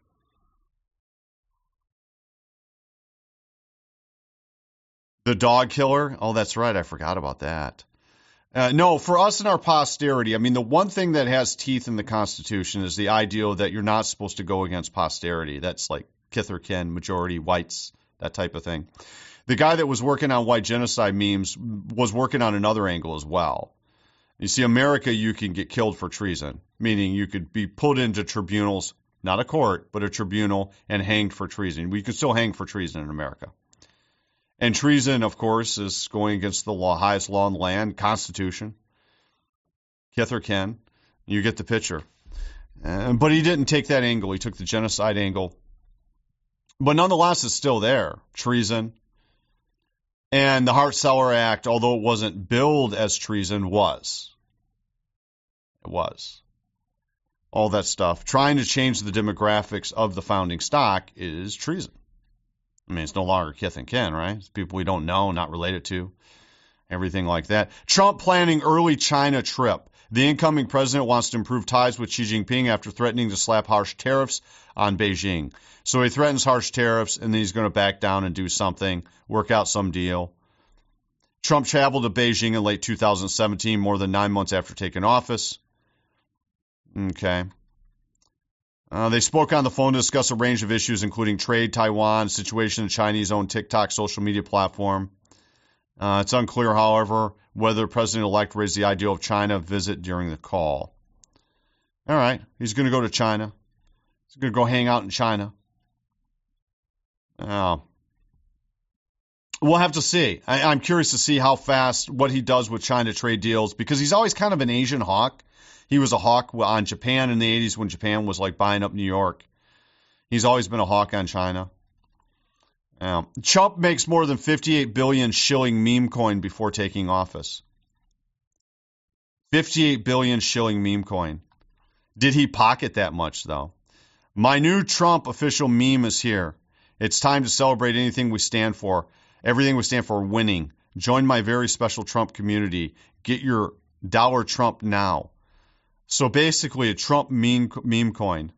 the dog killer. Oh, that's right. I forgot about that. Uh, no, for us and our posterity, I mean, the one thing that has teeth in the Constitution is the idea that you're not supposed to go against posterity. That's like kith or kin, majority, whites, that type of thing. The guy that was working on white genocide memes was working on another angle as well. You see, America, you can get killed for treason, meaning you could be put into tribunals, not a court, but a tribunal, and hanged for treason. We can still hang for treason in America. And treason, of course, is going against the law, highest law in the land, Constitution, kith or kin. You get the picture. Uh, but he didn't take that angle. He took the genocide angle. But nonetheless, it's still there, treason. And the Hart-Celler Act, although it wasn't billed as treason, was. It was. All that stuff. Trying to change the demographics of the founding stock is treason. I mean, it's no longer kith and kin, right? It's people we don't know, not related to, everything like that. Trump planning early China trip. The incoming president wants to improve ties with Xi Jinping after threatening to slap harsh tariffs on Beijing. So he threatens harsh tariffs, and then he's going to back down and do something, work out some deal. Trump traveled to Beijing in late two thousand seventeen, more than nine months after taking office. Okay. Uh, they spoke on the phone to discuss a range of issues, including trade, Taiwan, situation in Chinese-owned TikTok social media platform. Uh, it's unclear, however, whether the president-elect raised the idea of China visit during the call. All right, he's going to go to China. He's going to go hang out in China. Uh, we'll have to see. I, I'm curious to see how fast, what he does with China trade deals, because he's always kind of an Asian hawk. He was a hawk on Japan in the eighties when Japan was like buying up New York. He's always been a hawk on China. Um, Trump makes more than fifty-eight billion shilling meme coin before taking office. fifty-eight billion shilling meme coin. Did he pocket that much, though? My new Trump official meme is here. It's time to celebrate anything we stand for. Everything we stand for, winning. Join my very special Trump community. Get your dollar Trump now. So basically, a Trump meme, meme coin.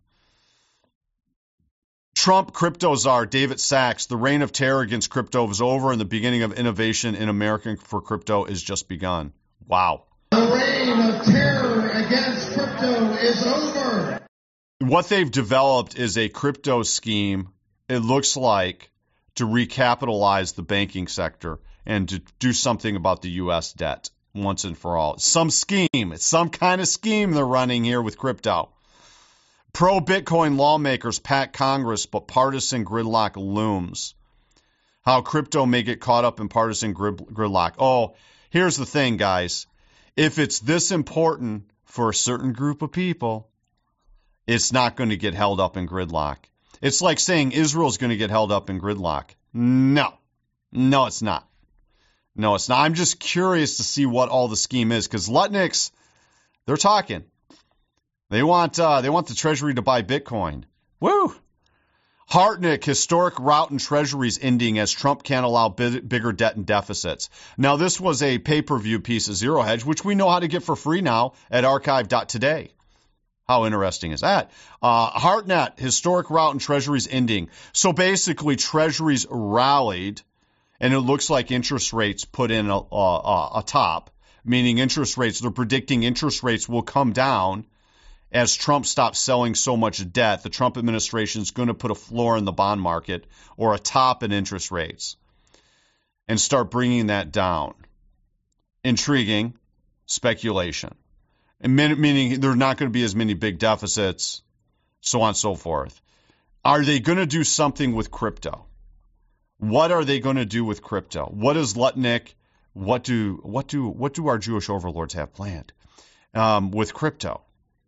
Trump crypto czar David Sachs, the reign of terror against crypto is over and the beginning of innovation in America for crypto is just begun. Wow. The reign of terror against crypto is over. What they've developed is a crypto scheme, it looks like, to recapitalize the banking sector and to do something about the U S debt once and for all. Some scheme, it's some kind of scheme they're running here with crypto. Pro-Bitcoin lawmakers pack Congress, but partisan gridlock looms. How crypto may get caught up in partisan grid- gridlock. Oh, here's the thing, guys. If it's this important for a certain group of people, it's not going to get held up in gridlock. It's like saying Israel's going to get held up in gridlock. No. No, it's not. No, it's not. I'm just curious to see what all the scheme is, because Lutniks, they're talking. They want uh, they want the Treasury to buy Bitcoin. Woo! Hartnick, historic rout in Treasuries ending as Trump can't allow big, bigger debt and deficits. Now, this was a pay-per-view piece of Zero Hedge, which we know how to get for free now at archive dot today. How interesting is that? Uh, Hartnett, historic rout in Treasuries ending. So basically, Treasuries rallied, and it looks like interest rates put in a, a, a top, meaning interest rates, they're predicting interest rates will come down as Trump stops selling so much debt. The Trump administration is going to put a floor in the bond market or a top in interest rates and start bringing that down. Intriguing speculation. And meaning there are not going to be as many big deficits, so on and so forth. Are they going to do something with crypto? What are they going to do with crypto? What is Lutnick? What do what do what do our Jewish overlords have planned um, with crypto?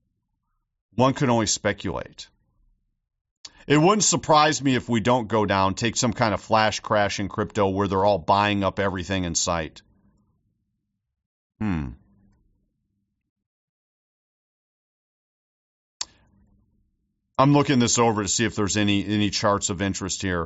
One can only speculate. It wouldn't surprise me if we don't go down, take some kind of flash crash in crypto where they're all buying up everything in sight. Hmm. I'm looking this over to see if there's any any charts of interest here.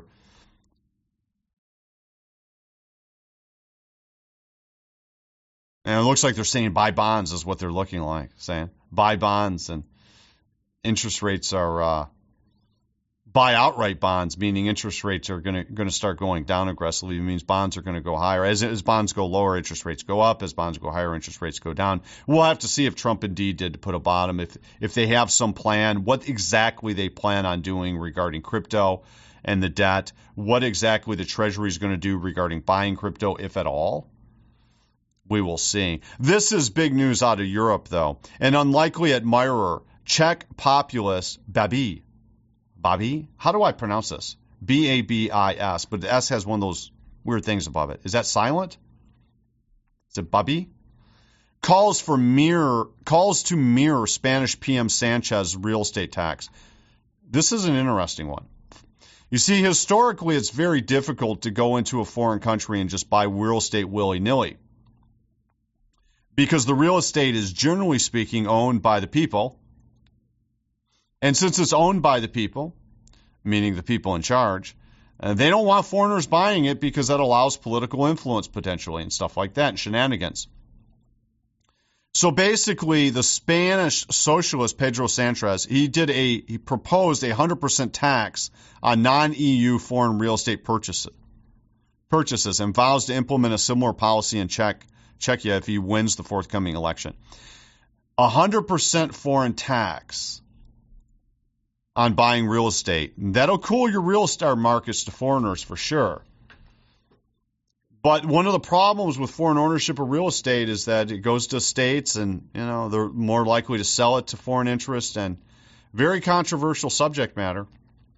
And it looks like they're saying buy bonds is what they're looking like, saying buy bonds, and interest rates are uh, buy outright bonds, meaning interest rates are going to going to start going down aggressively. It means bonds are going to go higher. As, as bonds go lower, interest rates go up. As bonds go higher, interest rates go down. We'll have to see if Trump indeed did put a bottom, if if they have some plan, what exactly they plan on doing regarding crypto and the debt, what exactly the Treasury is going to do regarding buying crypto, if at all. We will see. This is big news out of Europe, though. An unlikely admirer, Czech populist Babi. Babi? How do I pronounce this? B A B I S, but the S has one of those weird things above it. Is that silent? Is it Babi? Calls for mirror calls to mirror Spanish P M Sanchez real estate tax. This is an interesting one. You see, historically, it's very difficult to go into a foreign country and just buy real estate willy-nilly, because the real estate is, generally speaking, owned by the people. And since it's owned by the people, meaning the people in charge, uh, they don't want foreigners buying it because that allows political influence potentially and stuff like that and shenanigans. So basically, the Spanish socialist Pedro Sanchez, he did a he proposed a one hundred percent tax on non-E U foreign real estate purchases, purchases and vows to implement a similar policy in Czech Czechia if he wins the forthcoming election. one hundred percent foreign tax on buying real estate. That'll cool your real estate markets to foreigners for sure. But one of the problems with foreign ownership of real estate is that it goes to states and, you know, they're more likely to sell it to foreign interests, and very controversial subject matter.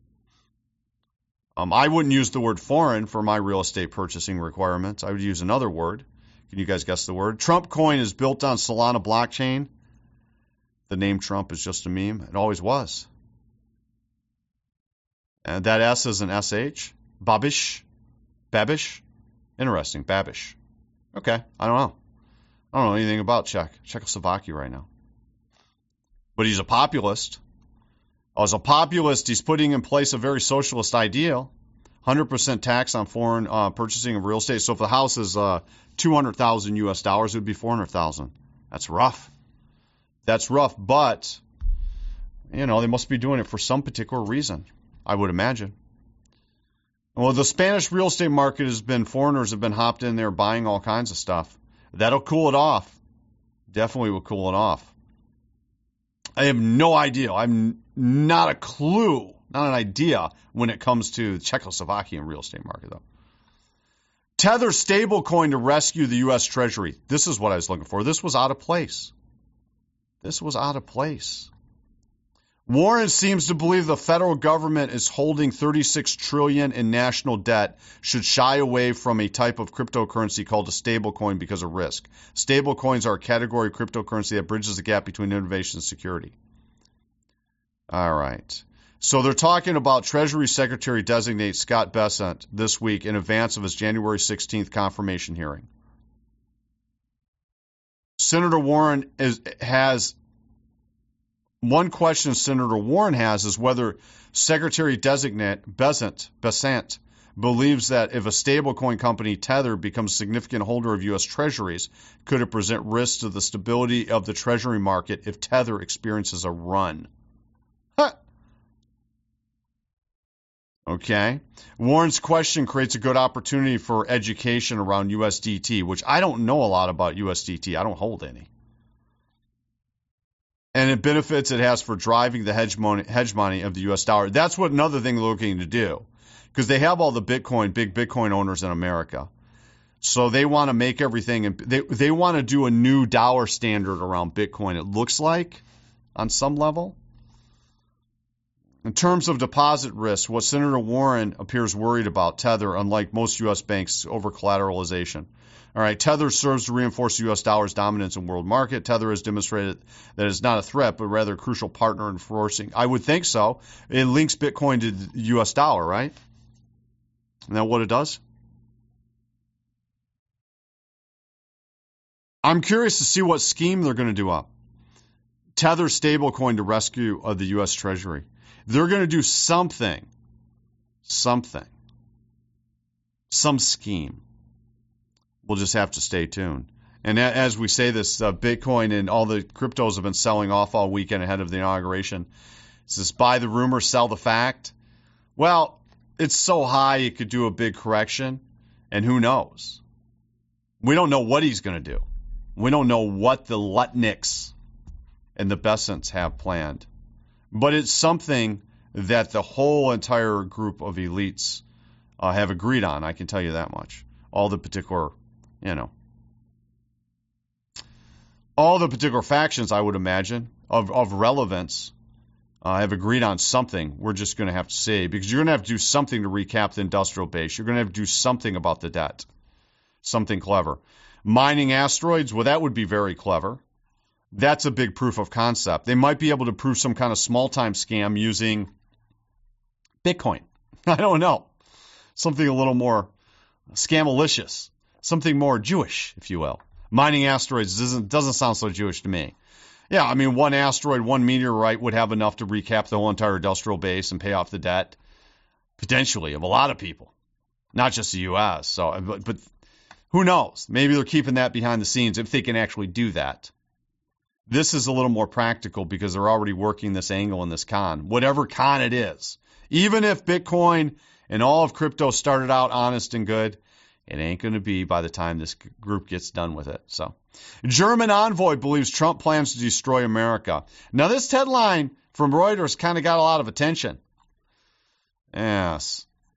Um, I wouldn't use the word foreign for my real estate purchasing requirements. I would use another word. Can you guys guess the word? Trump coin is built on Solana blockchain. The name Trump is just a meme. It always was. And that S is an S H. Babish. Babish. Interesting. Babish. Okay. I don't know. I don't know anything about Czech. Czechoslovakia right now. But he's a populist. As a populist, he's putting in place a very socialist ideal. one hundred percent tax on foreign uh, purchasing of real estate. So if the house is uh, two hundred thousand U S dollars, it would be four hundred thousand. That's rough. That's rough, but, you know, they must be doing it for some particular reason, I would imagine. Well, the Spanish real estate market has been, foreigners have been hopped in there buying all kinds of stuff. That'll cool it off. Definitely will cool it off. I have no idea. I'm not a clue, not an idea when it comes to the Czechoslovakian real estate market, though. Tether stablecoin to rescue the U S Treasury. This is what I was looking for. This was out of place. This was out of place. Warren seems to believe the federal government is holding thirty-six trillion dollars in national debt, should shy away from a type of cryptocurrency called a stablecoin because of risk. Stablecoins are a category of cryptocurrency that bridges the gap between innovation and security. All right. So they're talking about Treasury Secretary designate Scott Bessent this week in advance of his January sixteenth confirmation hearing. Senator Warren is, has one question Senator Warren has is whether Secretary designate Bessent, Bessent believes that if a stablecoin company, Tether, becomes a significant holder of U S Treasuries, could it present risks to the stability of the Treasury market if Tether experiences a run? Huh. Okay. Warren's question creates a good opportunity for education around U S D T, which I don't know a lot about U S D T. I don't hold any. And it benefits it has for driving the hegemony of the U S dollar. That's what another thing they're looking to do, because they have all the Bitcoin, big Bitcoin owners in America. So they want to make everything, and they, they want to do a new dollar standard around Bitcoin, it looks like, on some level. In terms of deposit risk, what Senator Warren appears worried about, Tether, unlike most U S banks, over collateralization. All right, Tether serves to reinforce the U S dollar's dominance in world market. Tether has demonstrated that it's not a threat, but rather a crucial partner in forcing. I would think so. It links Bitcoin to the U S dollar, right? Isn't that what it does? I'm curious to see what scheme they're going to do up. Tether stablecoin to rescue of the U S Treasury. They're going to do something, something, some scheme. We'll just have to stay tuned. And as we say this, uh, Bitcoin and all the cryptos have been selling off all weekend ahead of the inauguration. Is this buy the rumor, sell the fact? Well, it's so high it could do a big correction, and who knows? We don't know what he's going to do. We don't know what the Lutnicks and the Bessents have planned. But it's something that the whole entire group of elites uh, have agreed on, I can tell you that much. All the particular, you know, all the particular factions, I would imagine, of, of relevance uh, have agreed on something. We're just going to have to see, because you're going to have to do something to recap the industrial base. You're going to have to do something about the debt, something clever. Mining asteroids, well, that would be very clever. That's a big proof of concept. They might be able to prove some kind of small-time scam using Bitcoin. I don't know. Something a little more scamalicious. Something more Jewish, if you will. Mining asteroids doesn't, doesn't sound so Jewish to me. Yeah, I mean, one asteroid, one meteorite would have enough to recap the whole entire industrial base and pay off the debt, potentially, of a lot of people, not just the U S. So, but, but who knows? Maybe they're keeping that behind the scenes if they can actually do that. This is a little more practical because they're already working this angle in this con, whatever con it is. Even if Bitcoin and all of crypto started out honest and good, it ain't going to be by the time this group gets done with it. So, German envoy believes Trump plans to destroy America. Now, this headline from Reuters kind of got a lot of attention. Yes.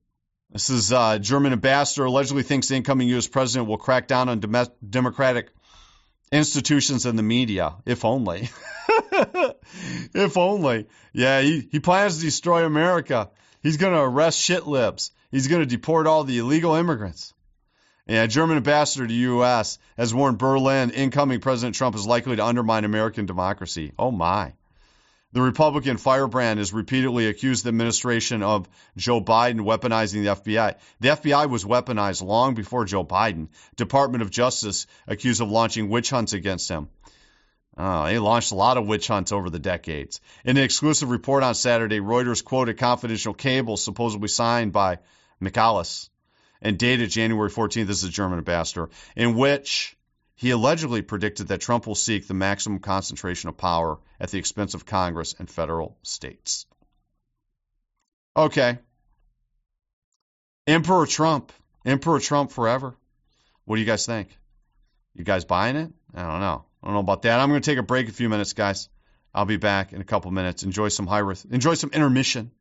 This is uh, German ambassador allegedly thinks the incoming U S president will crack down on dem- democratic institutions and the media. If only. If only. Yeah, he, he plans to destroy America. He's going to arrest shit libs. He's going to deport all the illegal immigrants. Yeah, German ambassador to the U S has warned Berlin incoming President Trump is likely to undermine American democracy. Oh, my. The Republican firebrand has repeatedly accused the administration of Joe Biden weaponizing the F B I. The F B I was weaponized long before Joe Biden. Department of Justice accused of launching witch hunts against him. Oh, they launched a lot of witch hunts over the decades. In an exclusive report on Saturday, Reuters quoted confidential cables supposedly signed by McAuliffe and dated January fourteenth, this is a German ambassador, in which he allegedly predicted that Trump will seek the maximum concentration of power at the expense of Congress and federal states. Okay. Emperor Trump. Emperor Trump forever. What do you guys think? You guys buying it? I don't know. I don't know about that. I'm going to take a break a few minutes, guys. I'll be back in a couple minutes. Enjoy some high risk. Enjoy some intermission.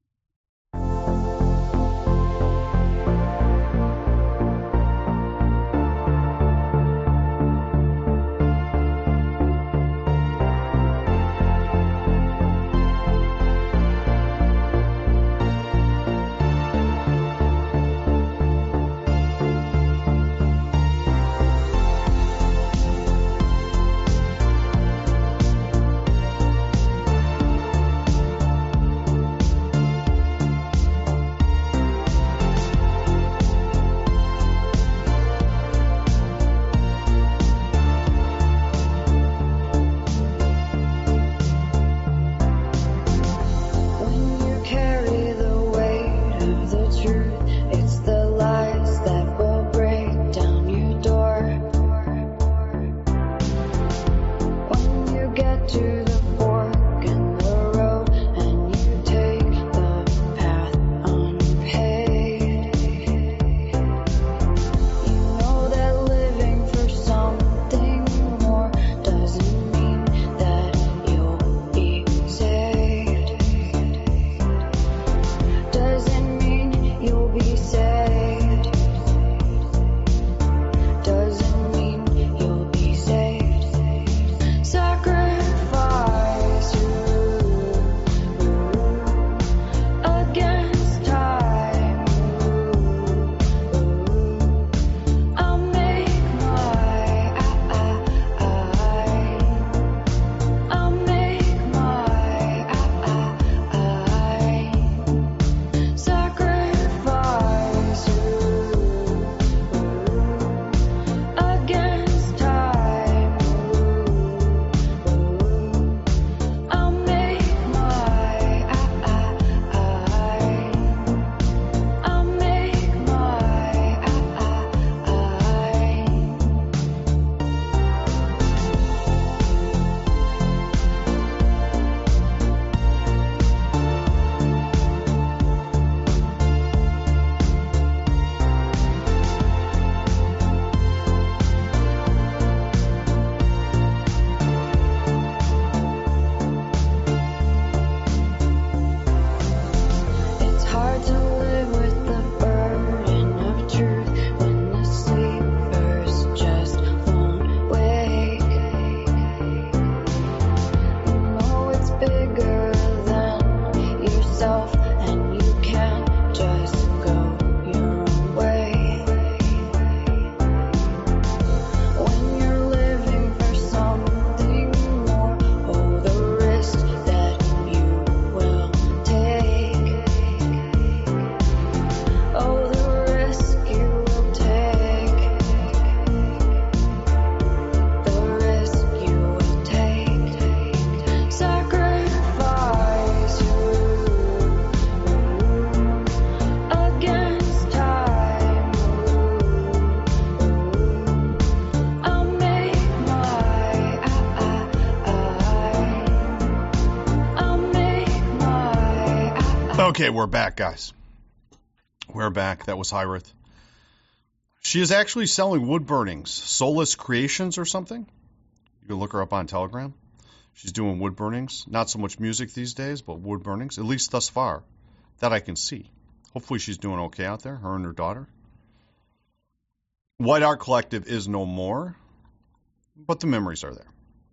Okay, we're back, guys. We're back. That was Hireth. She is actually selling wood burnings. Soulless Creations or something? You can look her up on Telegram. She's doing wood burnings. Not so much music these days, but wood burnings, at least thus far, that I can see. Hopefully she's doing okay out there, her and her daughter. White Art Collective is no more, but the memories are there.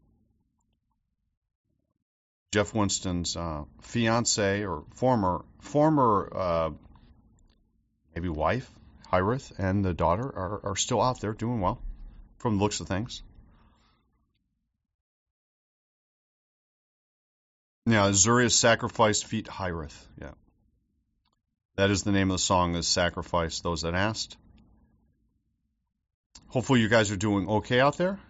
Jeff Winston's uh, fiance or former former uh, maybe wife, Hirith, and the daughter are, are still out there doing well from the looks of things. Yeah, Zuria's sacrificed feet Hirith. Yeah. That is the name of the song, is Sacrifice Those That Asked. Hopefully you guys are doing okay out there.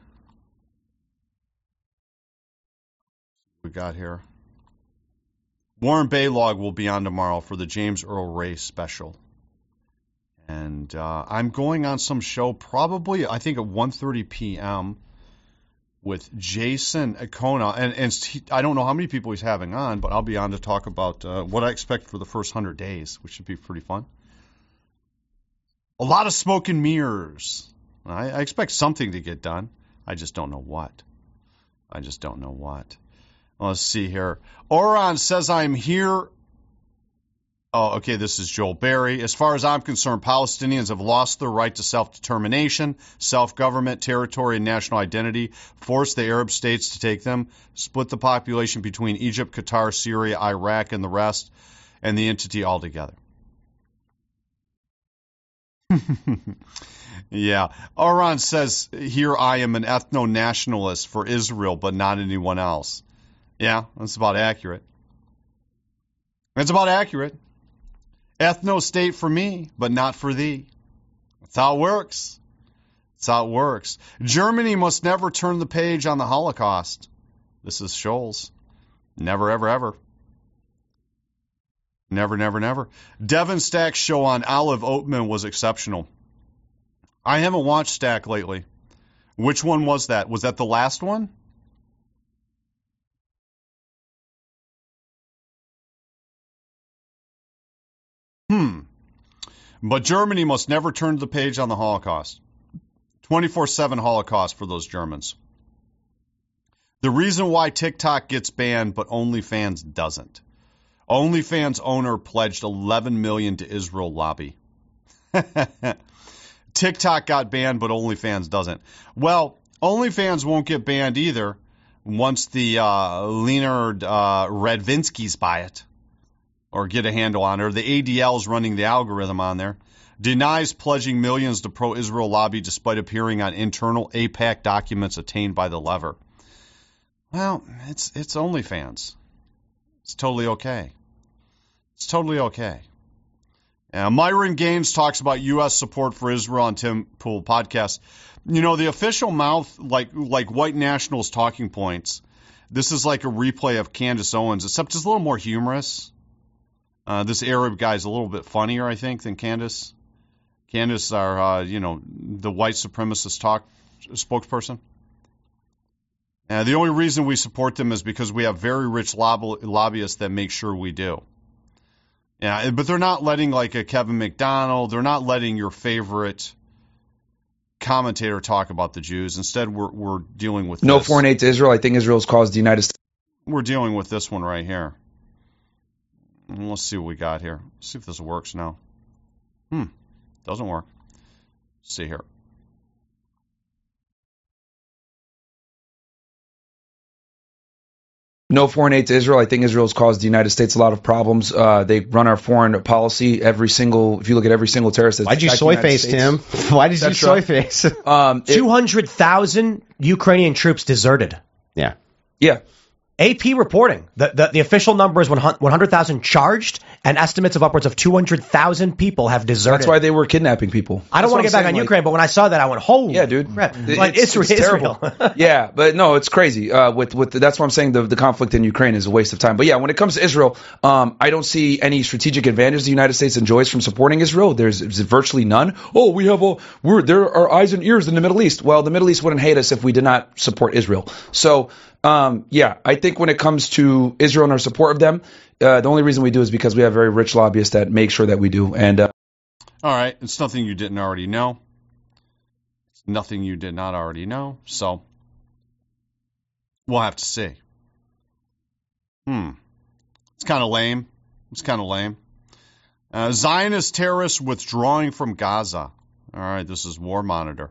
We got here. Warren Baylog will be on tomorrow for the James Earl Ray special. And uh, I'm going on some show probably, I think, at one thirty p.m. with Jason Acona. And, and he, I don't know how many people he's having on, but I'll be on to talk about uh, what I expect for the first one hundred days, which should be pretty fun. A lot of smoke and mirrors. I, I expect something to get done. I just don't know what. I just don't know what. Let's see here. Oron says I'm here. Oh, okay, this is Joel Berry. As far as I'm concerned, Palestinians have lost their right to self-determination, self-government, territory, and national identity, forced the Arab states to take them, split the population between Egypt, Qatar, Syria, Iraq, and the rest, and the entity altogether. Yeah. Oron says, here I am an ethno-nationalist for Israel, but not anyone else. Yeah, that's about accurate. That's about accurate. Ethno-state for me, but not for thee. That's how it works. That's how it works. Germany must never turn the page on the Holocaust. This is Scholes. Never, ever, ever. Never, never, never. Devin Stack's show on Olive Oatman was exceptional. I haven't watched Stack lately. Which one was that? Was that the last one? Hmm. But Germany must never turn the page on the Holocaust. twenty-four seven Holocaust for those Germans. The reason why TikTok gets banned but OnlyFans doesn't. OnlyFans owner pledged eleven million dollars to Israel lobby. TikTok got banned but OnlyFans doesn't. Well, OnlyFans won't get banned either once the uh, Leonard uh, Radvinskys buy it. Or get a handle on her. The A D L is running the algorithm on there. Denies pledging millions to pro-Israel lobby despite appearing on internal AIPAC documents attained by the lever. Well, it's it's OnlyFans. It's totally okay. It's totally okay. Uh, Myron Gaines talks about U S support for Israel on Tim Pool podcast. You know, the official mouth, like like white nationals talking points, this is like a replay of Candace Owens, except it's a little more humorous. Uh, this Arab guy's a little bit funnier, I think, than Candace. Candace, our, uh, you know, the white supremacist talk spokesperson. Uh, the only reason we support them is because we have very rich lob- lobbyists that make sure we do. Yeah, but they're not letting like a Kevin McDonald. They're not letting your favorite commentator talk about the Jews. Instead, we're we're dealing with no this. foreign aid to Israel. I think Israel's caused the United States. We're dealing with this one right here. Let's see what we got here. Let's see if this works now. Hmm, doesn't work. Let's see here. No foreign aid to Israel. I think Israel's caused the United States a lot of problems. Uh, they run our foreign policy. Every single, if you look at every single terrorist, that's why'd you soy face, Tim? Why did you soy face? Um, Two hundred thousand Ukrainian troops deserted. Yeah, yeah. A P reporting the the, the official number is one hundred thousand charged, and estimates of upwards of two hundred thousand people have deserted. That's why they were kidnapping people. I don't want to get back on like, Ukraine, but when I saw that, I went, "Holy yeah, dude!" Crap. It, like it's, it's, it's Israel. terrible. Yeah, but no, it's crazy. Uh, with with the, that's why I'm saying the the conflict in Ukraine is a waste of time. But yeah, when it comes to Israel, um, I don't see any strategic advantage the United States enjoys from supporting Israel. There's, there's virtually none. Oh, we have all we're there are eyes and ears in the Middle East. Well, the Middle East wouldn't hate us if we did not support Israel. So. Um, yeah, I think when it comes to Israel and our support of them, uh, the only reason we do is because we have very rich lobbyists that make sure that we do. And uh, all right, it's nothing you didn't already know. It's nothing you did not already know. So we'll have to see. Hmm, it's kind of lame. It's kind of lame. Uh, Zionist terrorists withdrawing from Gaza. All right, this is War Monitor.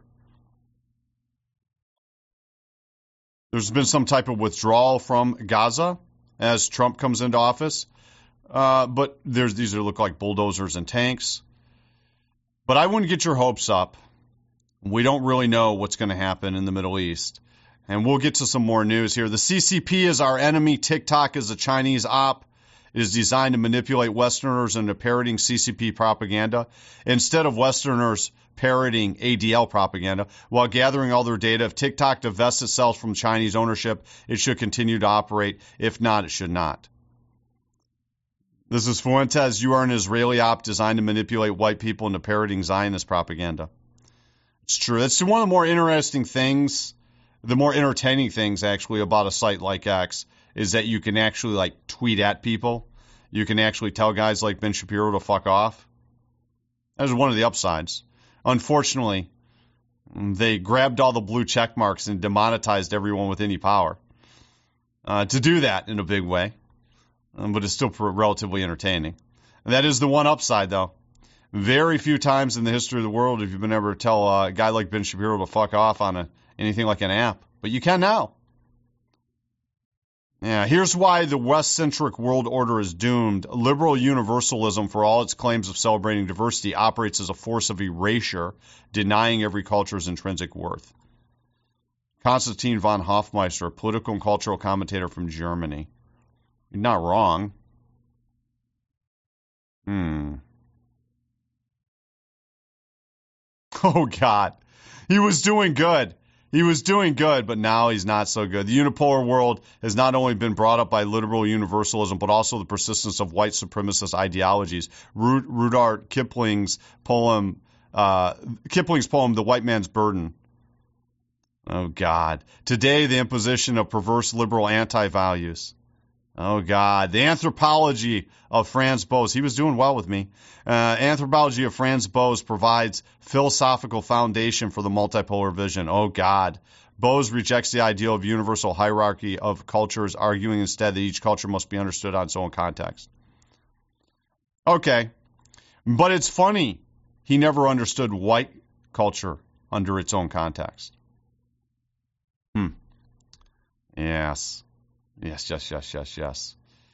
There's been some type of withdrawal from Gaza as Trump comes into office. Uh, but there's these are look like bulldozers and tanks. But I wouldn't get your hopes up. We don't really know what's going to happen in the Middle East. And we'll get to some more news here. The C C P is our enemy. TikTok is a Chinese op. It is designed to manipulate Westerners into parroting C C P propaganda instead of Westerners parroting A D L propaganda. While gathering all their data, if TikTok divests itself from Chinese ownership, it should continue to operate. If not, it should not. This is Fuentes. You are an Israeli op designed to manipulate white people into parroting Zionist propaganda. It's true. It's one of the more interesting things, the more entertaining things, actually, about a site like X, is that you can actually, like, tweet at people. You can actually tell guys like Ben Shapiro to fuck off. That was one of the upsides. Unfortunately, they grabbed all the blue check marks and demonetized everyone with any power uh, to do that in a big way. Um, but it's still relatively entertaining. And that is the one upside, though. Very few times in the history of the world have you been able to tell uh, a guy like Ben Shapiro to fuck off on a, anything like an app. But you can now. Yeah, here's why the West-centric world order is doomed. Liberal universalism, for all its claims of celebrating diversity, operates as a force of erasure, denying every culture's intrinsic worth. Konstantin von Hofmeister, a political and cultural commentator from Germany. You're not wrong. Hmm. Oh, God. He was doing good. He was doing good, but now he's not so good. The unipolar world has not only been brought up by liberal universalism, but also the persistence of white supremacist ideologies. Rud- Rudyard Kipling's poem, uh, Kipling's poem, The White Man's Burden. Oh, God. Today, the imposition of perverse liberal anti-values. Oh, God. The anthropology of Franz Boas. He was doing well with me. Uh, anthropology of Franz Boas provides philosophical foundation for the multipolar vision. Oh, God. Boas rejects the ideal of universal hierarchy of cultures, arguing instead that each culture must be understood on its own context. Okay. But it's funny. He never understood white culture under its own context. Hmm. Yes. Yes, yes, yes, yes, yes.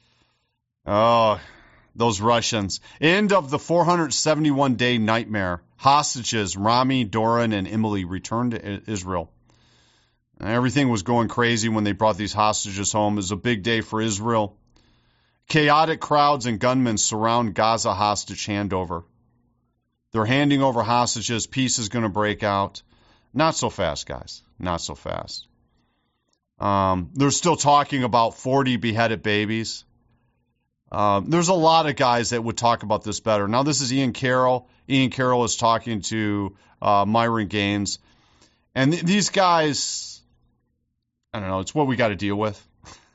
Oh, those Russians. End of the four hundred seventy-one day nightmare. Hostages, Rami, Doran, and Emily returned to Israel. Everything was going crazy when they brought these hostages home. It was a big day for Israel. Chaotic crowds and gunmen surround Gaza hostage handover. They're handing over hostages. Peace is going to break out. Not so fast, guys. Not so fast. Um, they're still talking about forty beheaded babies. Um, there's a lot of guys that would talk about this better. Now, this is Ian Carroll. Ian Carroll is talking to uh, Myron Gaines. And th- these guys, I don't know, it's what we got to deal with.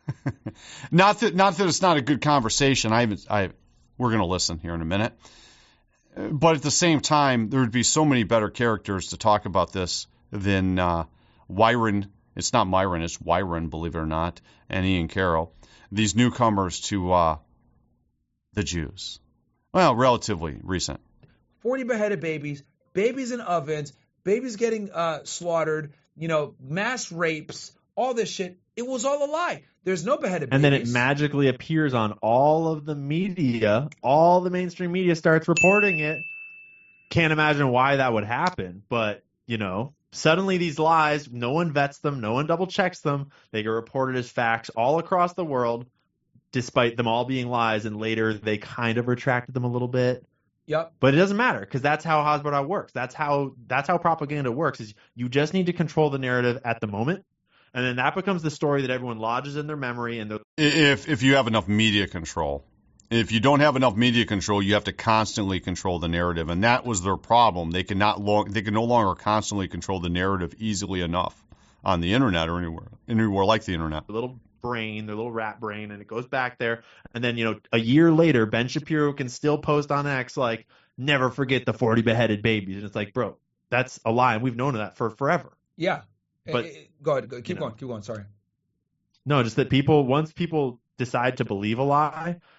not that not that it's not a good conversation. I haven't, I, we're going to listen here in a minute. But at the same time, there would be so many better characters to talk about this than uh, Wyron. It's not Myron, it's Wyron, believe it or not, and Ian Carroll. These newcomers to uh, the Jews. Well, relatively recent. forty beheaded babies, babies in ovens, babies getting uh, slaughtered, you know, mass rapes, all this shit. It was all a lie. There's no beheaded babies. And then it magically appears on all of the media. All the mainstream media starts reporting it. Can't imagine why that would happen, but, you know. Suddenly these lies, no one vets them, no one double checks them. They get reported as facts all across the world, despite them all being lies, and later they kind of retracted them a little bit. Yep. But it doesn't matter, because that's how Hasbara works. That's how that's how propaganda works, is you just need to control the narrative at the moment, and then that becomes the story that everyone lodges in their memory. And if if you have enough media control. If you don't have enough media control, you have to constantly control the narrative, and that was their problem. They cannot long, they can no longer constantly control the narrative easily enough on the internet or anywhere, anywhere like the internet. A little brain, their little rat brain, and it goes back there. And then, you know, a year later, Ben Shapiro can still post on X like, "Never forget the forty beheaded babies," and it's like, bro, that's a lie, and we've known that for forever. Yeah, but uh, go ahead, go, keep going, know, keep going. Sorry. No, just that people once people decide to believe a lie,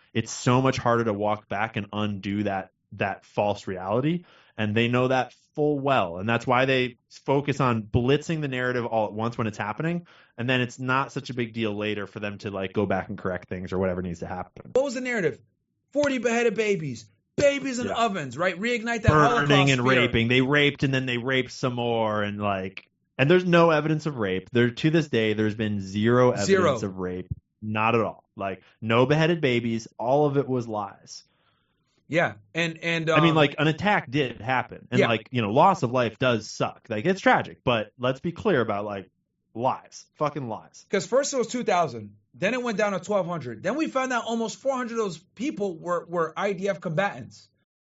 it's so much harder to walk back and undo that that false reality. And they know that full well. And that's why they focus on blitzing the narrative all at once when it's happening. And then it's not such a big deal later for them to like go back and correct things or whatever needs to happen. What was the narrative? forty beheaded babies. Babies in Yeah. ovens, right? Reignite that Burning Holocaust and spirit. raping. They raped and then they raped some more. And like, and there's no evidence of rape. There to this day, there's been zero evidence Zero. of rape. Not at all. Like no beheaded babies. All of it was lies. Yeah, and and um, I mean, like an attack did happen, and Yeah. like you know, loss of life does suck. Like it's tragic, but let's be clear about like lies, fucking lies. because first it was two thousand, then it went down to twelve hundred. Then we found out almost four hundred of those people were were I D F combatants.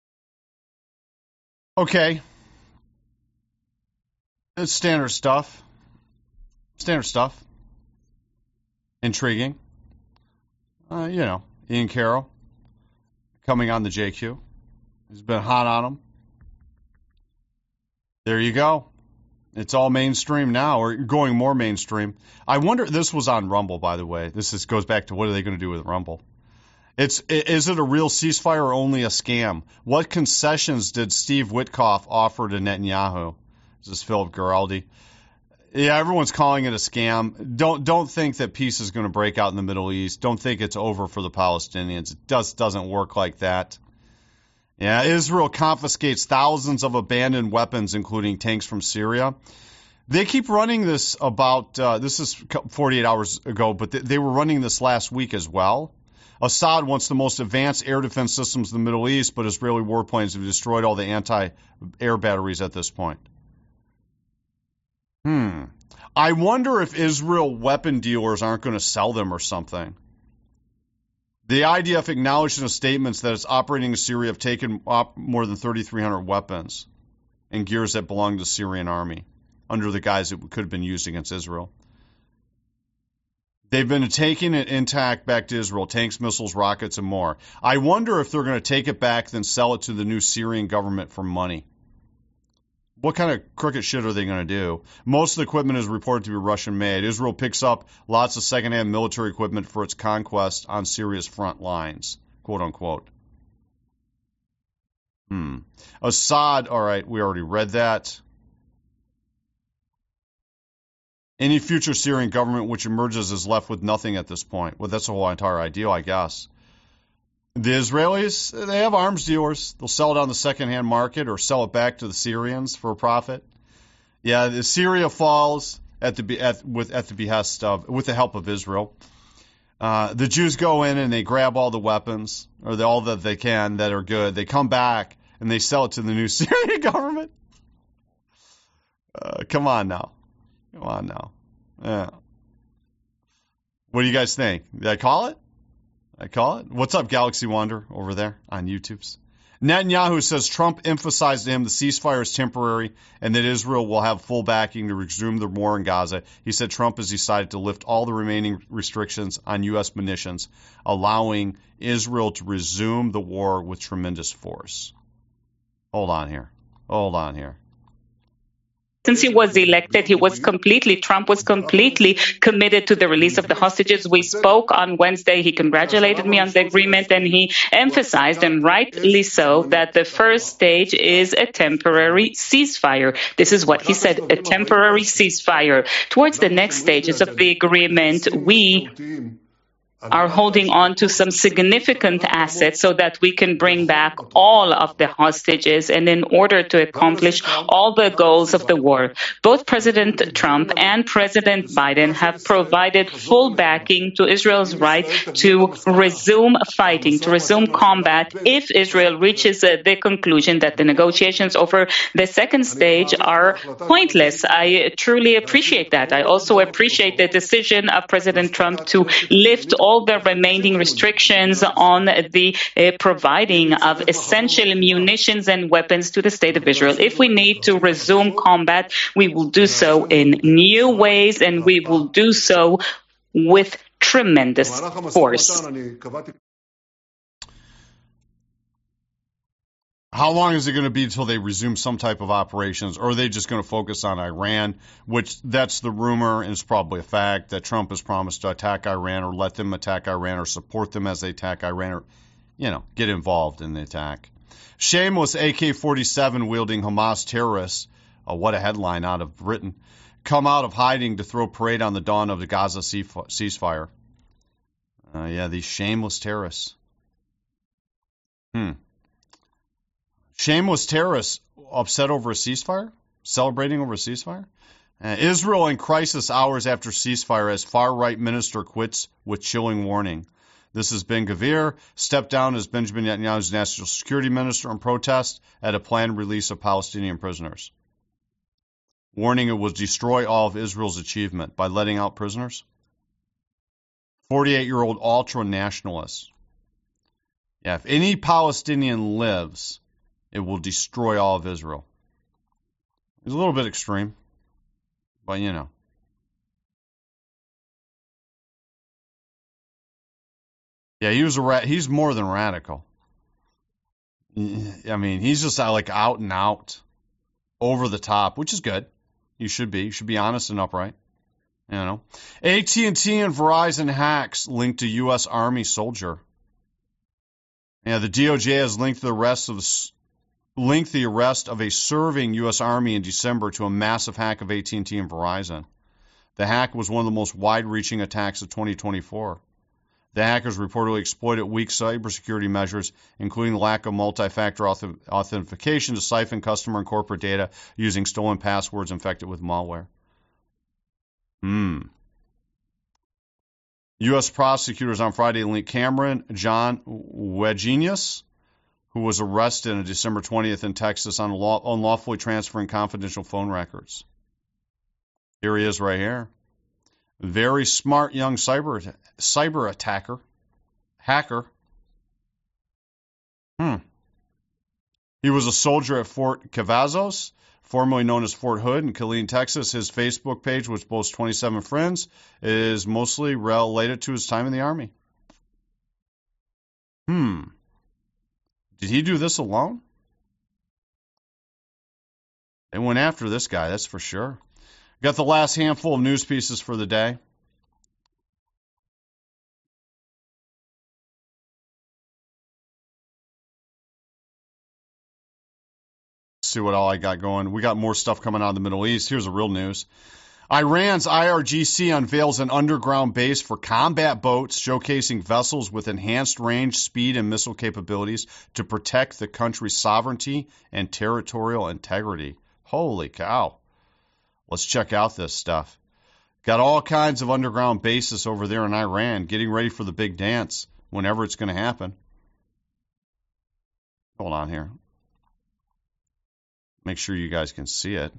Okay. It's standard stuff. Standard stuff. Intriguing. Uh, you know, Ian Carroll coming on the J Q. He's been hot on him. There you go. It's all mainstream now, or going more mainstream. I wonder, this was on Rumble, by the way. This is, goes back to what are they going to do with Rumble? It's Is it a real ceasefire or only a scam? What concessions did Steve Witkoff offer to Netanyahu? This is Philip Giraldi. Yeah, everyone's calling it a scam. Don't don't think that peace is going to break out in the Middle East. Don't think it's over for the Palestinians. It just doesn't work like that. Yeah, Israel confiscates thousands of abandoned weapons, including tanks from Syria. They keep running this about, uh, this is forty-eight hours ago, but they, they were running this last week as well. Assad wants the most advanced air defense systems in the Middle East, but Israeli warplanes have destroyed all the anti-air batteries at this point. Hmm. I wonder if Israel weapon dealers aren't going to sell them or something. The I D F acknowledged in a statement that its operating in Syria have taken up more than thirty-three hundred weapons and gears that belong to the Syrian army under the guise it could have been used against Israel. They've been taking it intact back to Israel, tanks, missiles, rockets, and more. I wonder if they're going to take it back, then sell it to the new Syrian government for money. What kind of crooked shit are they going to do? Most of the equipment is reported to be Russian-made. Israel picks up lots of secondhand military equipment for its conquest on Syria's front lines, quote unquote. Hmm. Assad, all right, we already read that. Any future Syrian government which emerges is left with nothing at this point. Well, that's the whole entire ideal, I guess. The Israelis, they have arms dealers. They'll sell it on the secondhand market or sell it back to the Syrians for a profit. Yeah, the Syria falls at the at with at the behest of with the help of Israel. Uh, the Jews go in and they grab all the weapons or the, all that they can that are good. They come back and they sell it to the new Syrian government. Uh, come on now, come on now. Yeah. What do you guys think? Did I call it? I call it. What's up, Galaxy Wonder, over there on YouTube's? Netanyahu says Trump emphasized to him the ceasefire is temporary and that Israel will have full backing to resume the war in Gaza. He said Trump has decided to lift all the remaining restrictions on U S munitions, allowing Israel to resume the war with tremendous force. Hold on here. Hold on here. Since he was elected, he was completely, Trump was completely committed to the release of the hostages. We spoke on Wednesday. He congratulated me on the agreement, and he emphasized, and rightly so, that the first stage is a temporary ceasefire. This is what he said, a temporary ceasefire. Towards the next stages of the agreement, we are holding on to some significant assets so that we can bring back all of the hostages and in order to accomplish all the goals of the war. Both President Trump and President Biden have provided full backing to Israel's right to resume fighting, to resume combat if Israel reaches uh, the conclusion that the negotiations over the second stage are pointless. I truly appreciate that. I also appreciate the decision of President Trump to lift all all the remaining restrictions on the uh, providing of essential munitions and weapons to the State of Israel. If we need to resume combat, we will do so in new ways, and we will do so with tremendous force. How long is it going to be until they resume some type of operations, or are they just going to focus on Iran, which that's the rumor, and it's probably a fact, that Trump has promised to attack Iran or let them attack Iran or support them as they attack Iran or, you know, get involved in the attack. Shameless A K forty-seven wielding Hamas terrorists, oh, what a headline out of Britain, come out of hiding to throw parade on the dawn of the Gaza ceasefire. Uh, yeah, these shameless terrorists. Hmm. Shameless terrorists upset over a ceasefire? Celebrating over a ceasefire? Uh, Israel in crisis hours after ceasefire as far-right minister quits with chilling warning. This is Ben Gvir, stepped down as Benjamin Netanyahu's national security minister in protest at a planned release of Palestinian prisoners. Warning it will destroy all of Israel's achievement by letting out prisoners. forty-eight-year-old ultra-nationalist. Yeah, if any Palestinian lives, it will destroy all of Israel. It's a little bit extreme, but you know. Yeah, he was a ra- he's more than radical. I mean, he's just uh, like out and out, over the top, which is good. You should be. You should be honest and upright. You know, A T and T and Verizon hacks linked to U S Army soldier. Yeah, the D O J has linked the arrest of linked the arrest of a serving U S Army in December to a massive hack of A T and T and Verizon. The hack was one of the most wide-reaching attacks of twenty twenty-four. The hackers reportedly exploited weak cybersecurity measures, including the lack of multi-factor auth- authentication to siphon customer and corporate data using stolen passwords infected with malware. Hmm. U S prosecutors on Friday linked Cameron John Wegenius, who was arrested on December twentieth in Texas on law- unlawfully transferring confidential phone records. Here he is right here. Very smart young cyber cyber attacker, hacker. Hmm. He was a soldier at Fort Cavazos, formerly known as Fort Hood in Killeen, Texas. His Facebook page, which boasts twenty-seven friends, is mostly related to his time in the Army. Hmm. Did he do this alone? They went after this guy, that's for sure. Got the last handful of news pieces for the day. Let's see what all I got going. We got more stuff coming out of the Middle East. Here's the real news. Iran's I R G C unveils an underground base for combat boats, showcasing vessels with enhanced range, speed, and missile capabilities to protect the country's sovereignty and territorial integrity. Holy cow. Let's check out this stuff. Got all kinds of underground bases over there in Iran, getting ready for the big dance, whenever it's going to happen. Hold on here. Make sure you guys can see it.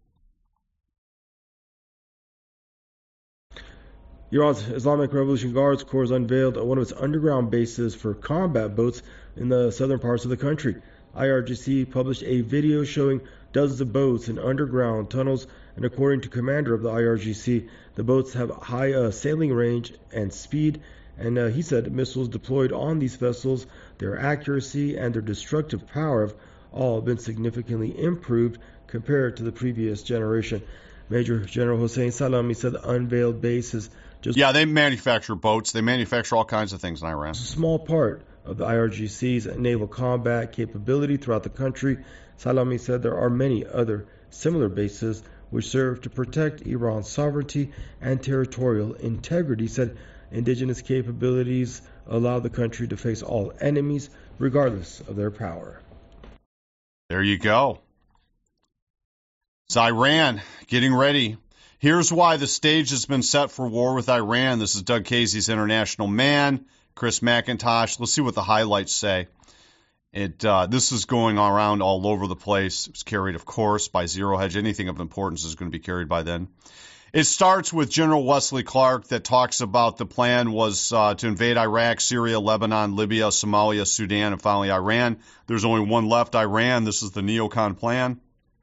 Iran's Islamic Revolution Guards Corps unveiled one of its underground bases for combat boats in the southern parts of the country. I R G C published a video showing dozens of boats in underground tunnels, and according to commander of the I R G C, the boats have high uh, sailing range and speed, and uh, he said missiles deployed on these vessels, their accuracy and their destructive power have all been significantly improved compared to the previous generation. Major General Hossein Salami said the unveiled base is just yeah, they manufacture boats. They manufacture all kinds of things in Iran. a small part of the I R G C's naval combat capability throughout the country. Salami said there are many other similar bases which serve to protect Iran's sovereignty and territorial integrity. He said indigenous capabilities allow the country to face all enemies regardless of their power. There you go. It's Iran getting ready. Here's why the stage has been set for war with Iran. This is Doug Casey's International Man, Chris McIntosh. Let's see what the highlights say. It uh, this is going around all over the place. It was carried, of course, by Zero Hedge. Anything of importance is going to be carried by then. It starts with General Wesley Clark that talks about the plan was uh, to invade Iraq, Syria, Lebanon, Libya, Somalia, Sudan, and finally Iran. There's only one left, Iran. This is the neocon plan.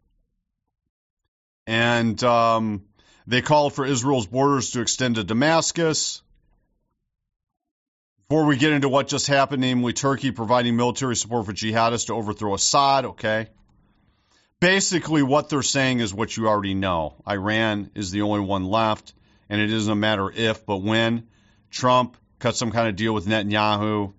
And um, they called for Israel's borders to extend to Damascus. Before we get into what just happened, namely Turkey providing military support for jihadists to overthrow Assad, okay? Basically, what they're saying is what you already know. Iran is the only one left, and it isn't a matter if, but when. Trump cut some kind of deal with Netanyahu.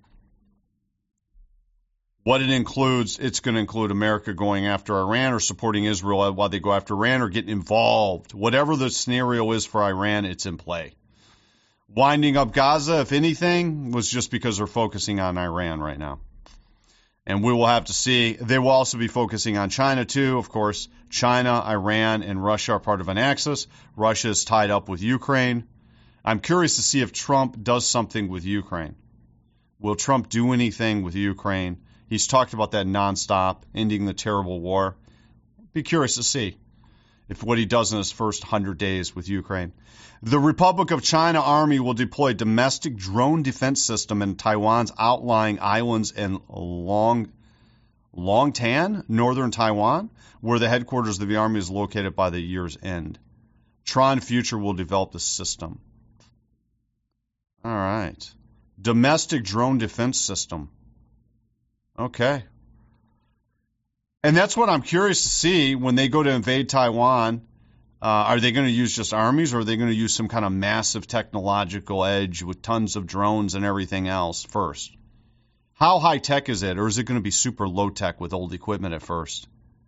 What it includes, it's going to include America going after Iran or supporting Israel while they go after Iran or getting involved. Whatever the scenario is for Iran, it's in play. Winding up Gaza, if anything, was just because they're focusing on Iran right now. And we will have to see. They will also be focusing on China, too. Of course, China, Iran, and Russia are part of an axis. Russia is tied up with Ukraine. I'm curious to see if Trump does something with Ukraine. Will Trump do anything with Ukraine? He's talked about that nonstop, ending the terrible war. Be curious to see if what he does in his first one hundred days with Ukraine. The Republic of China Army will deploy domestic drone defense system in Taiwan's outlying islands in Long, Longtan, northern Taiwan, where the headquarters of the Army is located by the year's end. Tron Future will develop the system. All right. Domestic drone defense system. Okay. And that's what I'm curious to see when they go to invade Taiwan. Uh, are they going to use just armies, or are they going to use some kind of massive technological edge with tons of drones and everything else first? How high-tech is it, or is it going to be super low-tech with old equipment at first?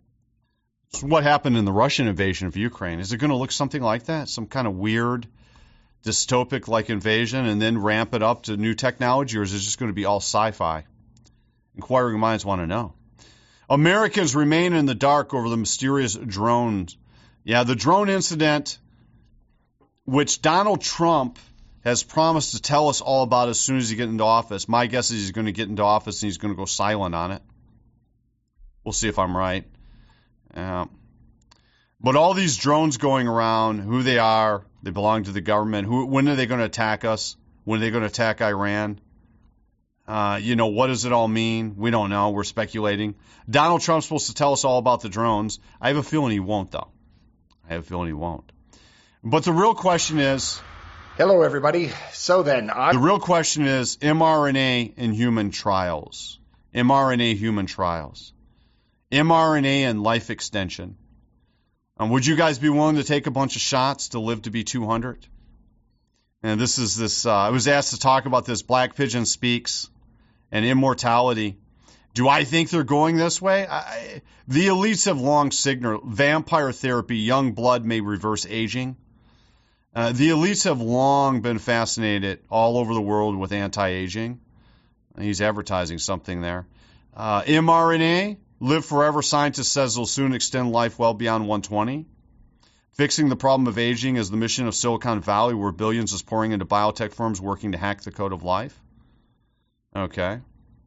So what happened in the Russian invasion of Ukraine? Is it going to look something like that? Some kind of weird, dystopic-like invasion and then ramp it up to new technology, or is it just going to be all sci-fi? Inquiring minds want to know. Americans remain in the dark over the mysterious drones. Yeah, the drone incident, which Donald Trump has promised to tell us all about as soon as he gets into office. My guess is he's going to get into office and he's going to go silent on it. We'll see if I'm right. Yeah. But all these drones going around, who they are, they belong to the government. Who, when are they going to attack us? When are they going to attack Iran? Uh, you know, what does it all mean? We don't know. We're speculating. Donald Trump's supposed to tell us all about the drones. I have a feeling he won't, though. I have a feeling he won't. But the real question is... Hello, everybody. So then... I... The real question is mRNA in human trials. mRNA human trials. mRNA and life extension. Um, would you guys be willing to take a bunch of shots to live to be two hundred? And this is this... Uh, I was asked to talk about this. Black Pigeon Speaks and immortality. Do I think they're going this way? I, the elites have long signaled vampire therapy, young blood may reverse aging. Uh, the elites have long been fascinated all over the world with anti-aging. He's advertising something there. Uh, mRNA, live forever. Scientist says will soon extend life well beyond one twenty. Fixing the problem of aging is the mission of Silicon Valley, where billions is pouring into biotech firms working to hack the code of life. Okay.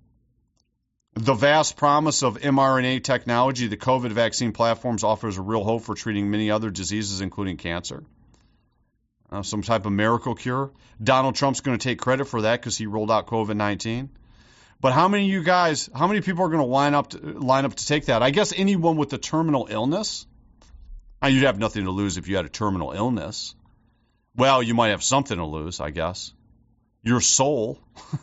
The vast promise of mRNA technology, the COVID vaccine platforms offers a real hope for treating many other diseases, including cancer. Uh, some type of miracle cure. Donald Trump's going to take credit for that because he rolled out COVID nineteen. But how many of you guys, how many people are going to line up to, line up to take that? I guess anyone with a terminal illness. Now, you'd have nothing to lose if you had a terminal illness. Well, you might have something to lose, I guess. Your soul.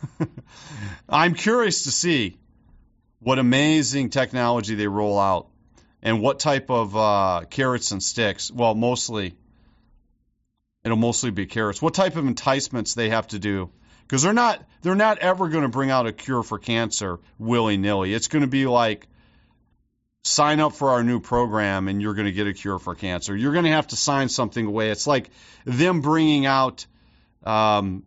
I'm curious to see what amazing technology they roll out and what type of uh, carrots and sticks. Well, mostly, it'll mostly be carrots. What type of enticements they have to do. Because they're not, they're not ever going to bring out a cure for cancer willy-nilly. It's going to be like, sign up for our new program and you're going to get a cure for cancer. You're going to have to sign something away. It's like them bringing out um,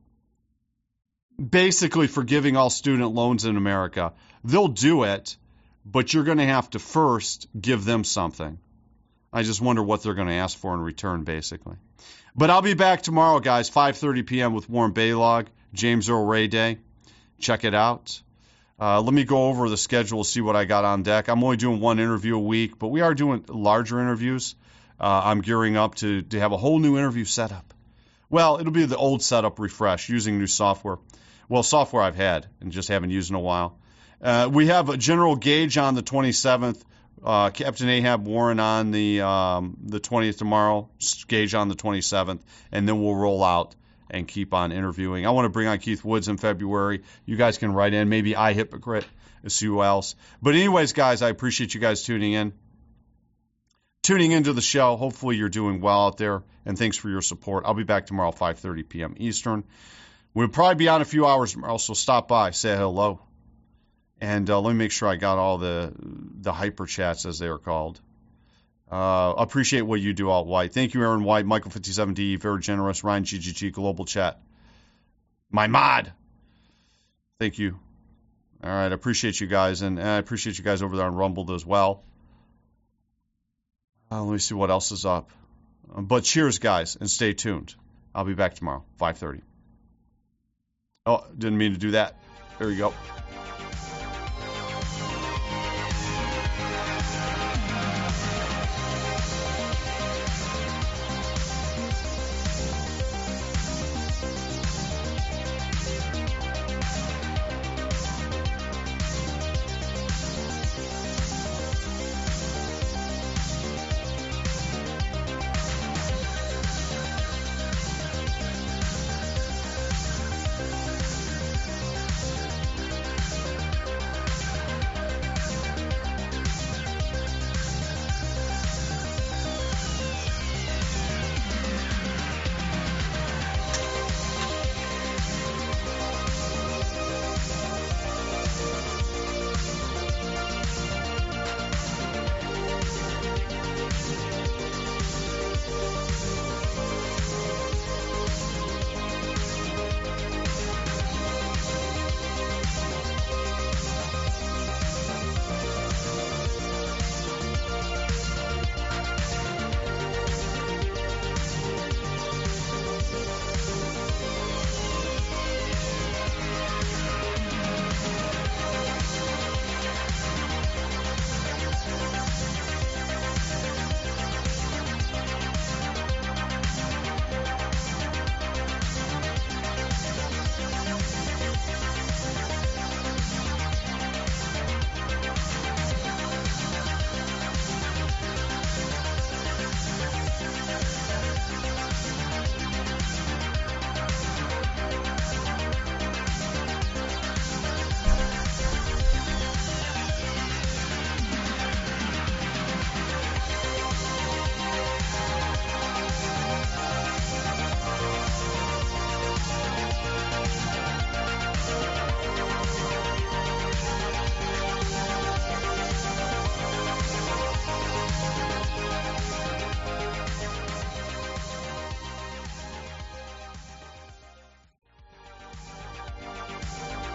basically forgiving all student loans in America. They'll do it, but you're going to have to first give them something. I just wonder what they're going to ask for in return, basically. But I'll be back tomorrow, guys, five thirty p.m. with Warren Baylog, James Earl Ray Day. Check it out. Uh, let me go over the schedule, see what I got on deck. I'm only doing one interview a week, but we are doing larger interviews. Uh, I'm gearing up to, to have a whole new interview setup. Well, it'll be the old setup refresh using new software. Well, software I've had and just haven't used in a while. Uh, we have a General Gage on the twenty-seventh, uh, Captain Ahab Warren on the um, the twentieth tomorrow, Gage on the twenty-seventh, and then we'll roll out and keep on interviewing. I want to bring on Keith Woods in February. You guys can write in. Maybe I hypocrite. See who else. But anyways, guys, I appreciate you guys tuning in. Tuning into the show. Hopefully you're doing well out there, and thanks for your support. I'll be back tomorrow, five thirty p.m. Eastern. We'll probably be on a few hours tomorrow, so stop by, say hello. And uh, let me make sure I got all the the hyper chats, as they are called. Uh, appreciate what you do, Alt White. Thank you, Aaron White, Michael fifty-seven D, very generous, Ryan G G G, Global Chat. My mod. Thank you. All right, I appreciate you guys, and I appreciate you guys over there on Rumble as well. Uh, let me see what else is up. Um, but cheers, guys, and stay tuned. I'll be back tomorrow, five thirty. Oh, didn't mean to do that. There you go.